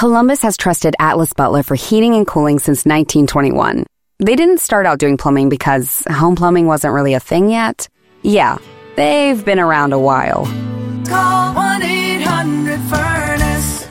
Columbus has trusted Atlas Butler for heating and cooling since 1921. They didn't start out doing plumbing because home plumbing wasn't really a thing yet. Yeah, they've been around a while. Call 1-800-FURNACE.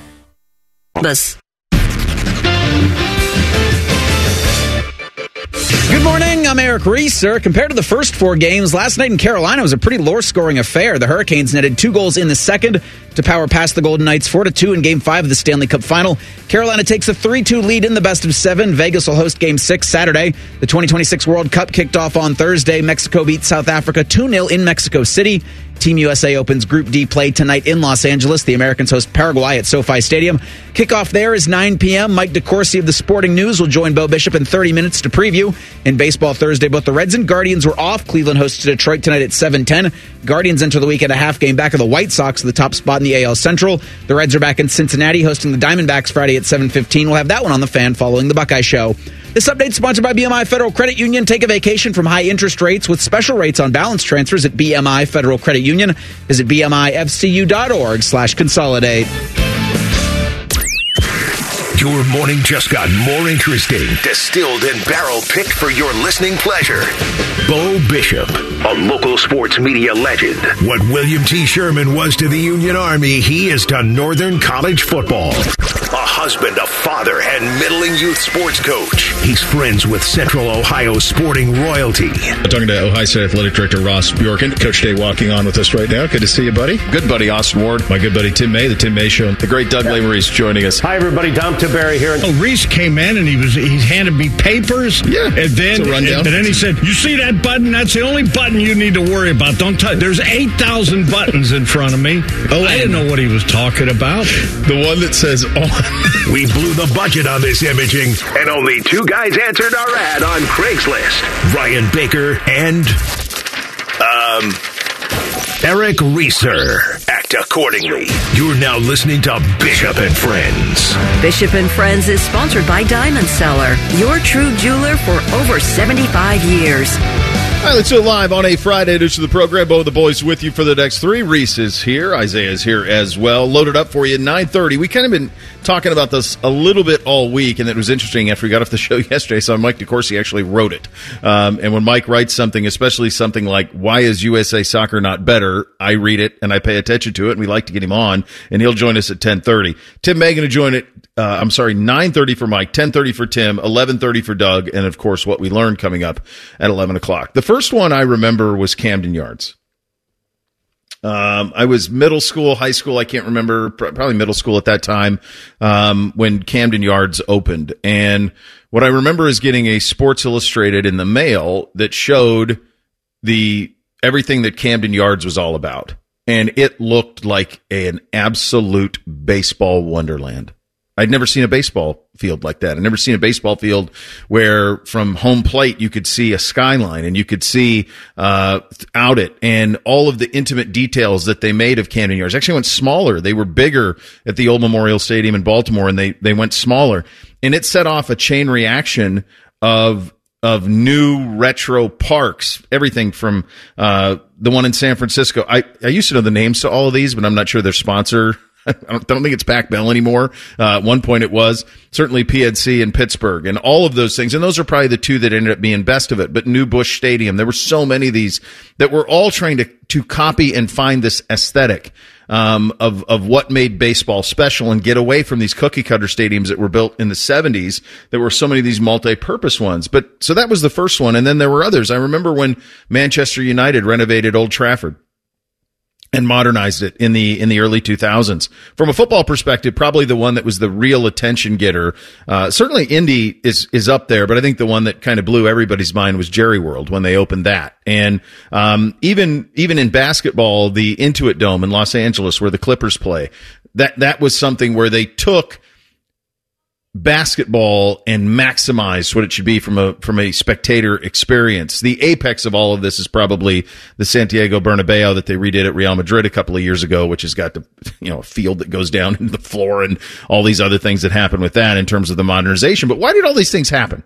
Good morning, I'm Eric Reeser. Compared to the first four games, last night in Carolina was a pretty low-scoring affair. The Hurricanes netted 2 goals in the second to power past the Golden Knights 4-2 in Game 5 of the Stanley Cup Final. Carolina takes a 3-2 lead in the best of 7. Vegas will host Game 6 Saturday. The 2026 World Cup kicked off on Thursday. Mexico beat South Africa 2-0 in Mexico City. Team USA opens Group D play tonight in Los Angeles. The Americans host Paraguay at SoFi Stadium. Kickoff there is 9 p.m. Mike DeCourcy of the Sporting News will join Bo Bishop in 30 minutes to preview. In baseball Thursday, both the Reds and Guardians were off. Cleveland hosts Detroit tonight at 7:10. Guardians enter the weekend a half game back of the White Sox, the top spot in the AL Central. The Reds are back in Cincinnati hosting the Diamondbacks Friday at 7:15. We'll have that one on the Fan following the Buckeye Show. This update is sponsored by BMI Federal Credit Union. Take a vacation from high interest rates with special rates on balance transfers at BMI Federal Credit Union. Visit BMIFCU.org/consolidate. Your morning just got more interesting. Distilled and barrel-picked for your listening pleasure. Bo Bishop, a local sports media legend. What William T. Sherman was to the Union Army, he is to Northern College football. A husband, a father, and middling youth sports coach. He's friends with Central Ohio sporting royalty. I'm talking to Ohio State Athletic Director Ross Bjorken. Coach Day walking on with us right now. Good to see you, buddy. Good buddy, Austin Ward. My good buddy Tim May, the Tim May Show. The great Doug Lesmerises joining us. Hi, everybody. Dom Tiberi here. Oh, Reese came in and he handed me papers. Yeah, and then he said, "You see that button? That's the only button you need to worry about. Don't touch. There's 8,000 buttons in front of me." Oh, I didn't know what he was talking about. The one that says on. We blew the budget on this imaging, and only 2 guys answered our ad on Craigslist. Ryan Baker and Eric Reeser. Act accordingly. You're now listening to Bishop and Friends. Bishop and Friends is sponsored by Diamond Seller, your true jeweler for over 75 years. All right, let's do it live on a Friday edition of the program. Both of the boys with you for the next 3. Reese is here. Isaiah is here as well. Loaded up for you at 9:30. We kind of been talking about this a little bit all week, and it was interesting after we got off the show yesterday. So Mike DeCourcy actually wrote it. And when Mike writes something, especially something like, "Why is USA soccer not better?" I read it and I pay attention to it, and we like to get him on, and he'll join us at 10:30. Tim May going to join at 9:30 for Mike, 10:30 for Tim, 11:30 for Doug, and of course what we learned coming up at 11 o'clock. The first one I remember was Camden Yards. I was middle school, high school, I can't remember, probably middle school at that time, when Camden Yards opened. And what I remember is getting a Sports Illustrated in the mail that showed everything that Camden Yards was all about. And it looked like an absolute baseball wonderland. I'd never seen a baseball field like that. I'd never seen a baseball field where from home plate you could see a skyline and you could see out it, and all of the intimate details that they made of Camden Yards. Actually went smaller. They were bigger at the old Memorial Stadium in Baltimore, and they went smaller. And it set off a chain reaction of new retro parks, everything from the one in San Francisco. I used to know the names to all of these, but I'm not sure their sponsor. I don't think it's Pac Bell anymore. At one point it was. Certainly PNC in Pittsburgh and all of those things. And those are probably the 2 that ended up being best of it. But New Busch Stadium, there were so many of these that were all trying to copy and find this aesthetic of what made baseball special and get away from these cookie cutter stadiums that were built in the 70s. There were so many of these multi-purpose ones. But so that was the first one. And then there were others. I remember when Manchester United renovated Old Trafford and modernized it in the early 2000s. From a football perspective, probably the one that was the real attention getter. Certainly Indy is up there, but I think the one that kind of blew everybody's mind was Jerry World when they opened that. And even in basketball, the Intuit Dome in Los Angeles where the Clippers play, that was something where they took basketball and maximize what it should be from a spectator experience. The apex of all of this is probably the Santiago Bernabeu that they redid at Real Madrid a couple of years ago, which has got a field that goes down into the floor and all these other things that happen with that in terms of the modernization. But why did all these things happen?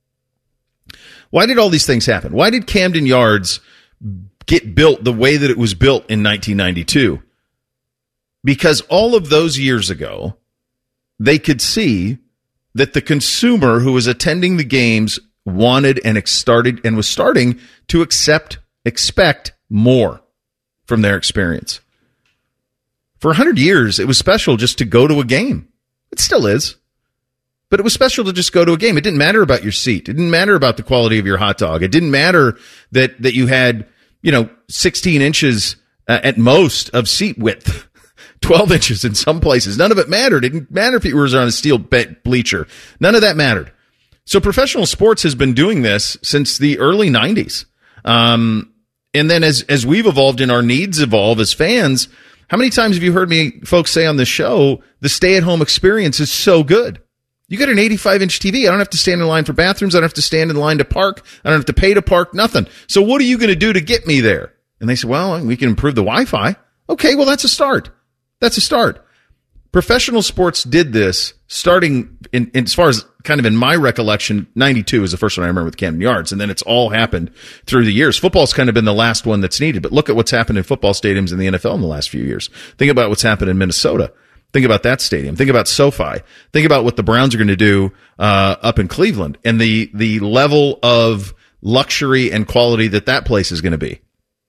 Why did Camden Yards get built the way that it was built in 1992? Because all of those years ago, they could see that the consumer who was attending the games wanted and was starting to expect more from their experience. For 100 years, it was special just to go to a game. It still is. But it was special to just go to a game. It didn't matter about your seat. It didn't matter about the quality of your hot dog. It didn't matter that you had, 16 inches at most of seat width, 12 inches in some places. None of it mattered. It didn't matter if you were on a steel bleacher. None of that mattered. So professional sports has been doing this since the early 90s. And then as we've evolved and our needs evolve as fans, how many times have you heard me folks say on the show, the stay-at-home experience is so good? You got an 85-inch TV. I don't have to stand in line for bathrooms. I don't have to stand in line to park. I don't have to pay to park, nothing. So what are you going to do to get me there? And they said, well, we can improve the Wi-Fi. Okay, well, that's a start. That's a start. Professional sports did this starting in as far as kind of in my recollection, 92 is the first one I remember with Camden Yards, and then it's all happened through the years. Football's kind of been the last one that's needed, but look at what's happened in football stadiums in the NFL in the last few years. Think about what's happened in Minnesota. Think about that stadium. Think about SoFi. Think about what the Browns are going to do up in Cleveland and the level of luxury and quality that place is going to be.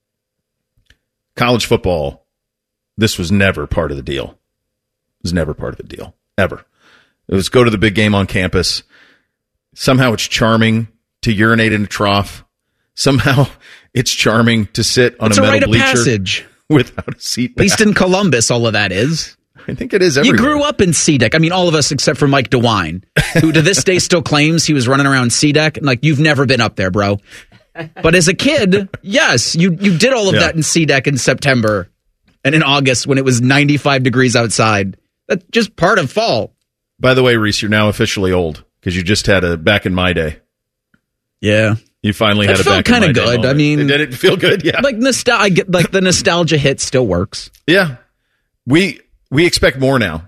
College football, this was never part of the deal. It was never part of the deal, ever. It was go to the big game on campus. Somehow it's charming to urinate in a trough. Somehow it's charming to sit on a metal bleacher passage without a seat back. At least in Columbus, all of that is. I think it is everywhere. You grew up in C-Deck. I mean, all of us except for Mike DeWine, who to this day still claims he was running around C-Deck. And you've never been up there, bro. But as a kid, yes, you did all of that in C-Deck in September and in August when it was 95 degrees outside. That's just part of fall. By the way, Reese, you're now officially old because you just had a back in my day. Yeah. You finally had a back in my day. It felt kind of good. I mean, did it feel good? Yeah. The nostalgia hit still works. Yeah. We expect more now.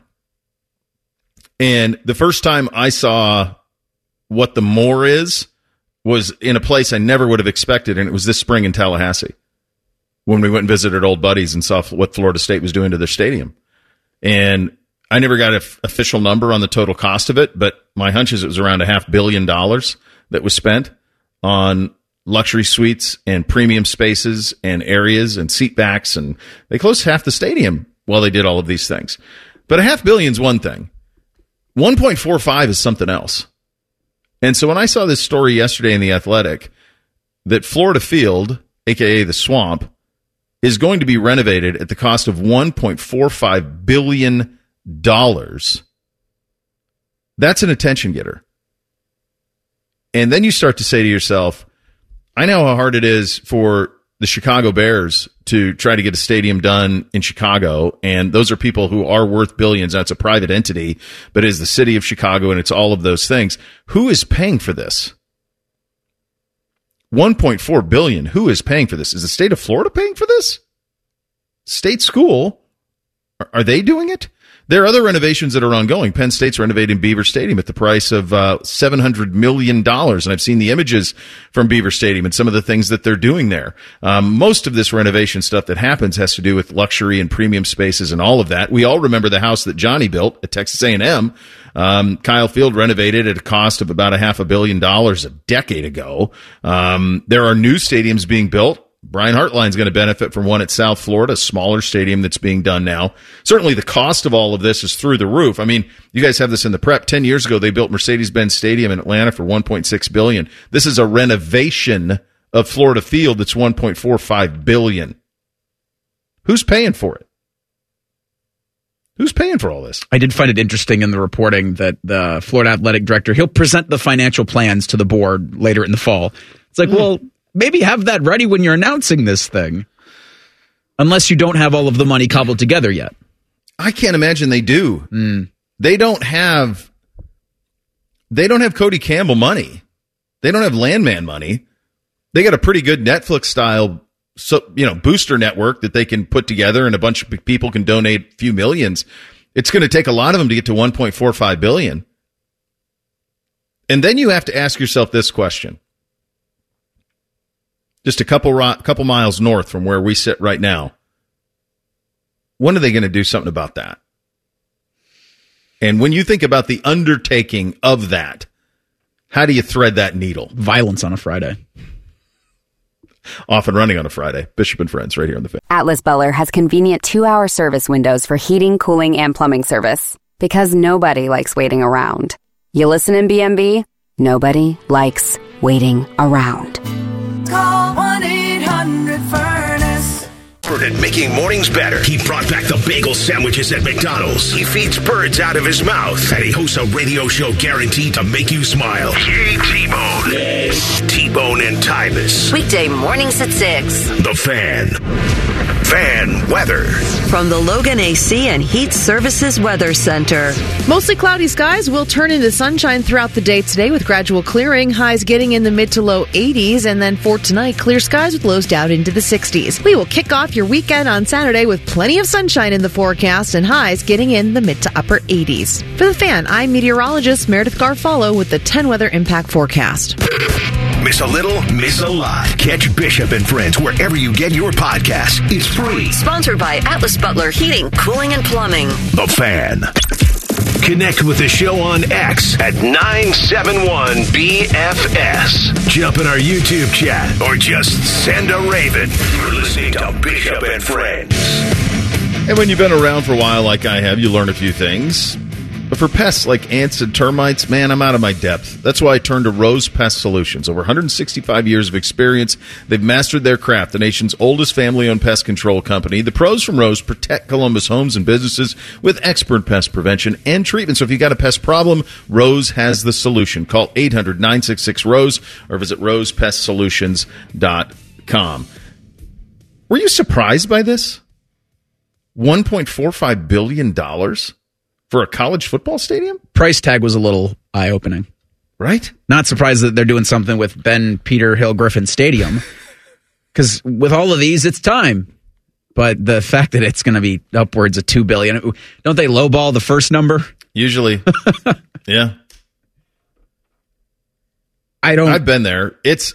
And the first time I saw what the more is was in a place I never would have expected, and it was this spring in Tallahassee when we went and visited old buddies and saw what Florida State was doing to their stadium. And I never got an official number on the total cost of it, but my hunch is it was around $500 million that was spent on luxury suites and premium spaces and areas and seat backs, and they closed half the stadium while they did all of these things. But $500 million is one thing. 1.45 is something else. And so when I saw this story yesterday in The Athletic that Florida Field, a.k.a. the Swamp, is going to be renovated at the cost of $1.45 billion, that's an attention getter. And then you start to say to yourself, I know how hard it is for the Chicago Bears to try to get a stadium done in Chicago, and those are people who are worth billions. That's a private entity, but it is the city of Chicago, and it's all of those things. Who is paying for this? $1.4 billion. Who is paying for this? Is the state of Florida paying for this? State school? Are they doing it? There are other renovations that are ongoing. Penn State's renovating Beaver Stadium at the price of $700 million. And I've seen the images from Beaver Stadium and some of the things that they're doing there. Most of this renovation stuff that happens has to do with luxury and premium spaces and all of that. We all remember the house that Johnny built at Texas A&M. Kyle Field renovated at a cost of about $500 million a decade ago. There are new stadiums being built. Brian Hartline's going to benefit from one at South Florida, a smaller stadium that's being done now. Certainly the cost of all of this is through the roof. I mean, you guys have this in the prep. 10 years ago, they built Mercedes-Benz Stadium in Atlanta for $1.6 billion. This is a renovation of Florida Field that's $1.45 billion. Who's paying for it? Who's paying for all this? I did find it interesting in the reporting that the Florida athletic director, he'll present the financial plans to the board later in the fall. It's like, well, maybe have that ready when you're announcing this thing, unless you don't have all of the money cobbled together yet. I can't imagine they do. They don't have Cody Campbell money. They don't have Landman money. They got a pretty good Netflix style, booster network that they can put together, and a bunch of people can donate a few millions. It's going to take a lot of them to get to $1.45 billion. And then you have to ask yourself this question. Just a couple miles north from where we sit right now. When are they going to do something about that? And when you think about the undertaking of that, how do you thread that needle? Violence on a Friday. Off and running on a Friday. Bishop and Friends right here on the Fan. Atlas Butler has convenient 2-hour service windows for heating, cooling, and plumbing service. Because nobody likes waiting around. You listen in BMB? Nobody likes waiting around. Call 1-800-FURNACE. At making mornings better. He brought back the bagel sandwiches at McDonald's. He feeds birds out of his mouth. And he hosts a radio show guaranteed to make you smile. Yay, T-Bone. Yes. T-Bone and Tyvis. Weekday mornings at 6. The Fan. Fan weather. From the Logan AC and Heat Services Weather Center. Mostly cloudy skies will turn into sunshine throughout the day today with gradual clearing. Highs getting in the mid to low 80s. And then for tonight, clear skies with lows down into the 60s. We will kick off your weekend on Saturday with plenty of sunshine in the forecast and highs getting in the mid to upper 80s. For the Fan, I'm meteorologist Meredith Garfalo with the 10 Weather Impact Forecast. Miss a little, miss a lot. Catch Bishop and Friends wherever you get your podcast. It's free. Sponsored by Atlas Butler Heating, Cooling, and Plumbing. The Fan. Connect with the show on X at 971BFS. Jump in our YouTube chat or just send a raven. You're listening to Bishop and Friends. And when you've been around for a while like I have, you learn a few things. But for pests like ants and termites, man, I'm out of my depth. That's why I turned to Rose Pest Solutions. Over 165 years of experience, they've mastered their craft, the nation's oldest family-owned pest control company. The pros from Rose protect Columbus homes and businesses with expert pest prevention and treatment. So if you've got a pest problem, Rose has the solution. Call 800-966-ROSE or visit rosepestsolutions.com. Were you surprised by this? $1.45 billion? For a college football stadium? Price tag was a little eye-opening. Right? Not surprised that they're doing something with Ben Peter Hill Griffin Stadium. Because with all of these, it's time. But the fact that it's going to be upwards of $2 billion, don't they lowball the first number? Usually. Yeah. I've been there. It's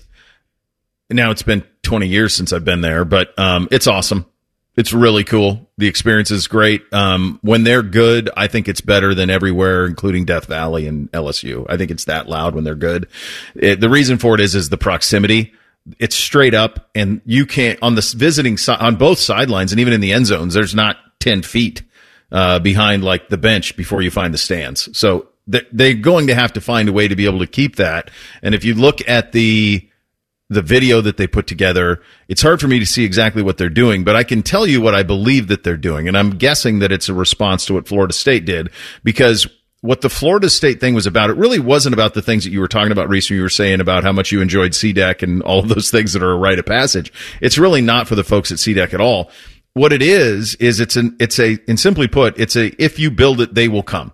been 20 years since I've been there, but it's awesome. It's really cool. The experience is great. When they're good, I think it's better than everywhere, including Death Valley and LSU. I think it's that loud when they're good. The reason for it is the proximity. It's straight up, and you can't, on the visiting side, on both sidelines, and even in the end zones, there's not 10 feet behind like the bench before you find the stands. So they're going to have to find a way to be able to keep that. And if you look at the video that they put together, it's hard for me to see exactly what they're doing, but I can tell you what I believe that they're doing. And I'm guessing that it's a response to what Florida State did, because what the Florida State thing was about, it really wasn't about the things that you were talking about, Reese, when you were saying about how much you enjoyed CDEC and all of those things that are a rite of passage. It's really not for the folks at CDEC at all. What it is and simply put, it's if you build it, they will come.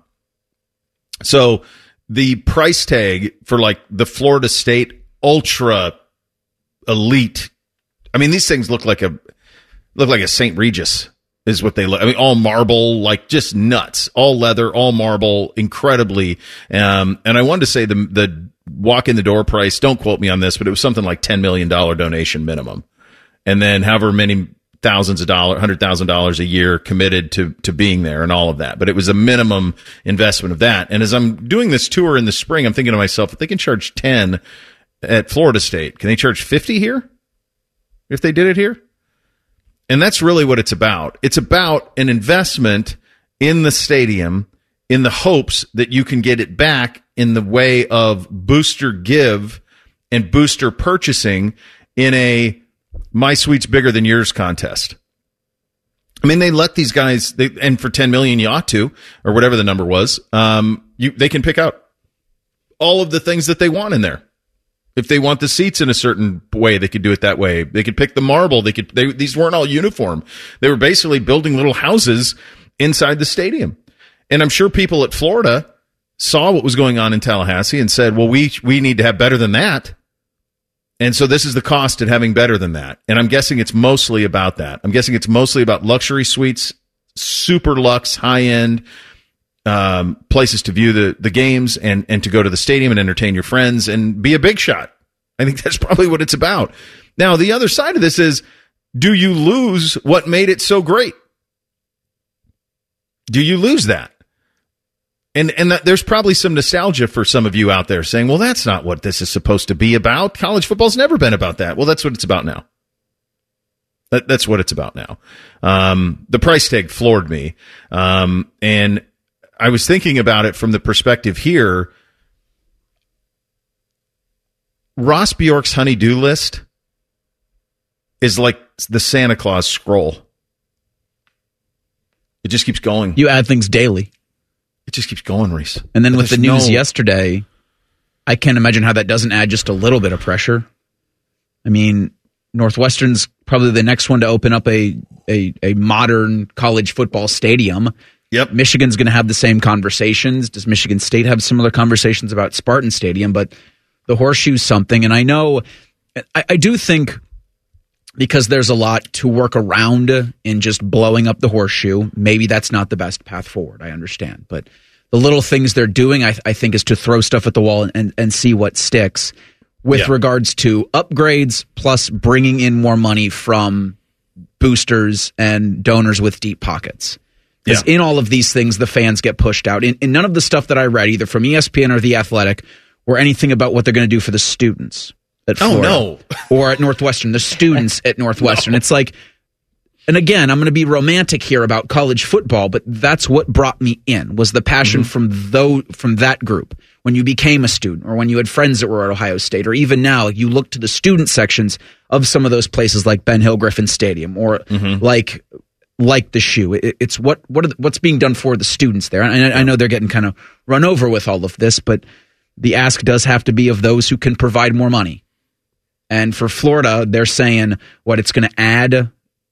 So the price tag for like the Florida State Ultra Elite, I mean, these things look like a St. Regis is what they look. I mean, all marble, like just nuts, all leather, all marble, incredibly. And I wanted to say the walk in the door price, don't quote me on this, but it was something like $10 million donation minimum. And then however many thousands of dollars, $100,000 a year committed to being there and all of that. But it was a minimum investment of that. And as I'm doing this tour in the spring, I'm thinking to myself, if they can charge 10 at Florida State, can they charge 50 here if they did it here? And that's really what it's about. It's about an investment in the stadium in the hopes that you can get it back in the way of booster give and booster purchasing in a My Suite's Bigger Than Yours contest. I mean, they let these guys, and for $10 million you ought to, or whatever the number was, they can pick out all of the things that they want in there. If they want the seats in a certain way, they could do it that way. They could pick the marble. These weren't all uniform. They were basically building little houses inside the stadium. And I'm sure people at Florida saw what was going on in Tallahassee and said, well, we need to have better than that. And so this is the cost of having better than that. And I'm guessing it's mostly about that. I'm guessing it's mostly about luxury suites, super luxe, high-end places to view the games and to go to the stadium and entertain your friends and be a big shot. I think that's probably what it's about. Now, the other side of this is, do you lose what made it so great? Do you lose that? And there's probably some nostalgia for some of you out there saying, well, that's not what this is supposed to be about. College football's never been about that. Well, that's what it's about now. That's what it's about now. The price tag floored me. And I was thinking about it from the perspective here. Ross Bjork's honey-do list is like the Santa Claus scroll. It just keeps going. You add things daily. It just keeps going, Reese. And then with the news yesterday, I can't imagine how that doesn't add just a little bit of pressure. I mean, Northwestern's probably the next one to open up a modern college football stadium. Yep. Michigan's going to have the same conversations. Does Michigan State have similar conversations about Spartan Stadium? But the Horseshoe's something. And I know, I do think, because there's a lot to work around in just blowing up the Horseshoe, maybe that's not the best path forward. I understand. But the little things they're doing, I think, is to throw stuff at the wall and see what sticks with regards to upgrades plus bringing in more money from boosters and donors with deep pockets. Because in all of these things, the fans get pushed out. In none of the stuff that I read, either from ESPN or The Athletic, or anything about what they're going to do for the students at Florida or at Northwestern, the students at Northwestern. It's like, and again, I'm going to be romantic here about college football, but that's what brought me in, was the passion from that group. When you became a student, or when you had friends that were at Ohio State, or even now, you look to the student sections of some of those places like Ben Hill Griffin Stadium, or like the Shoe. It's what's being done for the students there. And I know they're getting kind of run over with all of this, but the ask does have to be of those who can provide more money. And for Florida, they're saying it's going to add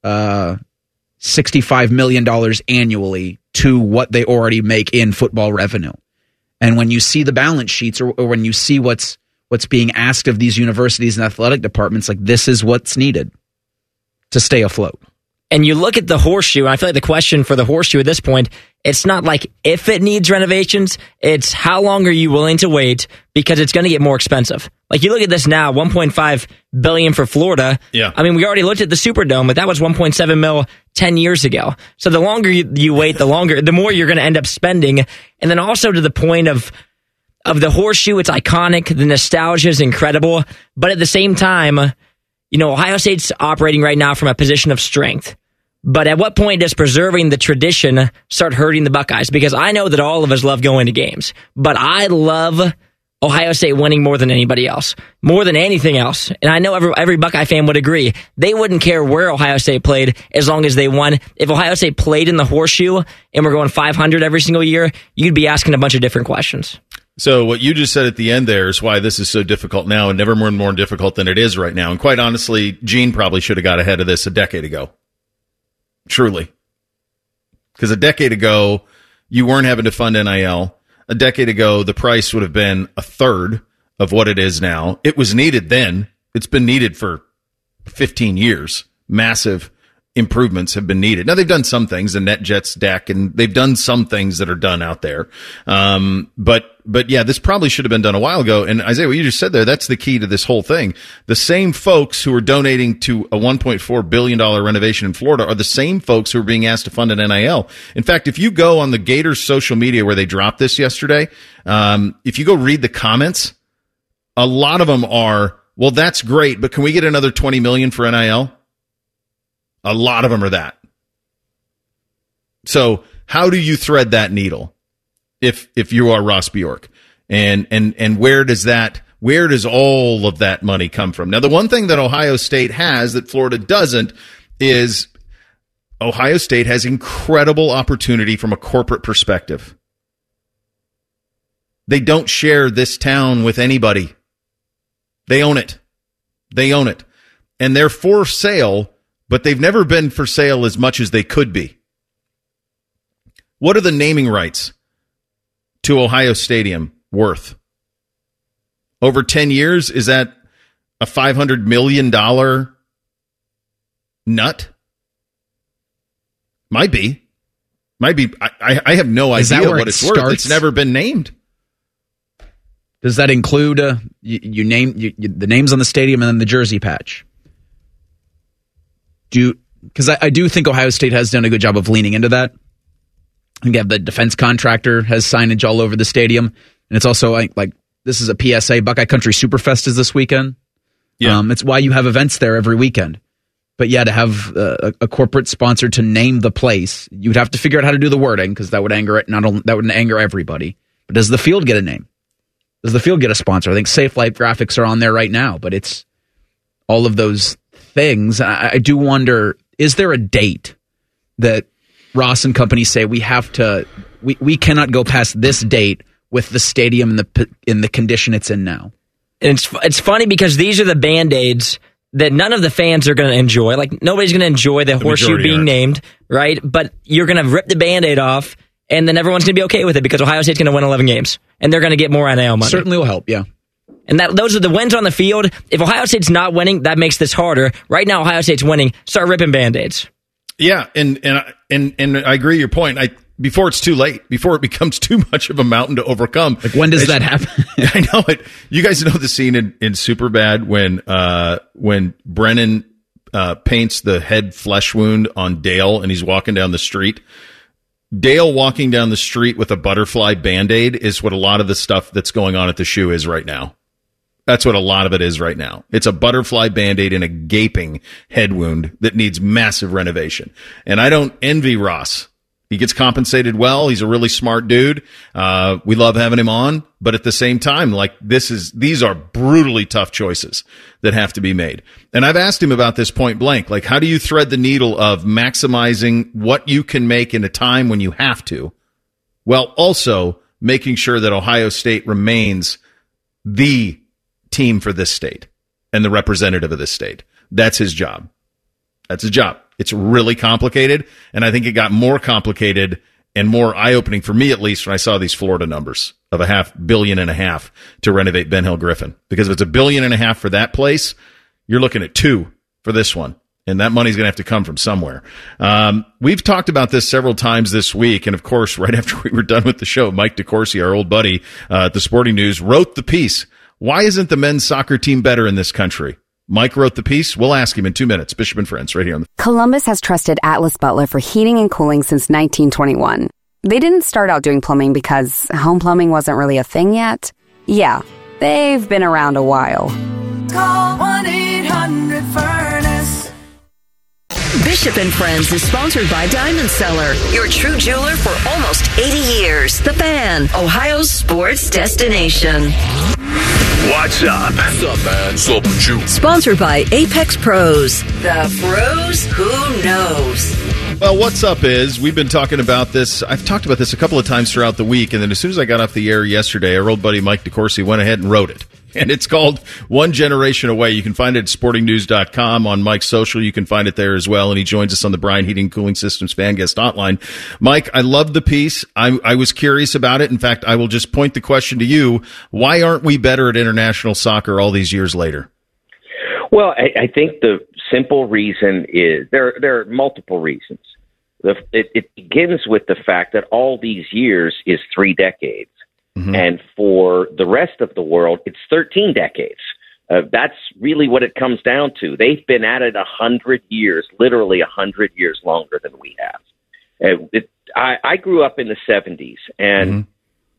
$65 million annually to what they already make in football revenue. And when you see the balance sheets, or when you see what's being asked of these universities and athletic departments, like, this is what's needed to stay afloat. And you look at the Horseshoe, and I feel like the question for the Horseshoe at this point, it's not like if it needs renovations, it's how long are you willing to wait, because it's going to get more expensive. Like, you look at this now, $1.5 billion for Florida. Yeah. I mean, we already looked at the Superdome, but that was $1.7 million 10 years ago. So the longer you wait, the more you're going to end up spending. And then also to the point of the Horseshoe, it's iconic. The nostalgia is incredible. But at the same time, Ohio State's operating right now from a position of strength. But at what point does preserving the tradition start hurting the Buckeyes? Because I know that all of us love going to games, but I love Ohio State winning more than anybody else, more than anything else. And I know every Buckeye fan would agree. They wouldn't care where Ohio State played as long as they won. If Ohio State played in the Horseshoe and we're going 500 every single year, you'd be asking a bunch of different questions. So what you just said at the end there is why this is so difficult now, and never more difficult than it is right now. And quite honestly, Gene probably should have got ahead of this a decade ago. Truly. Because a decade ago, you weren't having to fund NIL. A decade ago, the price would have been a third of what it is now. It was needed then. It's been needed for 15 years. Massive improvements have been needed. Now, they've done some things, the NetJets deck, and they've done some things that are done out there. But yeah, this probably should have been done a while ago. And Isaiah, what you just said there, that's the key to this whole thing. The same folks who are donating to a $1.4 billion renovation in Florida are the same folks who are being asked to fund an NIL. In fact, if you go on the Gators social media where they dropped this yesterday, if you go read the comments, a lot of them are, well, that's great, but can we get another $20 million for NIL? A lot of them are that. So how do you thread that needle if you are Ross Bjork? And where does all of that money come from? Now, the one thing that Ohio State has that Florida doesn't is Ohio State has incredible opportunity from a corporate perspective. They don't share this town with anybody. They own it. And they're for sale, but they've never been for sale as much as they could be. What are the naming rights to Ohio Stadium worth? Over 10 years, is that a $500 million nut? Might be. I have no idea what it's worth. It's never been named. Does that include you name the names on the stadium and then the jersey patch? Because I do think Ohio State has done a good job of leaning into that. I think you have the defense contractor has signage all over the stadium. And it's also like this is a PSA. Buckeye Country Superfest is this weekend. Yeah. It's why you have events there every weekend. But yeah, to have a corporate sponsor to name the place, you'd have to figure out how to do the wording because that would anger it. That would anger everybody. But does the field get a name? Does the field get a sponsor? I think Safe Life Graphics are on there right now, but it's all of those things. I do wonder, is there a date that Ross and company say we cannot go past this date with the stadium in the condition it's in now? And it's funny because these are the Band-Aids that none of the fans are going to enjoy. Like, nobody's going to enjoy the horseshoe being named, right? But you're going to rip the Band-Aid off, and then everyone's going to be okay with it because Ohio State's going to win 11 games, and they're going to get more NIL money. Certainly will help, yeah. And those are the wins on the field. If Ohio State's not winning, that makes this harder. Right now, Ohio State's winning. Start ripping Band-Aids. Yeah, and I agree with your point. Before it's too late, before it becomes too much of a mountain to overcome. Like, when does that happen? I know it. You guys know the scene in Superbad when Brennan paints the head flesh wound on Dale and he's walking down the street. Dale walking down the street with a butterfly Band-Aid is what a lot of the stuff that's going on at the shoe is right now. That's what a lot of it is right now. It's a butterfly Band-Aid and a gaping head wound that needs massive renovation. And I don't envy Ross. He gets compensated well. He's a really smart dude. We love having him on, but at the same time, like these are brutally tough choices that have to be made. And I've asked him about this point blank. Like, how do you thread the needle of maximizing what you can make in a time when you have to, while also making sure that Ohio State remains the team for this state and the representative of this state? That's his job. That's his job. It's really complicated, and I think it got more complicated and more eye-opening for me, at least, when I saw these Florida numbers of $500 million to renovate Ben Hill Griffin. Because if it's $1.5 billion for that place, you're looking at $2 billion for this one, and that money's going to have to come from somewhere. We've talked about this several times this week, and of course, right after we were done with the show, Mike DeCourcy, our old buddy at the Sporting News, wrote the piece. Why isn't the men's soccer team better in this country? Mike wrote the piece. We'll ask him in 2 minutes. Bishop and Friends, right here on the... Columbus has trusted Atlas Butler for heating and cooling since 1921. They didn't start out doing plumbing because home plumbing wasn't really a thing yet. Yeah, they've been around a while. Call 1-800-FURNACE. Bishop and Friends is sponsored by Diamond Seller, your true jeweler for almost 80 years. The Fan, Ohio's sports destination. What's up? What's up, man? What's up with you? Sponsored by Apex Pros. The pros who knows. Well, what's up is, we've been talking about this. I've talked about this a couple of times throughout the week, and then as soon as I got off the air yesterday, our old buddy Mike DeCourcy went ahead and wrote it. And it's called One Generation Away. You can find it at sportingnews.com. On Mike's social, you can find it there as well. And he joins us on the Bryan Heating and Cooling Systems fan guest hotline. Mike, I loved the piece. I was curious about it. In fact, I will just point the question to you. Why aren't we better at international soccer all these years later? Well, I think the simple reason is there are multiple reasons. It begins with the fact that all these years is 3 decades. Mm-hmm. And for the rest of the world, it's 13 decades. That's really what it comes down to. They've been at it 100 years, literally 100 years longer than we have. I grew up in the 70s, and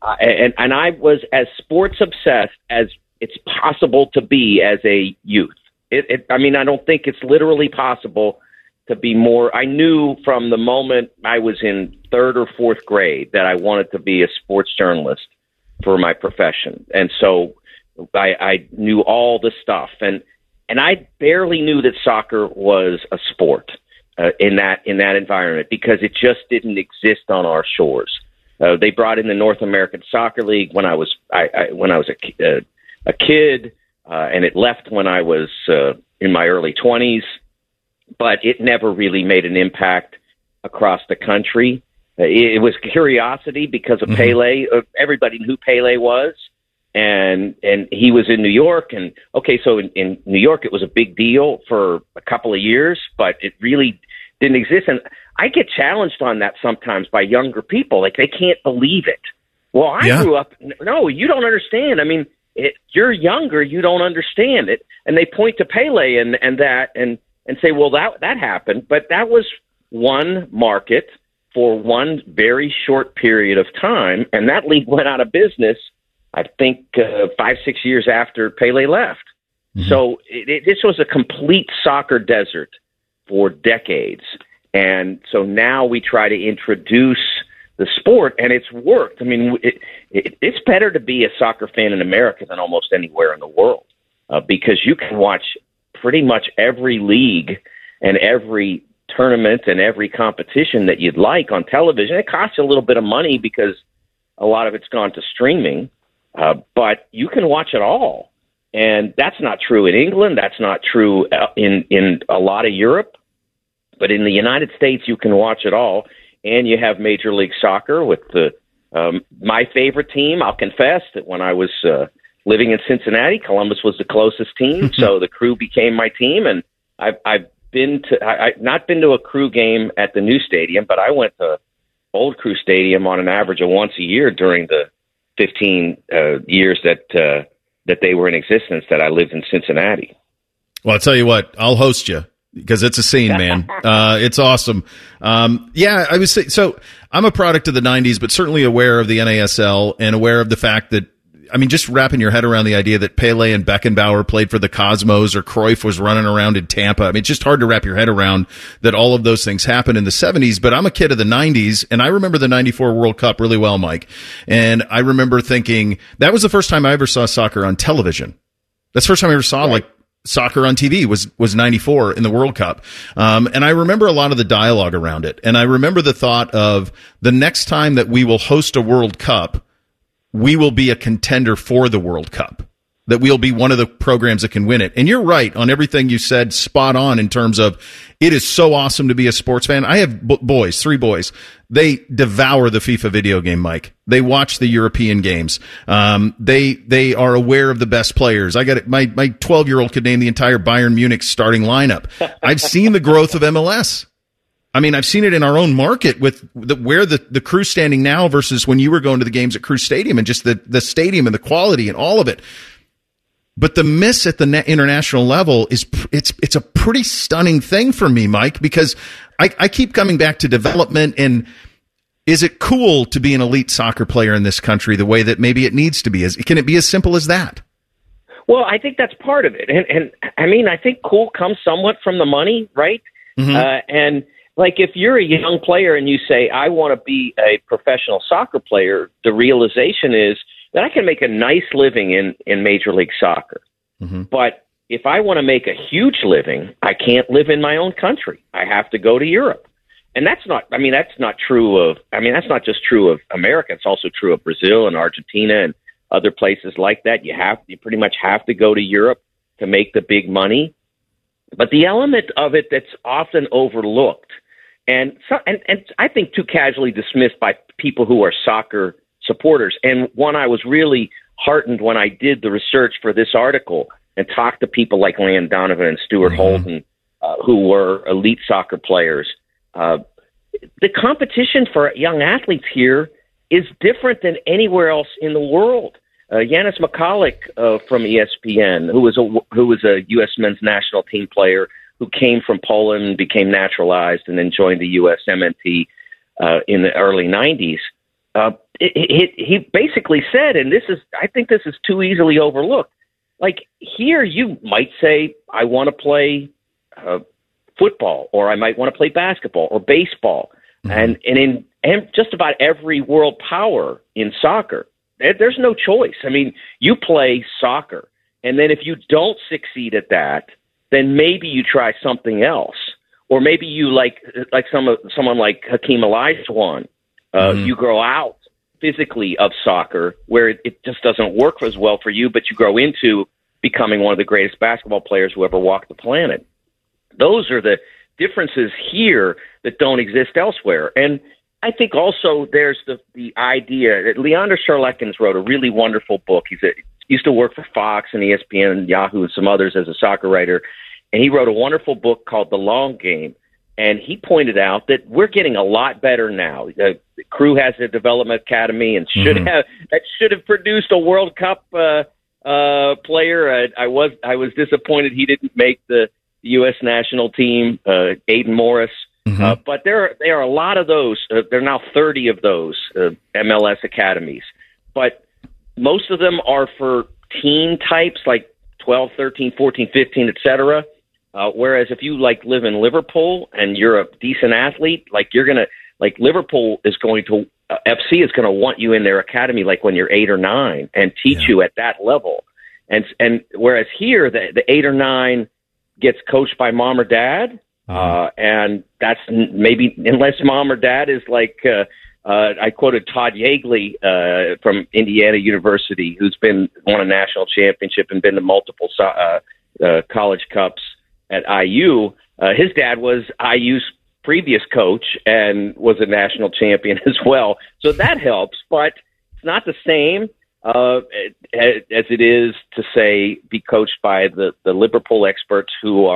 I was as sports obsessed as it's possible to be as a youth. I mean, I don't think it's literally possible to be more. I knew from the moment I was in 3rd or 4th grade that I wanted to be a sports journalist for my profession. And so I knew all the stuff, and I barely knew that soccer was a sport in that environment because it just didn't exist on our shores. They brought in the North American Soccer League when I was a kid, and it left when I was in my early 20s, but it never really made an impact across the country. It was curiosity because of Pele. Everybody knew who Pele was, and he was in New York. And okay, so in New York, it was a big deal for a couple of years, but it really didn't exist. And I get challenged on that sometimes by younger people, like they can't believe it. Well, I grew up. No, you don't understand. I mean, you're younger, you don't understand it. And they point to Pele and say, well, that happened, but that was one market for one very short period of time, and that league went out of business, I think, 5-6 years after Pele left. Mm-hmm. So this was a complete soccer desert for decades. And so now we try to introduce the sport, and it's worked. I mean, it's better to be a soccer fan in America than almost anywhere in the world because you can watch pretty much every league and every tournament and every competition that you'd like on television. It costs you a little bit of money because a lot of it's gone to streaming, but you can watch it all. And that's not true in England. That's not true in a lot of Europe. But in the United States, you can watch it all. And you have Major League Soccer with my favorite team. I'll confess that when I was living in Cincinnati, Columbus was the closest team. So the Crew became my team. And I've not been to a Crew game at the new stadium, but I went to Old Crew Stadium on an average of once a year during the 15 years that they were in existence that I lived in Cincinnati. Well, I'll tell you what, I'll host you because it's a scene, man. It's awesome. Yeah, I would say, so I'm a product of the 90s, but certainly aware of the NASL and aware of the fact that, I mean, just wrapping your head around the idea that Pele and Beckenbauer played for the Cosmos or Cruyff was running around in Tampa. I mean, it's just hard to wrap your head around that all of those things happened in the 70s, but I'm a kid of the 90s, and I remember the 94 World Cup really well, Mike. And I remember thinking that was the first time I ever saw soccer on television. That's the first time I ever saw, like, soccer on TV was 94 in the World Cup. And I remember a lot of the dialogue around it. And I remember the thought of the next time that we will host a World Cup, we will be a contender for the World Cup, that we'll be one of the programs that can win it. And you're right on everything you said, spot on in terms of it is so awesome to be a sports fan. I have boys, 3 boys. They devour the FIFA video game, Mike. They watch the European games. They are aware of the best players. I got it. My 12-year-old could name the entire Bayern Munich starting lineup. I've seen the growth of MLS. I mean, I've seen it in our own market with where the Crew's standing now versus when you were going to the games at Crew Stadium and just the stadium and the quality and all of it. But the miss at the international level it's a pretty stunning thing for me, Mike, because I keep coming back to development and is it cool to be an elite soccer player in this country the way that maybe it needs to be? Can it be as simple as that? Well, I think that's part of it. And I mean, I think cool comes somewhat from the money, right? Mm-hmm. And like if you're a young player and you say, I want to be a professional soccer player, the realization is that I can make a nice living in Major League Soccer. Mm-hmm. But if I want to make a huge living, I can't live in my own country. I have to go to Europe. And that's not true of America. It's also true of Brazil and Argentina and other places like that. You pretty much have to go to Europe to make the big money. But the element of it that's often overlooked and I think too casually dismissed by people who are soccer supporters. And one, I was really heartened when I did the research for this article and talked to people like Land Donovan and Stuart Holden, who were elite soccer players. The competition for young athletes here is different than anywhere else in the world. Janis Michalek from ESPN, who was a U.S. men's national team player who came from Poland, became naturalized, and then joined the U.S. MNT in the early 90s. He basically said, and I think this is too easily overlooked. Like here, you might say, I want to play football, or I might want to play basketball or baseball, and in just about every world power in soccer, there's no choice. I mean, you play soccer, and then if you don't succeed at that, then maybe you try something else, or maybe you like someone like Hakeem Olajuwon. You grow out physically of soccer where it just doesn't work as well for you, but you grow into becoming one of the greatest basketball players who ever walked the planet. Those are the differences here that don't exist elsewhere. And I think also there's the idea that Leander Charlekins wrote a really wonderful book. He used to work for Fox and ESPN and Yahoo and some others as a soccer writer. And he wrote a wonderful book called The Long Game. And he pointed out that we're getting a lot better now. The Crew has a development academy and should have produced a World Cup player. I was disappointed he didn't make the U.S. national team. Aiden Morris But there are a lot of those. There are now 30 of those MLS academies. But most of them are for teen types, like 12, 13, 14, 15, et cetera. Whereas if you live in Liverpool and you're a decent athlete, Liverpool is going to FC is going to want you in their academy when you're 8 or 9 and teach you at that level. And whereas here the 8 or 9 gets coached by mom or dad, and that's maybe unless mom or dad is I quoted Todd Yeagley from Indiana University, who's won a national championship and been to multiple college cups at IU. His dad was IU's previous coach and was a national champion as well. So that helps, but it's not the same as it is to say be coached by the Liverpool experts who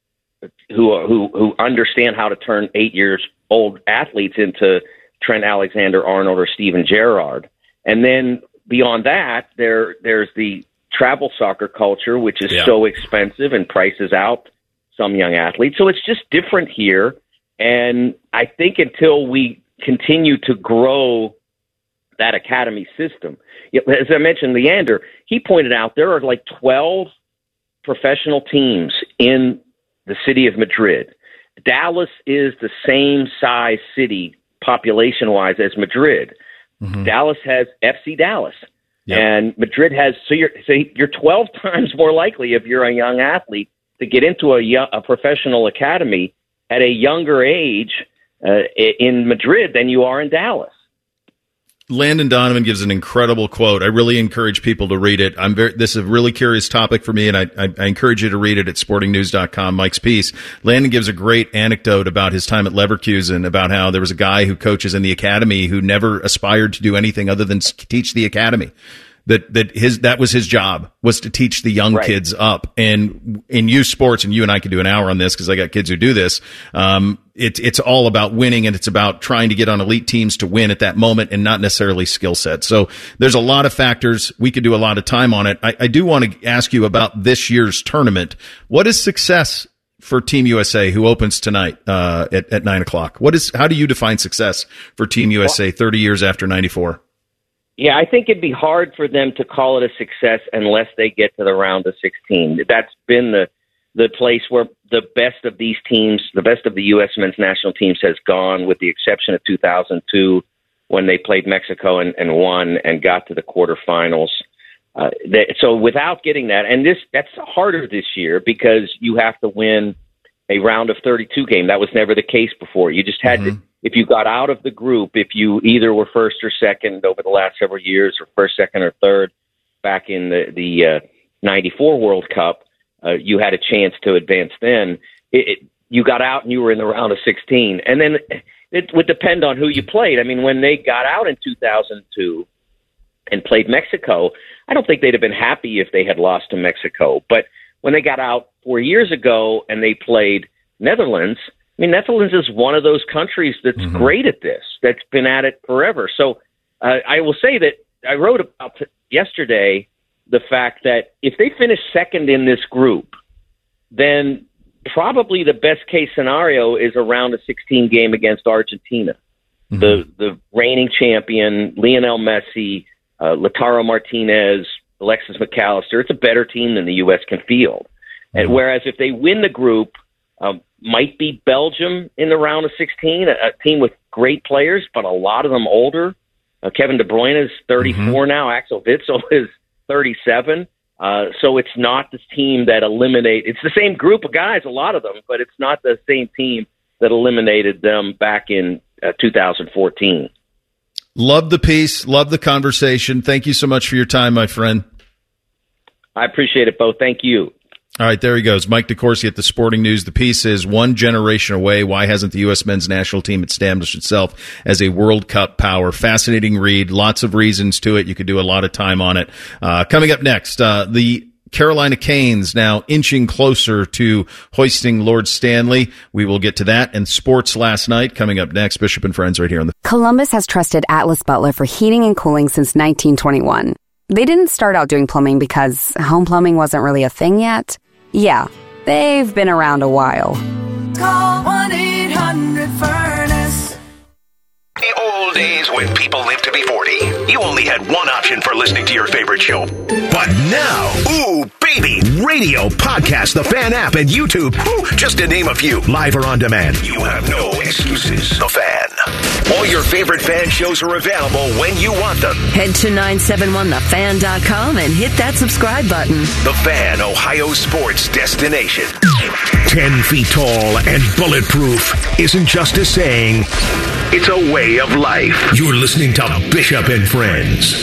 understand how to turn 8-year-old athletes into Trent Alexander-Arnold or Steven Gerrard. And then beyond that, there's the travel soccer culture, which is so expensive and prices out some young athletes. So it's just different here. And I think until we continue to grow that academy system, as I mentioned, Leander, he pointed out there are 12 professional teams in the city of Madrid. Dallas is the same size city population-wise as Madrid. Dallas has FC Dallas, and Madrid has. So you're 12 times more likely if you're a young athlete to get into a professional academy at a younger age in Madrid than you are in Dallas. Landon Donovan gives an incredible quote. I really encourage people to read it. This is a really curious topic for me, and I encourage you to read it at sportingnews.com, Mike's piece. Landon gives a great anecdote about his time at Leverkusen, about how there was a guy who coaches in the academy who never aspired to do anything other than teach the academy. That was his job, was to teach the young kids up. And in youth sports, and you and I could do an hour on this because I got kids who do this. It's all about winning, and it's about trying to get on elite teams to win at that moment and not necessarily skill set. So there's a lot of factors. We could do a lot of time on it. I do want to ask you about this year's tournament. What is success for Team USA, who opens tonight at 9:00? How do you define success for Team USA 30 years after 94? Yeah, I think it'd be hard for them to call it a success unless they get to the round of 16. That's been the place where the best of these teams, the best of the U.S. men's national teams has gone, with the exception of 2002 when they played Mexico and won and got to the quarterfinals. So without getting that, and that's harder this year because you have to win a round of 32 game. That was never the case before. You just had to. If you got out of the group, if you either were first or second over the last several years, or first, second, or third back in the 94 World Cup, you had a chance to advance then. You got out and you were in the round of 16. And then it would depend on who you played. I mean, when they got out in 2002 and played Mexico, I don't think they'd have been happy if they had lost to Mexico. But when they got out 4 years ago and they played Netherlands, I mean, Netherlands is one of those countries that's great at this, that's been at it forever. So I will say that I wrote about yesterday the fact that if they finish second in this group, then probably the best case scenario is a round of 16 game against Argentina. The reigning champion, Lionel Messi, Lautaro Martinez, Alexis McAllister. It's a better team than the U.S. can field. And whereas if they win the group, might be Belgium in the round of 16, a team with great players, but a lot of them older. Kevin De Bruyne is 34 now. Axel Witsel is 37. So it's not this team that it's the same group of guys, a lot of them, but it's not the same team that eliminated them back in 2014. Love the piece. Love the conversation. Thank you so much for your time, my friend. I appreciate it, Bo. Thank you. All right, there he goes. Mike DeCourcy at the Sporting News. The piece is one generation away. Why hasn't the U.S. men's national team established itself as a World Cup power? Fascinating read. Lots of reasons to it. You could do a lot of time on it. Coming up next, the Carolina Canes now inching closer to hoisting Lord Stanley. We will get to that and sports last night. Coming up next, Bishop and Friends right here on the... Columbus has trusted Atlas Butler for heating and cooling since 1921. They didn't start out doing plumbing because home plumbing wasn't really a thing yet. Yeah, they've been around a while. Call 1-800 100 Furnace. The old days when people lived to be 40. You only had one option for listening to your favorite show. But now, ooh, baby, radio, podcast, the Fan app, and YouTube. Ooh, just to name a few. Live or on demand. You have no excuses. The Fan. All your favorite Fan shows are available when you want them. Head to 971thefan.com and hit that subscribe button. The Fan, Ohio sports destination. 10 feet tall and bulletproof isn't just a saying. It's a way of life. You're listening to Bishop and Friends.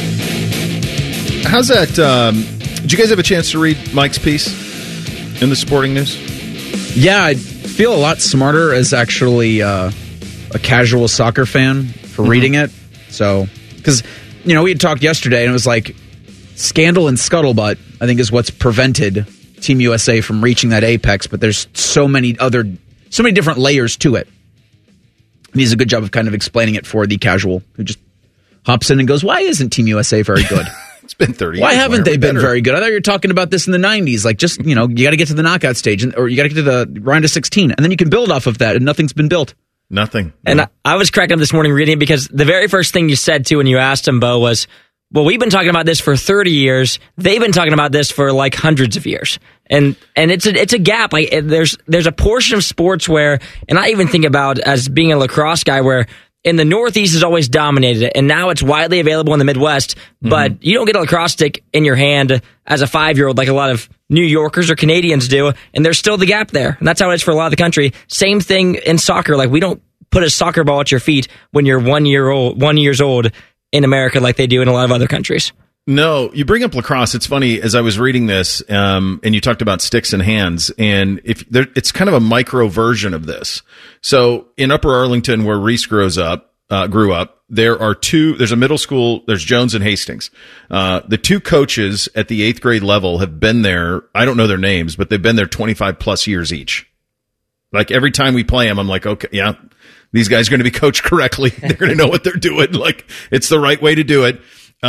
How's that? Did you guys have a chance to read Mike's piece in the Sporting News? Yeah, I feel a lot smarter as actually a casual soccer fan for reading it. So, because, we had talked yesterday and it was like scandal and scuttlebutt, I think, is what's prevented Team USA from reaching that apex. But there's so many different layers to it. And he does a good job of kind of explaining it for the casual who just hops in and goes, why isn't Team USA very good? It's been 30 years. Why haven't they been very good? I thought you were talking about this in the 90s. Like, just, you got to get to the knockout stage, or you got to get to the round of 16, and then you can build off of that, and nothing's been built. Nothing. And I was cracking up this morning reading it because the very first thing you said, too, when you asked him, Bo, was, well, we've been talking about this for 30 years. They've been talking about this for, like, hundreds of years. And it's a gap. Like, there's a portion of sports where, and I even think about as being a lacrosse guy, where in the Northeast has always dominated it, and now it's widely available in the Midwest, but you don't get a lacrosse stick in your hand as a 5-year-old like a lot of New Yorkers or Canadians do, and there's still the gap there. And that's how it is for a lot of the country. Same thing in soccer. Like, we don't put a soccer ball at your feet when you're 1 years old in America like they do in a lot of other countries. No, you bring up lacrosse. It's funny, as I was reading this, and you talked about sticks and hands, and it's kind of a micro version of this. So in Upper Arlington, where Reese grew up, there's a middle school, there's Jones and Hastings. The two coaches at the 8th grade level have been there. I don't know their names, but they've been there 25 plus years each. Like, every time we play them, I'm like, okay, yeah, these guys are going to be coached correctly. They're going to know what they're doing. Like, it's the right way to do it.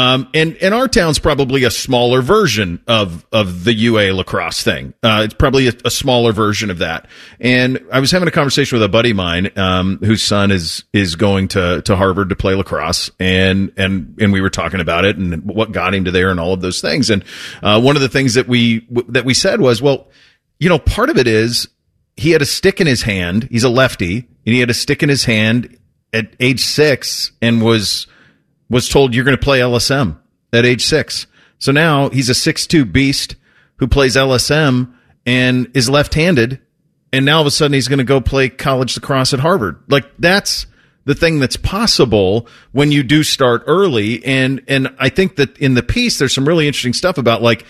And our town's probably a smaller version of the UA lacrosse thing. It's probably a smaller version of that. And I was having a conversation with a buddy of mine, whose son is going to Harvard to play lacrosse. And we were talking about it and what got him to there and all of those things. And, one of the things that we said was, well, part of it is he had a stick in his hand. He's a lefty, and he had a stick in his hand at age 6 and was told, you're going to play LSM at age 6. So now he's a 6'2" beast who plays LSM and is left-handed. And now all of a sudden he's going to go play college lacrosse at Harvard. Like, that's the thing that's possible when you do start early. And I think that in the piece, there's some really interesting stuff about, like,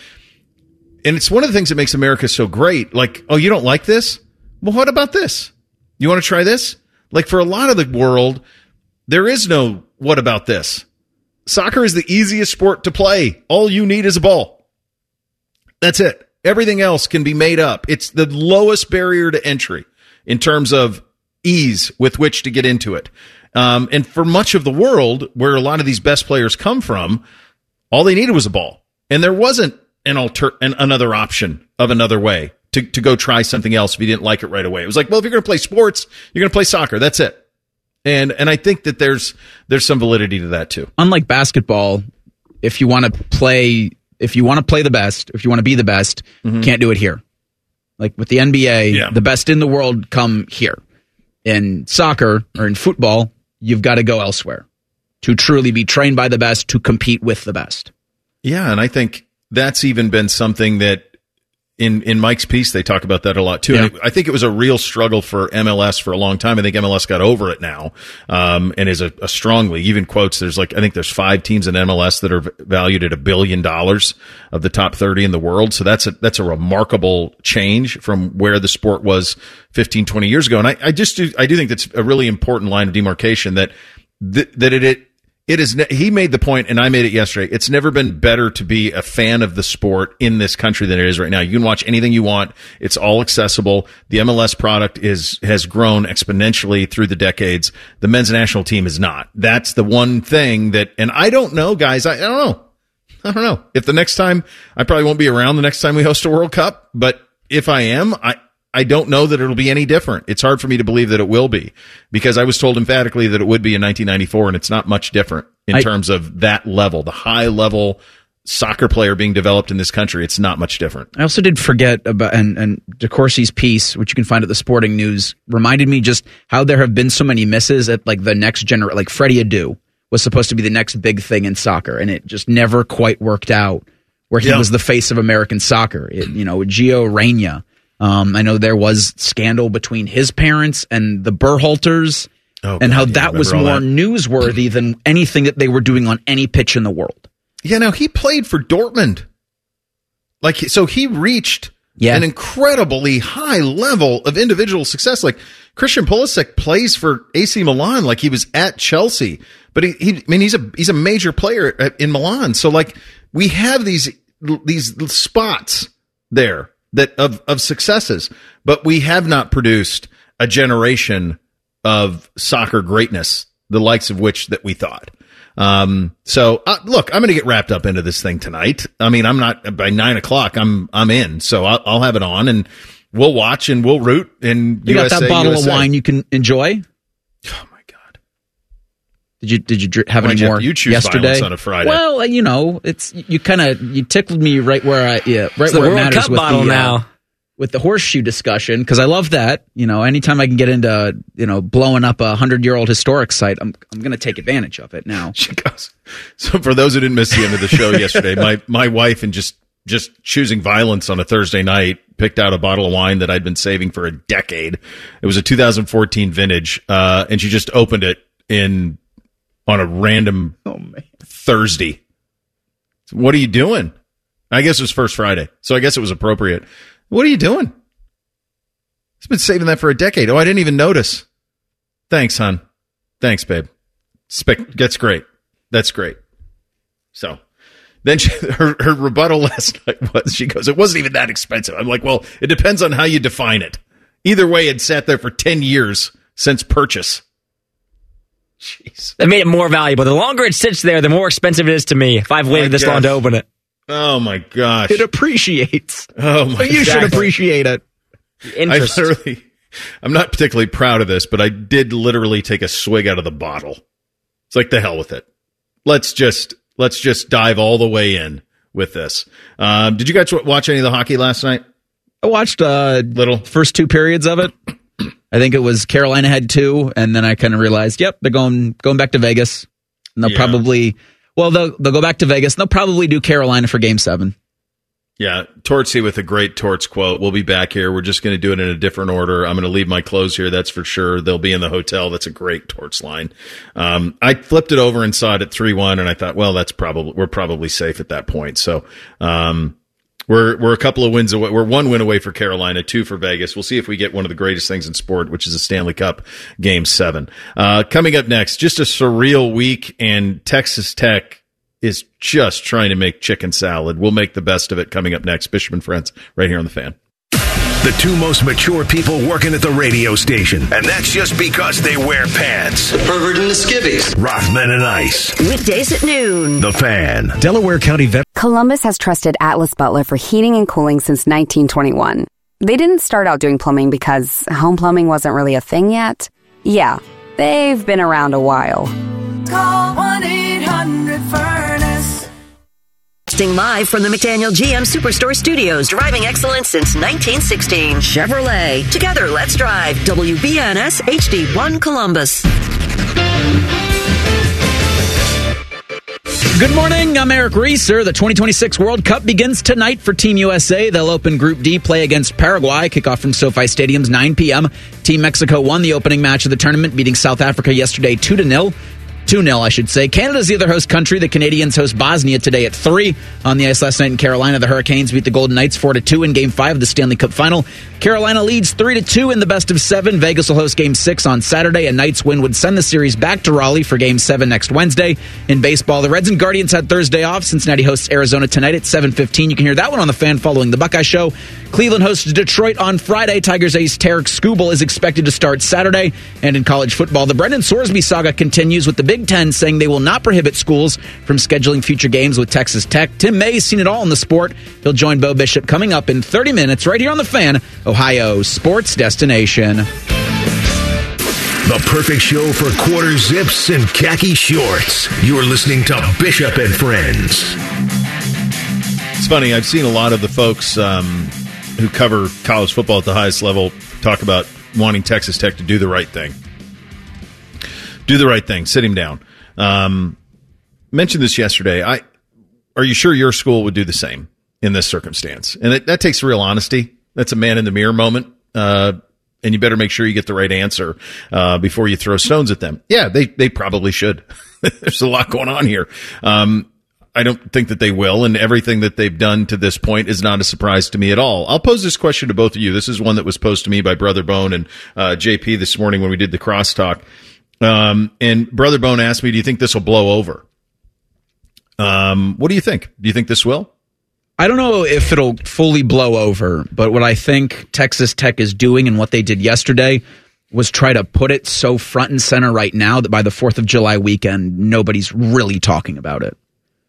and it's one of the things that makes America so great. Like, oh, you don't like this? Well, what about this? You want to try this? Like, for a lot of the world, there is no what about this. Soccer is the easiest sport to play. All you need is a ball. That's it. Everything else can be made up. It's the lowest barrier to entry in terms of ease with which to get into it. And for much of the world, where a lot of these best players come from, all they needed was a ball. And there wasn't another option of another way to go try something else if you didn't like it right away. It was like, well, if you're going to play sports, you're going to play soccer. That's it. And I think that there's some validity to that too. Unlike basketball, if you want to play the best, if you want to be the best, you can't do it here. Like with the NBA, the best in the world come here. In soccer or in football, you've got to go elsewhere to truly be trained by the best, to compete with the best. Yeah, and I think that's even been something that in Mike's piece, they talk about that a lot too. Yeah. And I think it was a real struggle for MLS for a long time. I think MLS got over it now, and is a strong league. Even quotes, I think there's 5 teams in MLS that are valued at $1 billion of the top 30 in the world. So that's a remarkable change from where the sport was 15, 20 years ago. And I do think that's a really important line of demarcation that it is. He made the point, and I made it yesterday. It's never been better to be a fan of the sport in this country than it is right now. You can watch anything you want. It's all accessible. The MLS product has grown exponentially through the decades. The men's national team is not. That's the one thing that, and I don't know, guys. I don't know if the next time, I probably won't be around the next time we host a World Cup, but if I am, I don't know that it'll be any different. It's hard for me to believe that it will be, because I was told emphatically that it would be in 1994, and it's not much different in terms of that level, the high level soccer player being developed in this country. It's not much different. I also did forget about, and DeCourcy's piece, which you can find at the Sporting News, reminded me just how there have been so many misses at like the next generation. Like Freddie Adu was supposed to be the next big thing in soccer, and it just never quite worked out, where he was the face of American soccer. Gio Reyna. I know there was scandal between his parents and the Berhalters, and how that was more newsworthy than anything that they were doing on any pitch in the world. Yeah, no, he played for Dortmund. So he reached an incredibly high level of individual success. Like Christian Pulisic plays for AC Milan, like he was at Chelsea, but he's a major player in Milan. So like we have these spots there that of successes, but we have not produced a generation of soccer greatness, the likes of which that we thought. Look, I'm going to get wrapped up into this thing tonight. I mean, I'm not by 9:00. I'm in, so I'll have it on and we'll watch and we'll root. And you got that bottle of wine you can enjoy. Oh my God! Did you have any more you choose yesterday on a Friday? Well, it's you tickled me right where it's where the it matters Cup with bottle now. With the horseshoe discussion, because I love that. Anytime I can get into, blowing up a 100-year-old historic site, I'm going to take advantage of it now. She goes. So for those who didn't miss the end of the show yesterday, my wife, and just choosing violence on a Thursday night, picked out a bottle of wine that I'd been saving for a decade. It was a 2014 vintage, and she just opened it on a random Thursday. What are you doing? I guess it was First Friday, so I guess it was appropriate. What are you doing? He's been saving that for a decade. Oh, I didn't even notice. Thanks, hon. Thanks, babe. That's great. That's great. So then her rebuttal last night was, she goes, it wasn't even that expensive. I'm like, well, it depends on how you define it. Either way, it sat there for 10 years since purchase. Jeez. That made it more valuable. The longer it sits there, the more expensive it is to me if I've waited this long to open it. Oh, my gosh. It appreciates. Oh, my God. You should appreciate it. I'm not particularly proud of this, but I did literally take a swig out of the bottle. It's like, the hell with it. Let's just dive all the way in with this. Did you guys watch any of the hockey last night? I watched first two periods of it. I think it was Carolina had 2, and then I kind of realized, they're going back to Vegas. And they'll probably... Well, they'll go back to Vegas, and they'll probably do Carolina for Game 7. Yeah, Tortsy with a great Torts quote. We'll be back here. We're just going to do it in a different order. I'm going to leave my clothes here, that's for sure. They'll be in the hotel. That's a great Torts line. I flipped it over and saw it at 3-1, and I thought, well, we're probably safe at that point. So we're a couple of wins away. We're 1 win away for Carolina, 2 for Vegas. We'll see if we get one of the greatest things in sport, which is a Stanley Cup Game 7. Coming up next, just a surreal week, and Texas Tech is just trying to make chicken salad. We'll make the best of it coming up next. Bishop and Friends, right here on The Fan. The 2 most mature people working at the radio station. And that's just because they wear pants. The pervert and the skivvies. Rothman and Ice. Weekdays at noon. The Fan. Delaware County vet. Columbus has trusted Atlas Butler for heating and cooling since 1921. They didn't start out doing plumbing because home plumbing wasn't really a thing yet. Yeah, they've been around a while. Call 1-800-FURNACE. Live from the McDaniel GM Superstore Studios, driving excellence since 1916. Chevrolet. Together, let's drive. WBNS HD1 Columbus. Good morning, I'm Eric Reeser. The 2026 World Cup begins tonight for Team USA. They'll open Group D, play against Paraguay. Kickoff from SoFi Stadium's 9 p.m. Team Mexico won the opening match of the tournament, beating South Africa yesterday 2-0. 2-0, I should say. Canada's the other host country. The Canadians host Bosnia today at 3. On the ice last night in Carolina, the Hurricanes beat the Golden Knights 4-2 in Game 5 of the Stanley Cup Final. Carolina leads 3-2 in the best of 7. Vegas will host Game 6 on Saturday. A Knights win would send the series back to Raleigh for Game 7 next Wednesday. In baseball, the Reds and Guardians had Thursday off. Cincinnati hosts Arizona tonight at 7:15. You can hear that one on The Fan following the Buckeye Show. Cleveland hosts Detroit on Friday. Tigers ace Tarek Skubal is expected to start Saturday. And in college football, the Brendan Sorsby saga continues with the big Big Ten saying they will not prohibit schools from scheduling future games with Texas Tech. Tim May's seen it all in the sport. He'll join Bo Bishop coming up in 30 minutes right here on The Fan, Ohio's sports destination. The perfect show for quarter zips and khaki shorts. You're listening to Bishop and Friends. It's funny, I've seen a lot of the folks who cover college football at the highest level talk about wanting Texas Tech to do the right thing. Do the right thing. Sit him down. Mentioned this yesterday. Are you sure your school would do the same in this circumstance? And that takes real honesty. That's a man in the mirror moment. And you better make sure you get the right answer before you throw stones at them. Yeah, they probably should. There's a lot going on here. I don't think that they will, and everything that they've done to this point is not a surprise to me at all. I'll pose this question to both of you. This is one that was posed to me by Brother Bone and JP this morning when we did the crosstalk. And Brother Bone asked me, do you think this will blow over? What do you think? Do you think this will? I don't know if it'll fully blow over, but what I think Texas Tech is doing and what they did yesterday was try to put it so front and center right now that by the 4th of July weekend, nobody's really talking about it.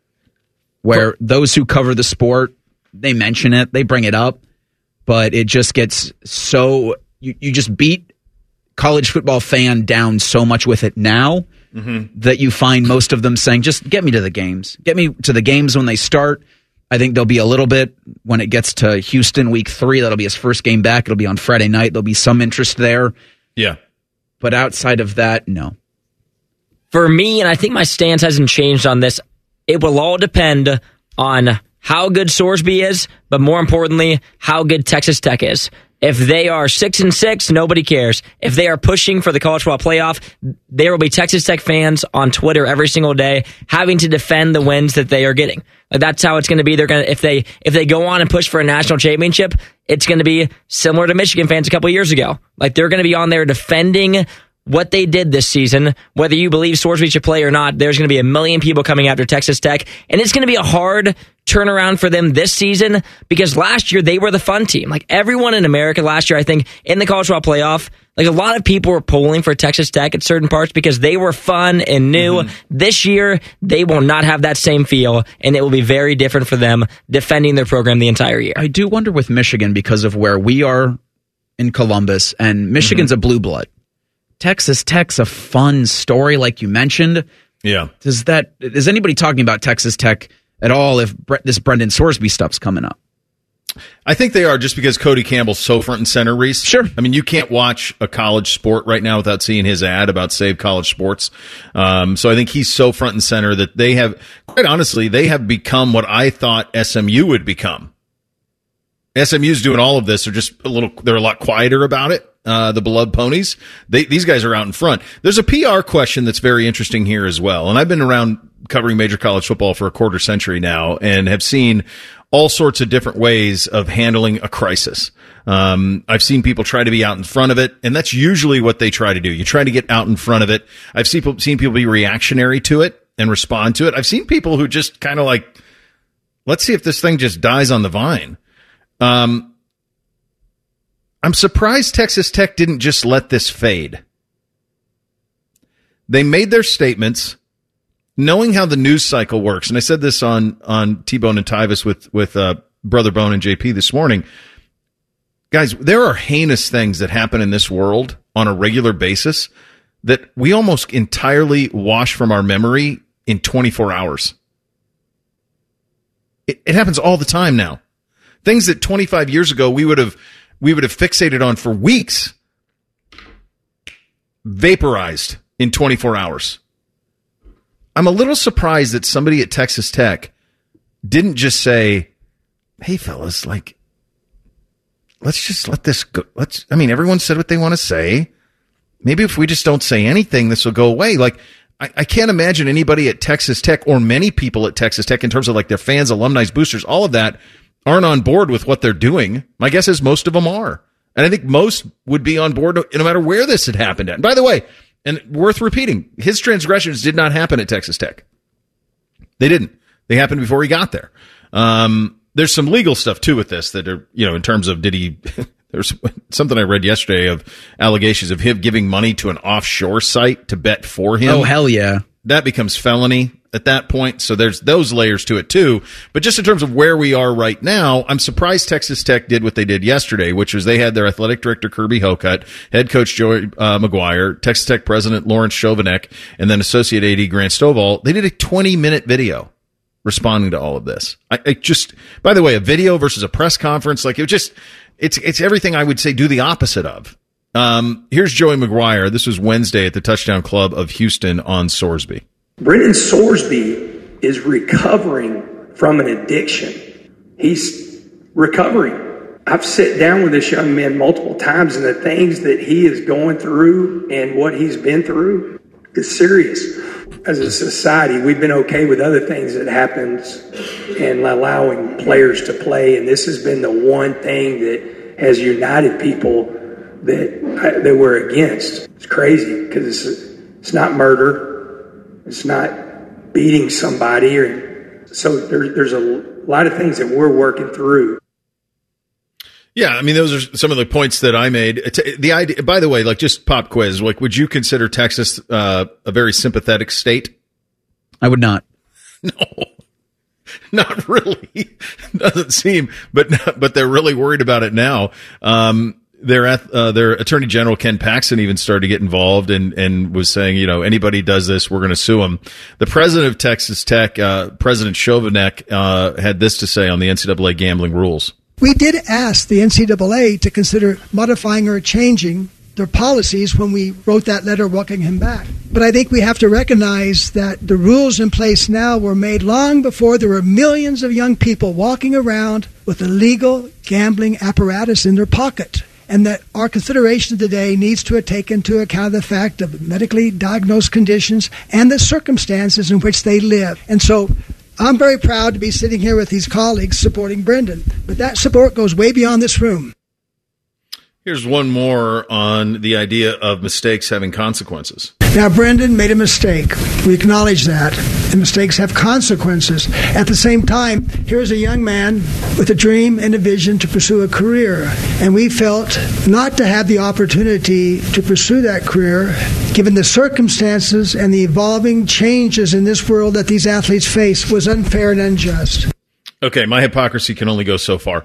Where those who cover the sport, they mention it, they bring it up, but it just gets so, you just beat college football fan down so much with it now that you find most of them saying, just get me to the games. Get me to the games when they start. I think there'll be a little bit when it gets to Houston week 3. That'll be his first game back. It'll be on Friday night. There'll be some interest there. Yeah. But outside of that, no. For me, and I think my stance hasn't changed on this, it will all depend on how good Sorsby is, but more importantly, how good Texas Tech is. If they are 6-6, nobody cares. If they are pushing for the college football playoff, there will be Texas Tech fans on Twitter every single day having to defend the wins that they are getting. Like, that's how it's going to be. They're going to, if they go on and push for a national championship, it's going to be similar to Michigan fans a couple of years ago. Like, they're going to be on there defending what they did this season. Whether you believe Sorsby should play or not, there's going to be a million people coming after Texas Tech, and it's going to be a hard turnaround for them this season because last year they were the fun team. Like, everyone in America last year, I think, in the college football playoff, like, a lot of people were polling for Texas Tech at certain parts because they were fun and new. This year, they will not have that same feel, and it will be very different for them defending their program the entire year. I do wonder with Michigan because of where we are in Columbus, and Michigan's a blue blood. Texas Tech's a fun story, like you mentioned. Yeah. Is anybody talking about Texas Tech at all if this Brendan Sorsby stuff's coming up? I think they are, just because Cody Campbell's so front and center, Reese. Sure. I mean, you can't watch a college sport right now without seeing his ad about Save College Sports. So I think he's so front and center that they have, quite honestly, they have become what I thought SMU would become. SMU's doing all of this. They're a lot quieter about it. The beloved ponies. These guys are out in front. There's a PR question that's very interesting here as well. And I've been around covering major college football for a quarter century now and have seen all sorts of different ways of handling a crisis. I've seen people try to be out in front of it, and that's usually what they try to do. You try to get out in front of it. I've seen people be reactionary to it and respond to it. I've seen people who just kind of like, let's see if this thing just dies on the vine. I'm surprised Texas Tech didn't just let this fade. They made their statements knowing how the news cycle works. And I said this on T-Bone and Tyvis with Brother Bone and JP this morning. Guys, there are heinous things that happen in this world on a regular basis that we almost entirely wash from our memory in 24 hours. It happens all the time now. Things that 25 years ago we would have fixated on for weeks, vaporized in 24 hours. I'm a little surprised that somebody at Texas Tech didn't just say, hey, fellas, like, let's just let this go. Everyone said what they want to say. Maybe if we just don't say anything, this will go away. Like, I can't imagine anybody at Texas Tech, or many people at Texas Tech, in terms of like their fans, alumni, boosters, all of that, aren't on board with what they're doing. My guess is most of them are. And I think most would be on board no matter where this had happened at. And by the way, and worth repeating, his transgressions did not happen at Texas Tech. They didn't. They happened before he got there. There's some legal stuff too with this that are, in terms of there's something I read yesterday of allegations of him giving money to an offshore site to bet for him. Oh, hell yeah. that becomes felony at that point. So there's those layers to it too. But just in terms of where we are right now, I'm surprised Texas Tech did what they did yesterday, which was they had their athletic director, Kirby Hocutt, head coach Joey McGuire, Texas Tech president Lawrence Chovanec, and then associate AD Grant Stovall. They did a 20-minute video responding to all of this. I just, by the way, a video versus a press conference, like it's everything I would say do the opposite of. Here's Joey McGuire. This was Wednesday at the Touchdown Club of Houston on Sorsby. Brendan Sorsby is recovering from an addiction. He's recovering. I've sat down with this young man multiple times, and the things that he is going through and what he's been through is serious. As a society, we've been okay with other things that happens and allowing players to play, and this has been the one thing that has united people that we're against. It's crazy because it's not murder. It's not beating somebody, so there's a lot of things that we're working through. Yeah, I mean, those are some of the points that I made. The idea, by the way, like just pop quiz, like would you consider Texas a very sympathetic state? I would not. No, not really. Doesn't seem, but they're really worried about it now. Their attorney general, Ken Paxton, even started to get involved and was saying, anybody does this, we're going to sue them. The president of Texas Tech, President Chovanec, had this to say on the NCAA gambling rules. We did ask the NCAA to consider modifying or changing their policies when we wrote that letter welcoming him back. But I think we have to recognize that the rules in place now were made long before there were millions of young people walking around with illegal gambling apparatus in their pocket. And that our consideration today needs to take into account the fact of medically diagnosed conditions and the circumstances in which they live. And so I'm very proud to be sitting here with these colleagues supporting Brendan. But that support goes way beyond this room. Here's one more on the idea of mistakes having consequences. Now, Brendan made a mistake. We acknowledge that. And mistakes have consequences. At the same time, here's a young man with a dream and a vision to pursue a career. And we felt not to have the opportunity to pursue that career, given the circumstances and the evolving changes in this world that these athletes face, was unfair and unjust. Okay, my hypocrisy can only go so far.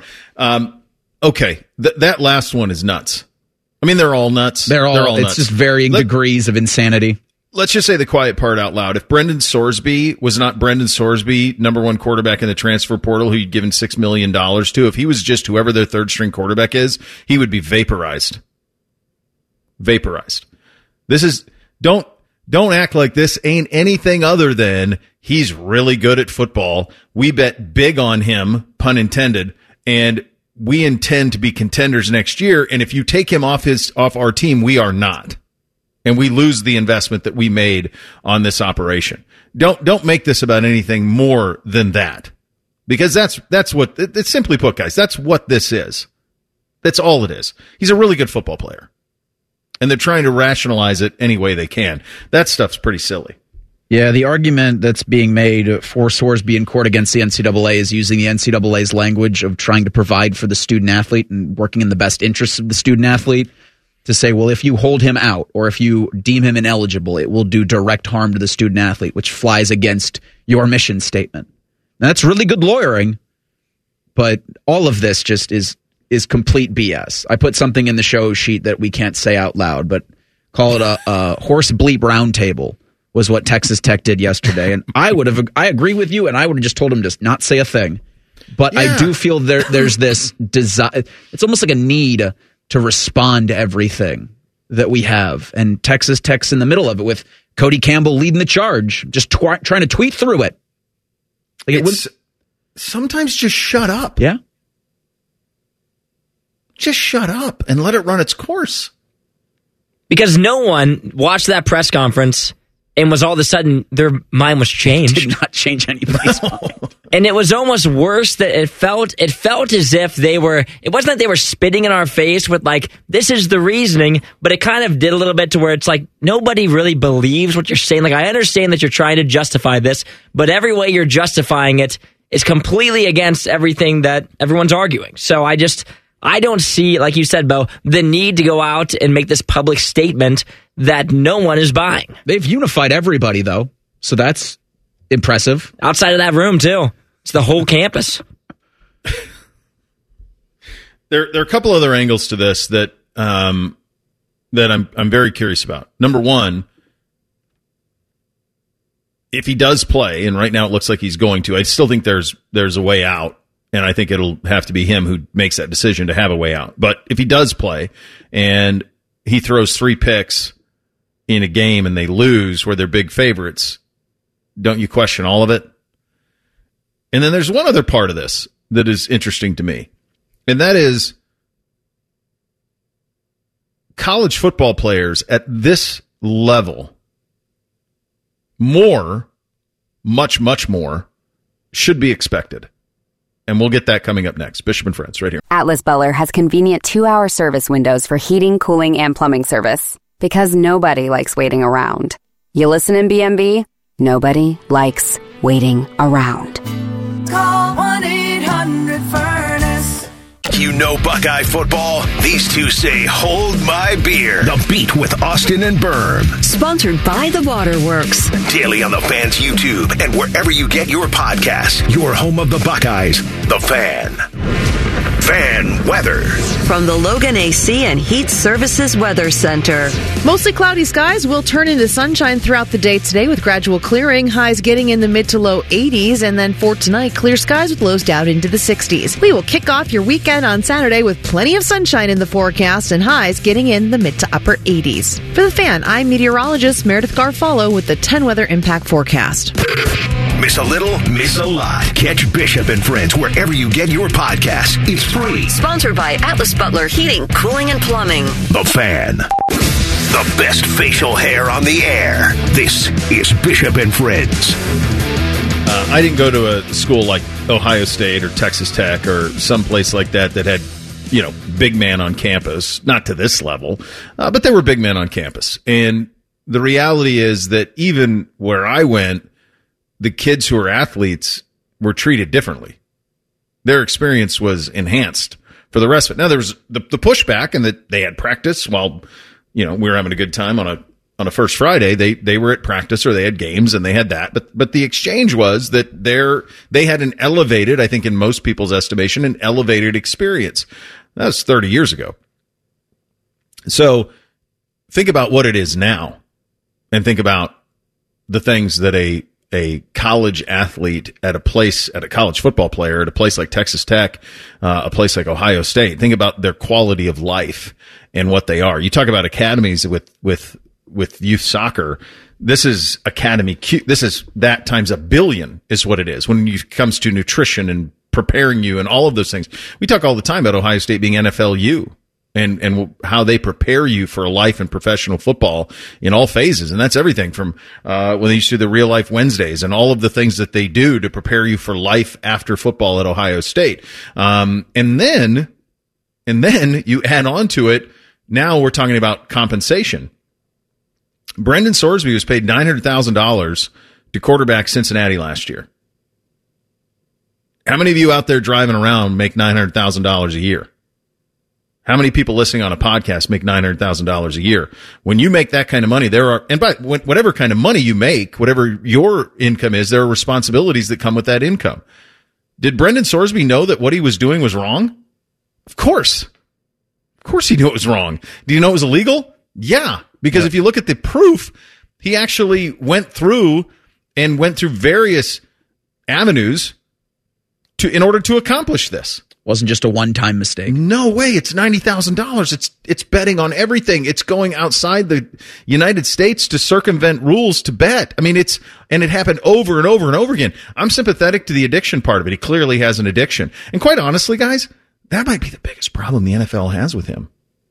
Okay, that last one is nuts. I mean, they're all nuts. They're all nuts. It's just varying degrees of insanity. Let's just say the quiet part out loud. If Brendan Sorsby was not Brendan Sorsby, number one quarterback in the transfer portal who you'd given $6 million to, if he was just whoever their third string quarterback is, he would be vaporized. Vaporized. This is, don't act like this ain't anything other than he's really good at football. We bet big on him, pun intended, and we intend to be contenders next year. And if you take him off our team, we are not. And we lose the investment that we made on this operation. Don't make this about anything more than that. Because that's what, it's simply put, guys, that's what this is. That's all it is. He's a really good football player. And they're trying to rationalize it any way they can. That stuff's pretty silly. Yeah, the argument that's being made for Sorsby in court against the NCAA is using the NCAA's language of trying to provide for the student athlete and working in the best interests of the student athlete to say, well, if you hold him out or if you deem him ineligible, it will do direct harm to the student athlete, which flies against your mission statement. Now, that's really good lawyering, but all of this just is complete BS. I put something in the show sheet that we can't say out loud, but call it a horse bleep roundtable. Was what Texas Tech did yesterday. And I agree with you, and I would have just told him to not say a thing. But yeah. I do feel there's this desire. It's almost like a need to respond to everything that we have. And Texas Tech's in the middle of it with Cody Campbell leading the charge, just trying to tweet through it. Like sometimes just shut up. Yeah. Just shut up and let it run its course. Because no one watched that press conference and was all of a sudden their mind was changed. Did not change anybody's mind. And it was almost worse that it felt as if it wasn't that they were spitting in our face with like, this is the reasoning, but it kind of did a little bit to where it's like, nobody really believes what you're saying. Like, I understand that you're trying to justify this, but every way you're justifying it is completely against everything that everyone's arguing. So I don't see, like you said, Bo, the need to go out and make this public statement that no one is buying. They've unified everybody, though. So that's impressive. Outside of that room, too. It's the whole campus. There are a couple other angles to this that I'm very curious about. Number one, if he does play, and right now it looks like he's going to, I still think there's a way out, and I think it'll have to be him who makes that decision to have a way out. But if he does play and he throws 3 picks in a game and they lose where they're big favorites, don't you question all of it? And then there's one other part of this that is interesting to me, and that is college football players at this level, much more, should be expected. And we'll get that coming up next. Bishop and Friends, right here. Atlas Butler has convenient 2-hour service windows for heating, cooling, and plumbing service. Because nobody likes waiting around. You listen in BMB? Nobody likes waiting around. Call 1-800-FURNACE. You know Buckeye football? These two say, hold my beer. The Beat with Austin and Berm. Sponsored by The Waterworks. Daily on the Fan's YouTube and wherever you get your podcasts. Your home of the Buckeyes, The Fan. Fan weather. From the Logan AC and Heat Services Weather Center. Mostly cloudy skies will turn into sunshine throughout the day today with gradual clearing. Highs getting in the mid to low 80s. And then for tonight, clear skies with lows down into the 60s. We will kick off your weekend on Saturday with plenty of sunshine in the forecast and highs getting in the mid to upper 80s. For The Fan, I'm meteorologist Meredith Garfalo with the 10 Weather Impact Forecast. Miss a little, miss a lot. Catch Bishop and Friends wherever you get your podcasts. It's free. Sponsored by Atlas Butler Heating, Cooling, and Plumbing. The Fan. The best facial hair on the air. This is Bishop and Friends. I didn't go to a school like Ohio State or Texas Tech or someplace like that had, big man on campus. Not to this level, but there were big men on campus. And the reality is that even where I went, the kids who are athletes were treated differently. Their experience was enhanced for the rest of it. Now, there was the pushback and that they had practice while, we were having a good time on a first Friday. They were at practice or they had games and they had that. But the exchange was that they had an elevated, I think in most people's estimation, an elevated experience. That was 30 years ago. So think about what it is now and think about the things that a college athlete at a college football player at a place like Texas Tech, a place like Ohio State, think about their quality of life and what they are. You talk about academies with youth soccer. This is this is that times 1 billion is what it is when it comes to nutrition and preparing you and all of those things. We talk all the time about Ohio State being NFLU. And how they prepare you for life and professional football in all phases. And that's everything from when they used to do the Real Life Wednesdays and all of the things that they do to prepare you for life after football at Ohio State. And then you add on to it, now we're talking about compensation. Brendan Sorsby was paid $900,000 to quarterback Cincinnati last year. How many of you out there driving around make $900,000 a year? How many people listening on a podcast make $900,000 a year? When you make that kind of money, whatever kind of money you make, whatever your income is, there are responsibilities that come with that income. Did Brendan Sorsby know that what he was doing was wrong? Of course. Of course he knew it was wrong. Do you know it was illegal? Yeah. Because if you look at the proof, he actually went through various avenues in order to accomplish this. Wasn't just a one-time mistake. No way. It's $90,000. It's betting on everything. It's going outside the United States to circumvent rules to bet. I mean, it happened over and over and over again. I'm sympathetic to the addiction part of it. He clearly has an addiction. And quite honestly, guys, that might be the biggest problem the NFL has with him.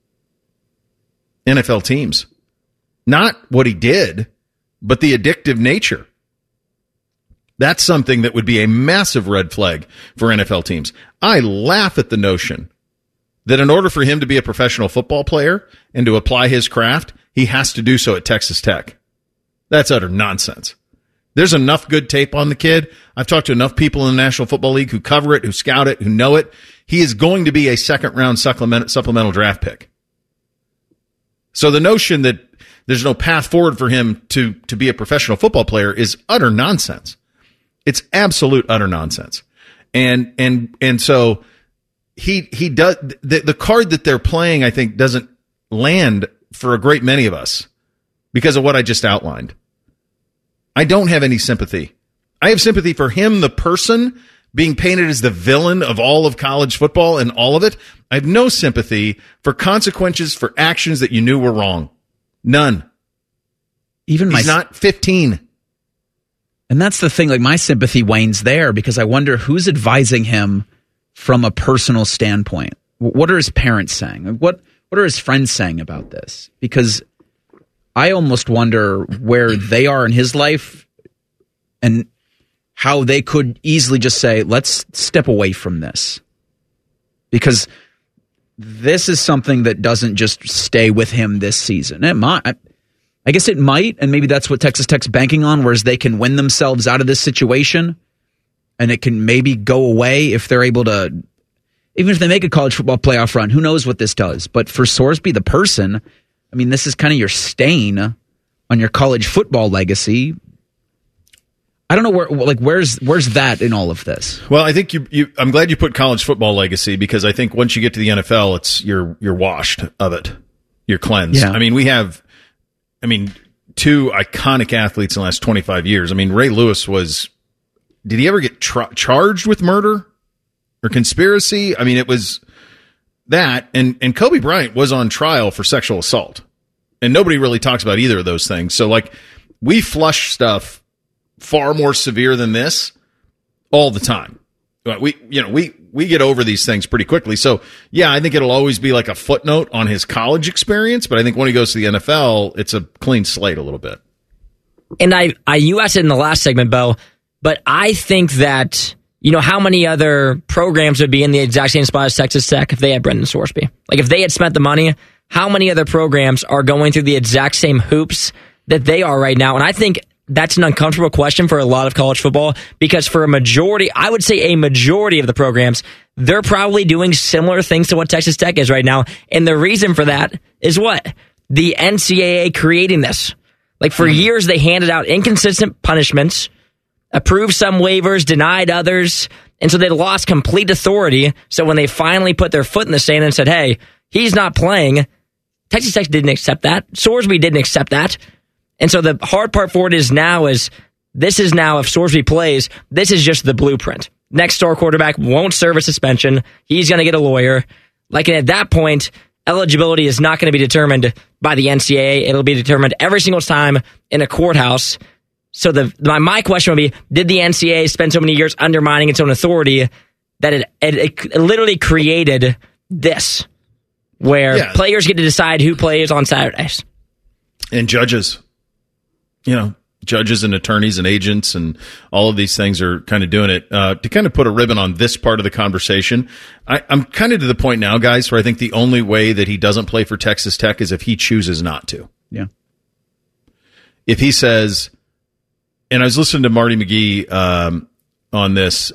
NFL teams. Not what he did, but the addictive nature. That's something that would be a massive red flag for NFL teams. I laugh at the notion that in order for him to be a professional football player and to apply his craft, he has to do so at Texas Tech. That's utter nonsense. There's enough good tape on the kid. I've talked to enough people in the National Football League who cover it, who scout it, who know it. He is going to be a second-round supplemental draft pick. So the notion that there's no path forward for him to be a professional football player is utter nonsense. It's absolute utter nonsense. And so he does the card that they're playing, I think, doesn't land for a great many of us because of what I just outlined. I don't have any sympathy. I have sympathy for him, the person, being painted as the villain of all of college football and all of it. I have no sympathy for consequences for actions that you knew were wrong. None. He's not 15. And that's the thing. Like, my sympathy wanes there because I wonder who's advising him from a personal standpoint. What are his parents saying? What are his friends saying about this? Because I almost wonder where they are in his life and how they could easily just say, let's step away from this. Because this is something that doesn't just stay with him this season. It might. I guess it might, and maybe that's what Texas Tech's banking on, whereas they can win themselves out of this situation, and it can maybe go away if they're able to, even if they make a college football playoff run, who knows what this does. But for Sorsby, the person, I mean, this is kind of your stain on your college football legacy. I don't know where's that in all of this? Well, I think I'm glad you put college football legacy because I think once you get to the NFL, it's you're washed of it. You're cleansed. Yeah. I mean, we have two iconic athletes in the last 25 years. I mean, Ray Lewis did he ever get charged with murder or conspiracy? I mean, it was that. And Kobe Bryant was on trial for sexual assault. And nobody really talks about either of those things. So, we flush stuff far more severe than this all the time. We get over these things pretty quickly. So, yeah, I think it'll always be like a footnote on his college experience. But I think when he goes to the NFL, it's a clean slate a little bit. And you asked it in the last segment, Bo, but I think that, how many other programs would be in the exact same spot as Texas Tech if they had Brendan Sorsby? Like, if they had spent the money, how many other programs are going through the exact same hoops that they are right now? And I think that's an uncomfortable question for a lot of college football because for a majority, I would say a majority of the programs, they're probably doing similar things to what Texas Tech is right now. And the reason for that is what? The NCAA creating this. Like, for years, they handed out inconsistent punishments, approved some waivers, denied others, and so they lost complete authority. So when they finally put their foot in the sand and said, hey, he's not playing, Texas Tech didn't accept that. Sorsby didn't accept that. And so the hard part for it is this is now, if Sorsby plays, this is just the blueprint. Next star quarterback won't serve a suspension. He's going to get a lawyer. And at that point, eligibility is not going to be determined by the NCAA. It'll be determined every single time in a courthouse. So my question would be, did the NCAA spend so many years undermining its own authority that it literally created this, where players get to decide who plays on Saturdays? And judges. Judges and attorneys and agents and all of these things are kind of doing it. To kind of put a ribbon on this part of the conversation, I'm kind of to the point now, guys, where I think the only way that he doesn't play for Texas Tech is if he chooses not to. Yeah. If he says, and I was listening to Marty McGee on this,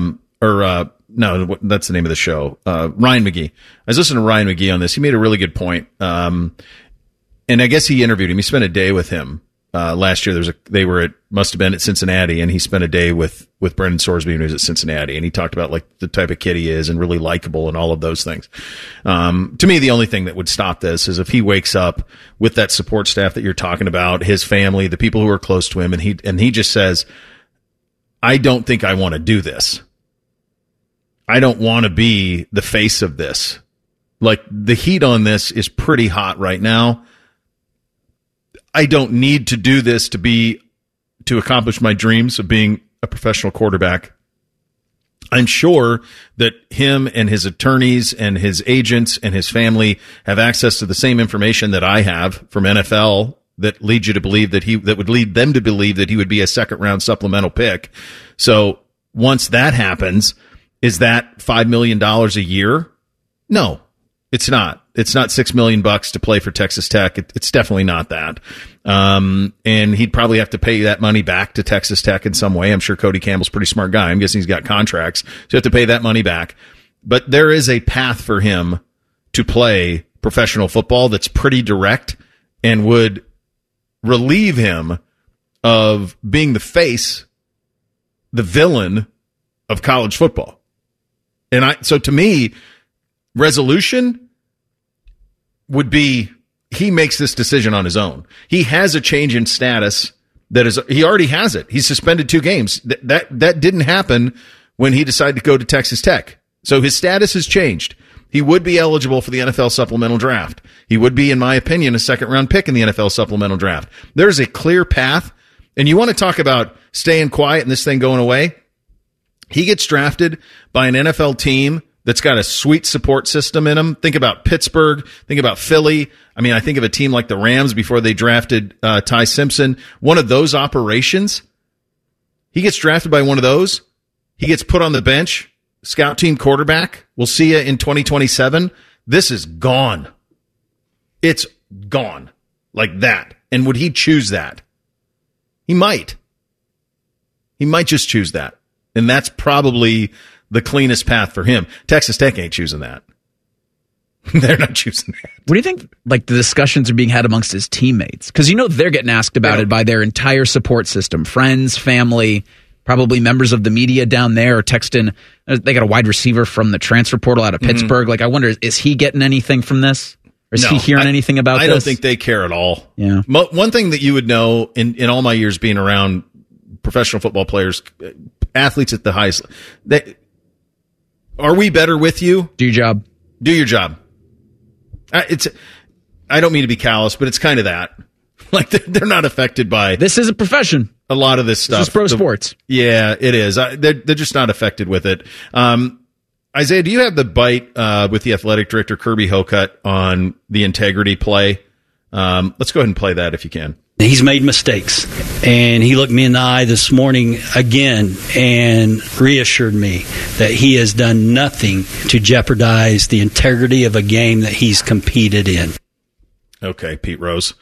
no, that's the name of the show, Ryan McGee. I was listening to Ryan McGee on this. He made a really good point. And I guess he interviewed him. He spent a day with him. Last year, must have been at Cincinnati, and he spent a day with Brendan Sorsby when he was at Cincinnati, and he talked about the type of kid he is and really likable and all of those things. To me, the only thing that would stop this is if he wakes up with that support staff that you're talking about, his family, the people who are close to him, and he just says, I don't think I want to do this. I don't want to be the face of this. The heat on this is pretty hot right now. I don't need to do this to accomplish my dreams of being a professional quarterback. I'm sure that him and his attorneys and his agents and his family have access to the same information that I have from NFL that leads you to believe that would lead them to believe that he would be a second round supplemental pick. So once that happens, is that $5 million a year? No. It's not. It's not $6 million to play for Texas Tech. It's definitely not that. And he'd probably have to pay that money back to Texas Tech in some way. I'm sure Cody Campbell's a pretty smart guy. I'm guessing he's got contracts, so you have to pay that money back. But there is a path for him to play professional football that's pretty direct and would relieve him of being the face, the villain of college football. And so to me, resolution would be he makes this decision on his own. He has a change in status he already has it. He's suspended 2 games. That didn't happen when he decided to go to Texas Tech. So his status has changed. He would be eligible for the NFL supplemental draft. He would be, in my opinion, a second-round pick in the NFL supplemental draft. There's a clear path. And you want to talk about staying quiet and this thing going away? He gets drafted by an NFL team that's got a sweet support system in him. Think about Pittsburgh. Think about Philly. I mean, I think of a team like the Rams before they drafted Ty Simpson. One of those operations, he gets drafted by one of those. He gets put on the bench. Scout team quarterback. We'll see you in 2027. This is gone. It's gone. Like that. And would he choose that? He might. He might just choose that. And that's probably the cleanest path for him. Texas Tech ain't choosing that. They're not choosing that. What do you think, like, the discussions are being had amongst his teammates? Because they're getting asked about it by their entire support system. Friends, family, probably members of the media down there are texting. They got a wide receiver from the transfer portal out of Pittsburgh. Like, I wonder, is he getting anything from this? Or is he hearing anything about this? I don't think they care at all. Yeah. One thing that you would know in all my years being around professional football players, athletes at the highest, are we better with you? Do your job. Do your job. I don't mean to be callous, but it's kind of that. Like, they're not affected by... This is a profession. A lot of this stuff. This is pro sports. Yeah, it is. They're just not affected with it. Isaiah, do you have the bite with the athletic director, Kirby Hocutt, on the integrity play? Let's go ahead and play that if you can. He's made mistakes, and he looked me in the eye this morning again and reassured me that he has done nothing to jeopardize the integrity of a game that he's competed in. Okay, Pete Rose.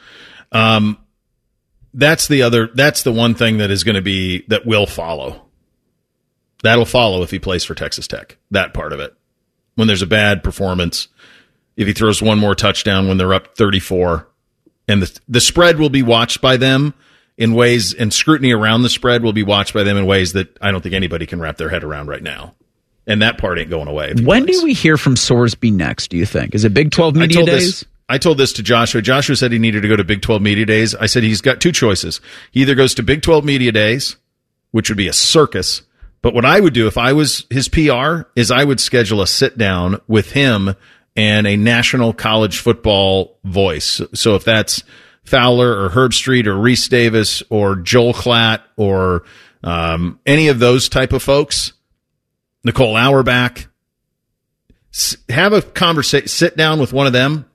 That's the one thing that will follow. That'll follow if he plays for Texas Tech. That part of it. When there's a bad performance, if he throws one more touchdown when they're up 34, and the spread will be watched by them in ways, and scrutiny around the spread will be watched by them in ways that I don't think anybody can wrap their head around right now. And that part ain't going away. When do we hear from Sorsby next, do you think? Is it Big 12 Media Days? I told this to Joshua. Joshua said he needed to go to Big 12 Media Days. I said he's got 2 choices. He either goes to Big 12 Media Days, which would be a circus. But what I would do if I was his PR is I would schedule a sit down with him and a national college football voice. So if that's Fowler or Herb Street or Reese Davis or Joel Klatt or any of those type of folks, Nicole Auerbach, have a conversation, sit down with one of them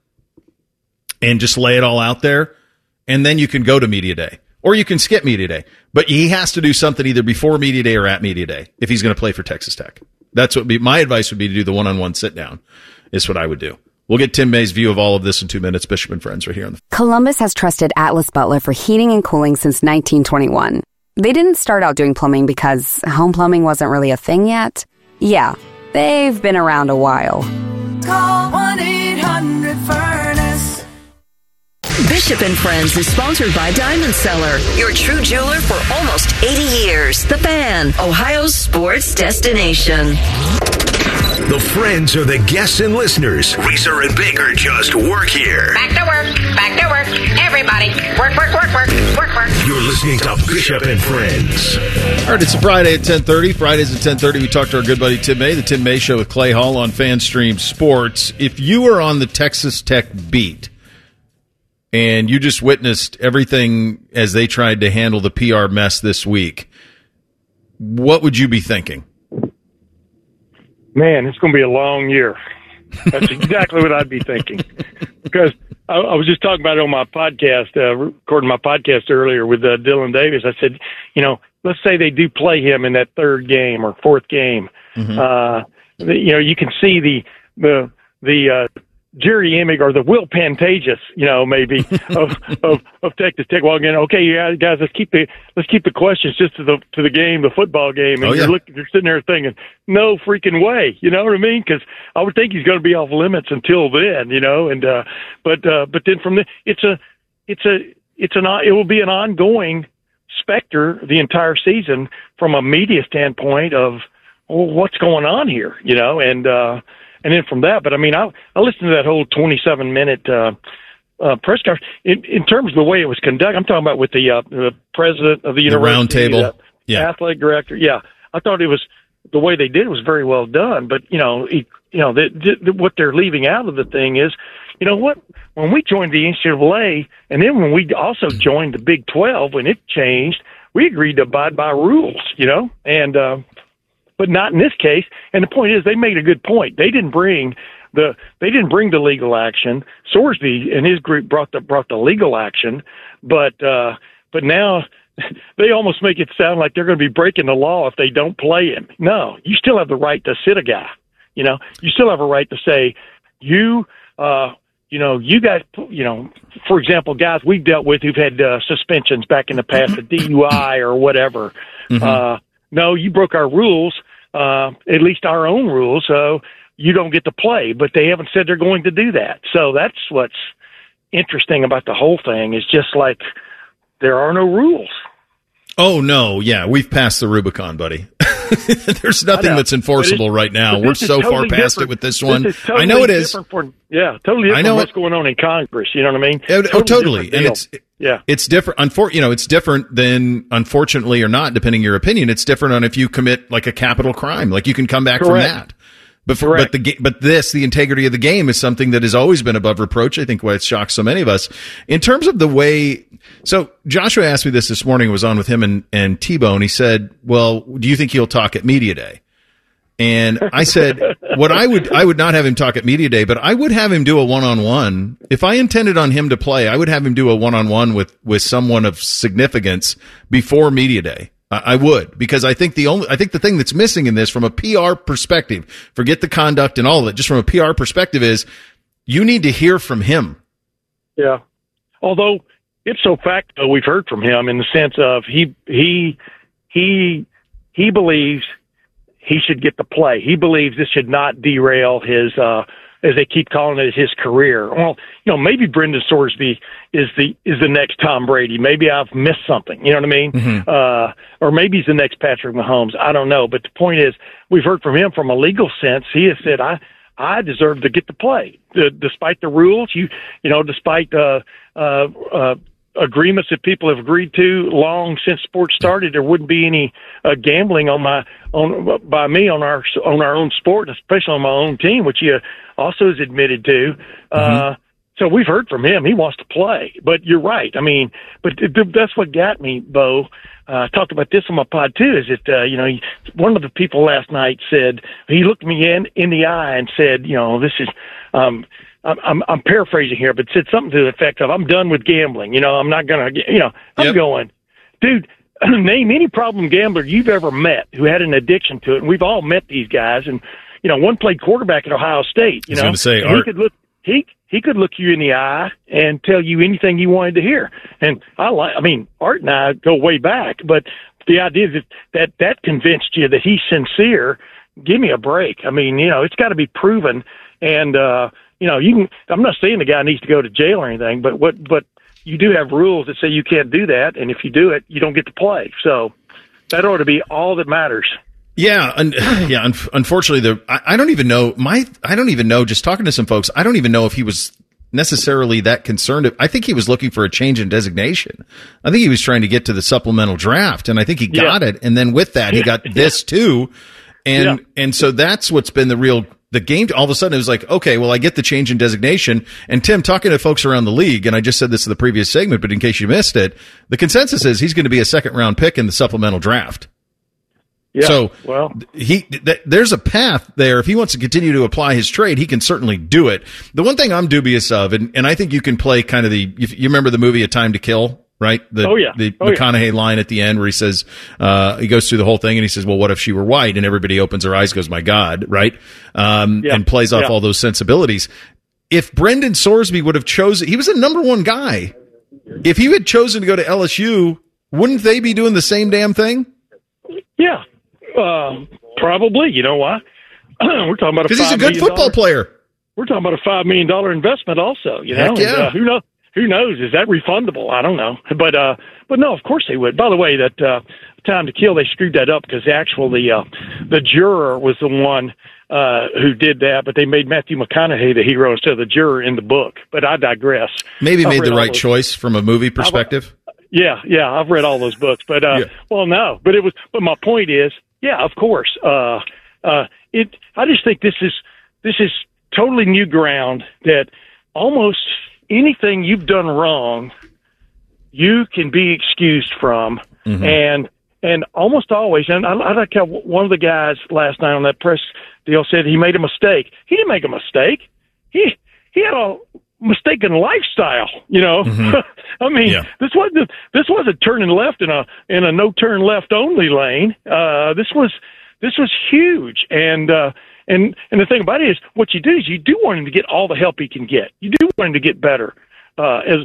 and just lay it all out there. And then you can go to Media Day or you can skip Media Day. But he has to do something either before Media Day or at Media Day if he's going to play for Texas Tech. That's what my advice would be, to do the one-on-one sit down. Is what I would do. We'll get Tim May's view of all of this in 2 minutes. Bishop and Friends right here on the... Columbus has trusted Atlas Butler for heating and cooling since 1921. They didn't start out doing plumbing because home plumbing wasn't really a thing yet. Yeah, they've been around a while. Call 1-800-FURNACE. Bishop and Friends is sponsored by Diamond Cellar, your true jeweler for almost 80 years. The Fan, Ohio's sports destination. The friends are the guests and listeners. Reeser and Baker just work here. Back to work. Back to work. Everybody, work, work, work, work, work, work. You're listening to Bishop and Friends. All right, it's a Friday at 10:30. Fridays at 10:30, we talk to our good buddy Tim May, the Tim May Show with Clay Hall on FanStream Sports. If you were on the Texas Tech beat and you just witnessed everything as they tried to handle the PR mess this week, what would you be thinking? Man, it's going to be a long year. That's exactly what I'd be thinking. Because I was just talking about it on my podcast, recording my podcast earlier with Dylan Davis. I said, let's say they do play him in that third game or fourth game. Mm-hmm. You can see the Jerry Emig or the Will Pantages, maybe of Texas Tech walking in. Okay, yeah, guys, let's keep the questions just to the game, the football game. And you're sitting there thinking, no freaking way, you know what I mean? Because I would think he's going to be off limits until then, but then from there, it's a it will be an ongoing specter the entire season from a media standpoint of what's going on here, and then from that. But I mean, I listened to that whole 27-minute press conference. In terms of the way it was conducted, I'm talking about with the president of the university, round table, athletic director. Yeah, I thought it was the way they did it was very well done. But what they're leaving out of the thing is, when we joined the NCAA, and then when we also joined the Big 12, when it changed, we agreed to abide by rules, and but not in this case. And the point is, they made a good point. They didn't bring the legal action. Sorsby and his group brought the legal action, but now they almost make it sound like they're going to be breaking the law if they don't play him. No, you still have the right to sit a guy. You still have a right to say you guys, for example, guys we've dealt with who've had suspensions back in the past, a DUI or whatever. Mm-hmm. No, you broke our rules, at least our own rules, so you don't get to play. But they haven't said they're going to do that. So that's what's interesting about the whole thing, is just like there are no rules. Oh, no. Yeah, we've passed the Rubicon, buddy. There's nothing that's enforceable right now. We're so far past it with this one. Totally I know it is. Totally different from what's going on in Congress. You know what I mean? Totally. And it's different. It's different than, unfortunately or not, depending on your opinion. It's different on if you commit like a capital crime. Like you can come back from that. But the integrity of the game is something that has always been above reproach. I think why it shocks so many of us. In terms of the way, so Joshua asked me this morning. I was on with him and T-Bone. He said, "Well, do you think he'll talk at Media Day?" And I said, "What I would not have him talk at Media Day, but I would have him do a one-on-one. If I intended on him to play, I would have him do a one-on-one with someone of significance before Media Day." I would, because I think the thing that's missing in this from a PR perspective, forget the conduct and all of it, just from a PR perspective, is you need to hear from him. Yeah. Although ipso facto, we've heard from him in the sense of he believes he should get the play. He believes this should not derail his, as they keep calling it, his career. Well, maybe Brendan Sorsby is the next Tom Brady. Maybe I've missed something. You know what I mean? Mm-hmm. Or maybe he's the next Patrick Mahomes. I don't know. But the point is, we've heard from him from a legal sense. He has said, I deserve to get to play, despite the rules. Despite agreements that people have agreed to long since sports started. There wouldn't be any gambling by me on our own sport, especially on my own team, which he also has admitted to. Mm-hmm. So we've heard from him. He wants to play. But you're right. I mean, but that's what got me, Bo. I talked about this on my pod too. Is that one of the people last night said, he looked me in the eye and said, this is. I'm paraphrasing here, but said something to the effect of, "I'm done with gambling. I'm not going to, I'm going, dude, name any problem gambler you've ever met who had an addiction to it." And we've all met these guys. And, one played quarterback at Ohio State, I was going to say, Art. He could look you in the eye and tell you anything you wanted to hear. And Art and I go way back, but the idea is that convinced you that he's sincere. Give me a break. I mean, it's got to be proven. And, I'm not saying the guy needs to go to jail or anything, but you do have rules that say you can't do that, and if you do it, you don't get to play. So that ought to be all that matters. Yeah, unfortunately, I don't even know. Just talking to some folks, I don't even know if he was necessarily that concerned. I think he was looking for a change in designation. I think he was trying to get to the supplemental draft, and I think he got it. And then with that, he got this too, and so that's what's been the game. All of a sudden, it was like, okay, well, I get the change in designation. And Tim, talking to folks around the league, and I just said this in the previous segment, but in case you missed it, the consensus is he's going to be a second-round pick in the supplemental draft. Yeah, so well, there's a path there. If he wants to continue to apply his trade, he can certainly do it. The one thing I'm dubious of, and I think you can play kind of you remember the movie A Time to Kill, right? The McConaughey line at the end where he says, he goes through the whole thing and he says, "Well, what if she were white?" And everybody opens their eyes, goes, "My God," right? And plays off all those sensibilities. If Brendan Sorsby would have chosen, he was a number one guy. If he had chosen to go to LSU, wouldn't they be doing the same damn thing? Yeah. Probably. You know why? We're talking about because he's a good football player. We're talking about a $5 million investment, also. Heck yeah. And, who knows? Is that refundable? I don't know. But no, of course they would. By the way, that Time to Kill, they screwed that up because actually the juror was the one who did that, but they made Matthew McConaughey the hero instead of the juror in the book. But I digress. Maybe made the right choice from a movie perspective. Yeah, I've read all those books, but well, no, but my point is, yeah, of course. I just think this is totally new ground that almost anything you've done wrong, you can be excused from, and almost always. And I like how one of the guys last night on that press deal said he made a mistake. He didn't make a mistake. He had a mistaken lifestyle, you know. I mean, this wasn't turning left in a no turn left only lane. This was huge, and the thing about it is, what you do is you do want him to get all the help he can get. You do want him to get better, as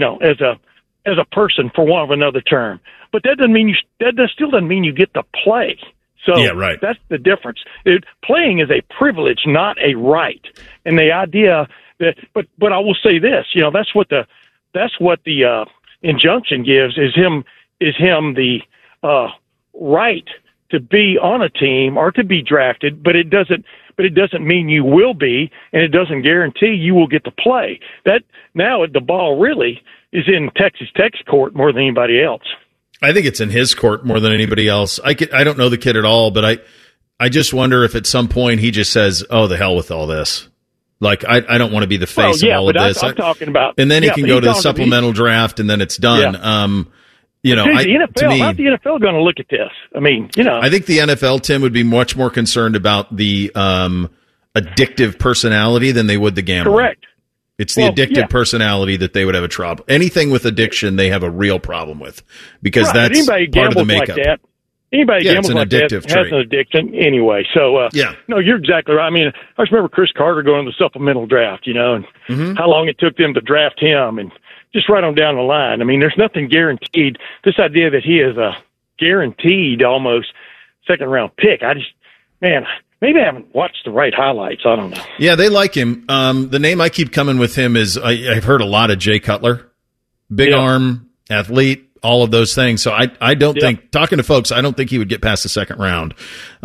a person, for want of another term. But that still doesn't mean you get to play. So that's the difference. Playing is a privilege, not a right. And the idea that, but I will say this, you know, that's what the injunction gives is him the right to be on a team or to be drafted, but it doesn't mean you will be, and it doesn't guarantee you will get to play. That now the ball really is in Texas Tech's court more than anybody else. I think it's in his court more than anybody else. I don't know the kid at all, but I just wonder if at some point he just says, "Oh, the hell with all this." Like, I don't want to be the face of all of this. I'm talking about, and then he can go to the supplemental draft, and then it's done. Yeah. You know, the NFL, how's the NFL going to look at this? I mean, you know, I think the NFL, Tim, would be much more concerned about the addictive personality than they would the gambling. Correct. It's the addictive personality that they would have a trouble. Anything with addiction, they have a real problem with, because that's part of the makeup. Like that, anybody gambles like that has an addiction anyway. So, no, you're exactly right. I mean, I just remember Chris Carter going to the supplemental draft, you know, and how long it took them to draft him, and just right on down the line. I mean, there's nothing guaranteed. This idea that he is a guaranteed almost second-round pick, maybe I haven't watched the right highlights. I don't know. Yeah, they like him. The name I keep coming with him is, I've heard a lot of Jay Cutler. Big arm, athlete, all of those things. So I don't think, talking to folks, I don't think he would get past the second round.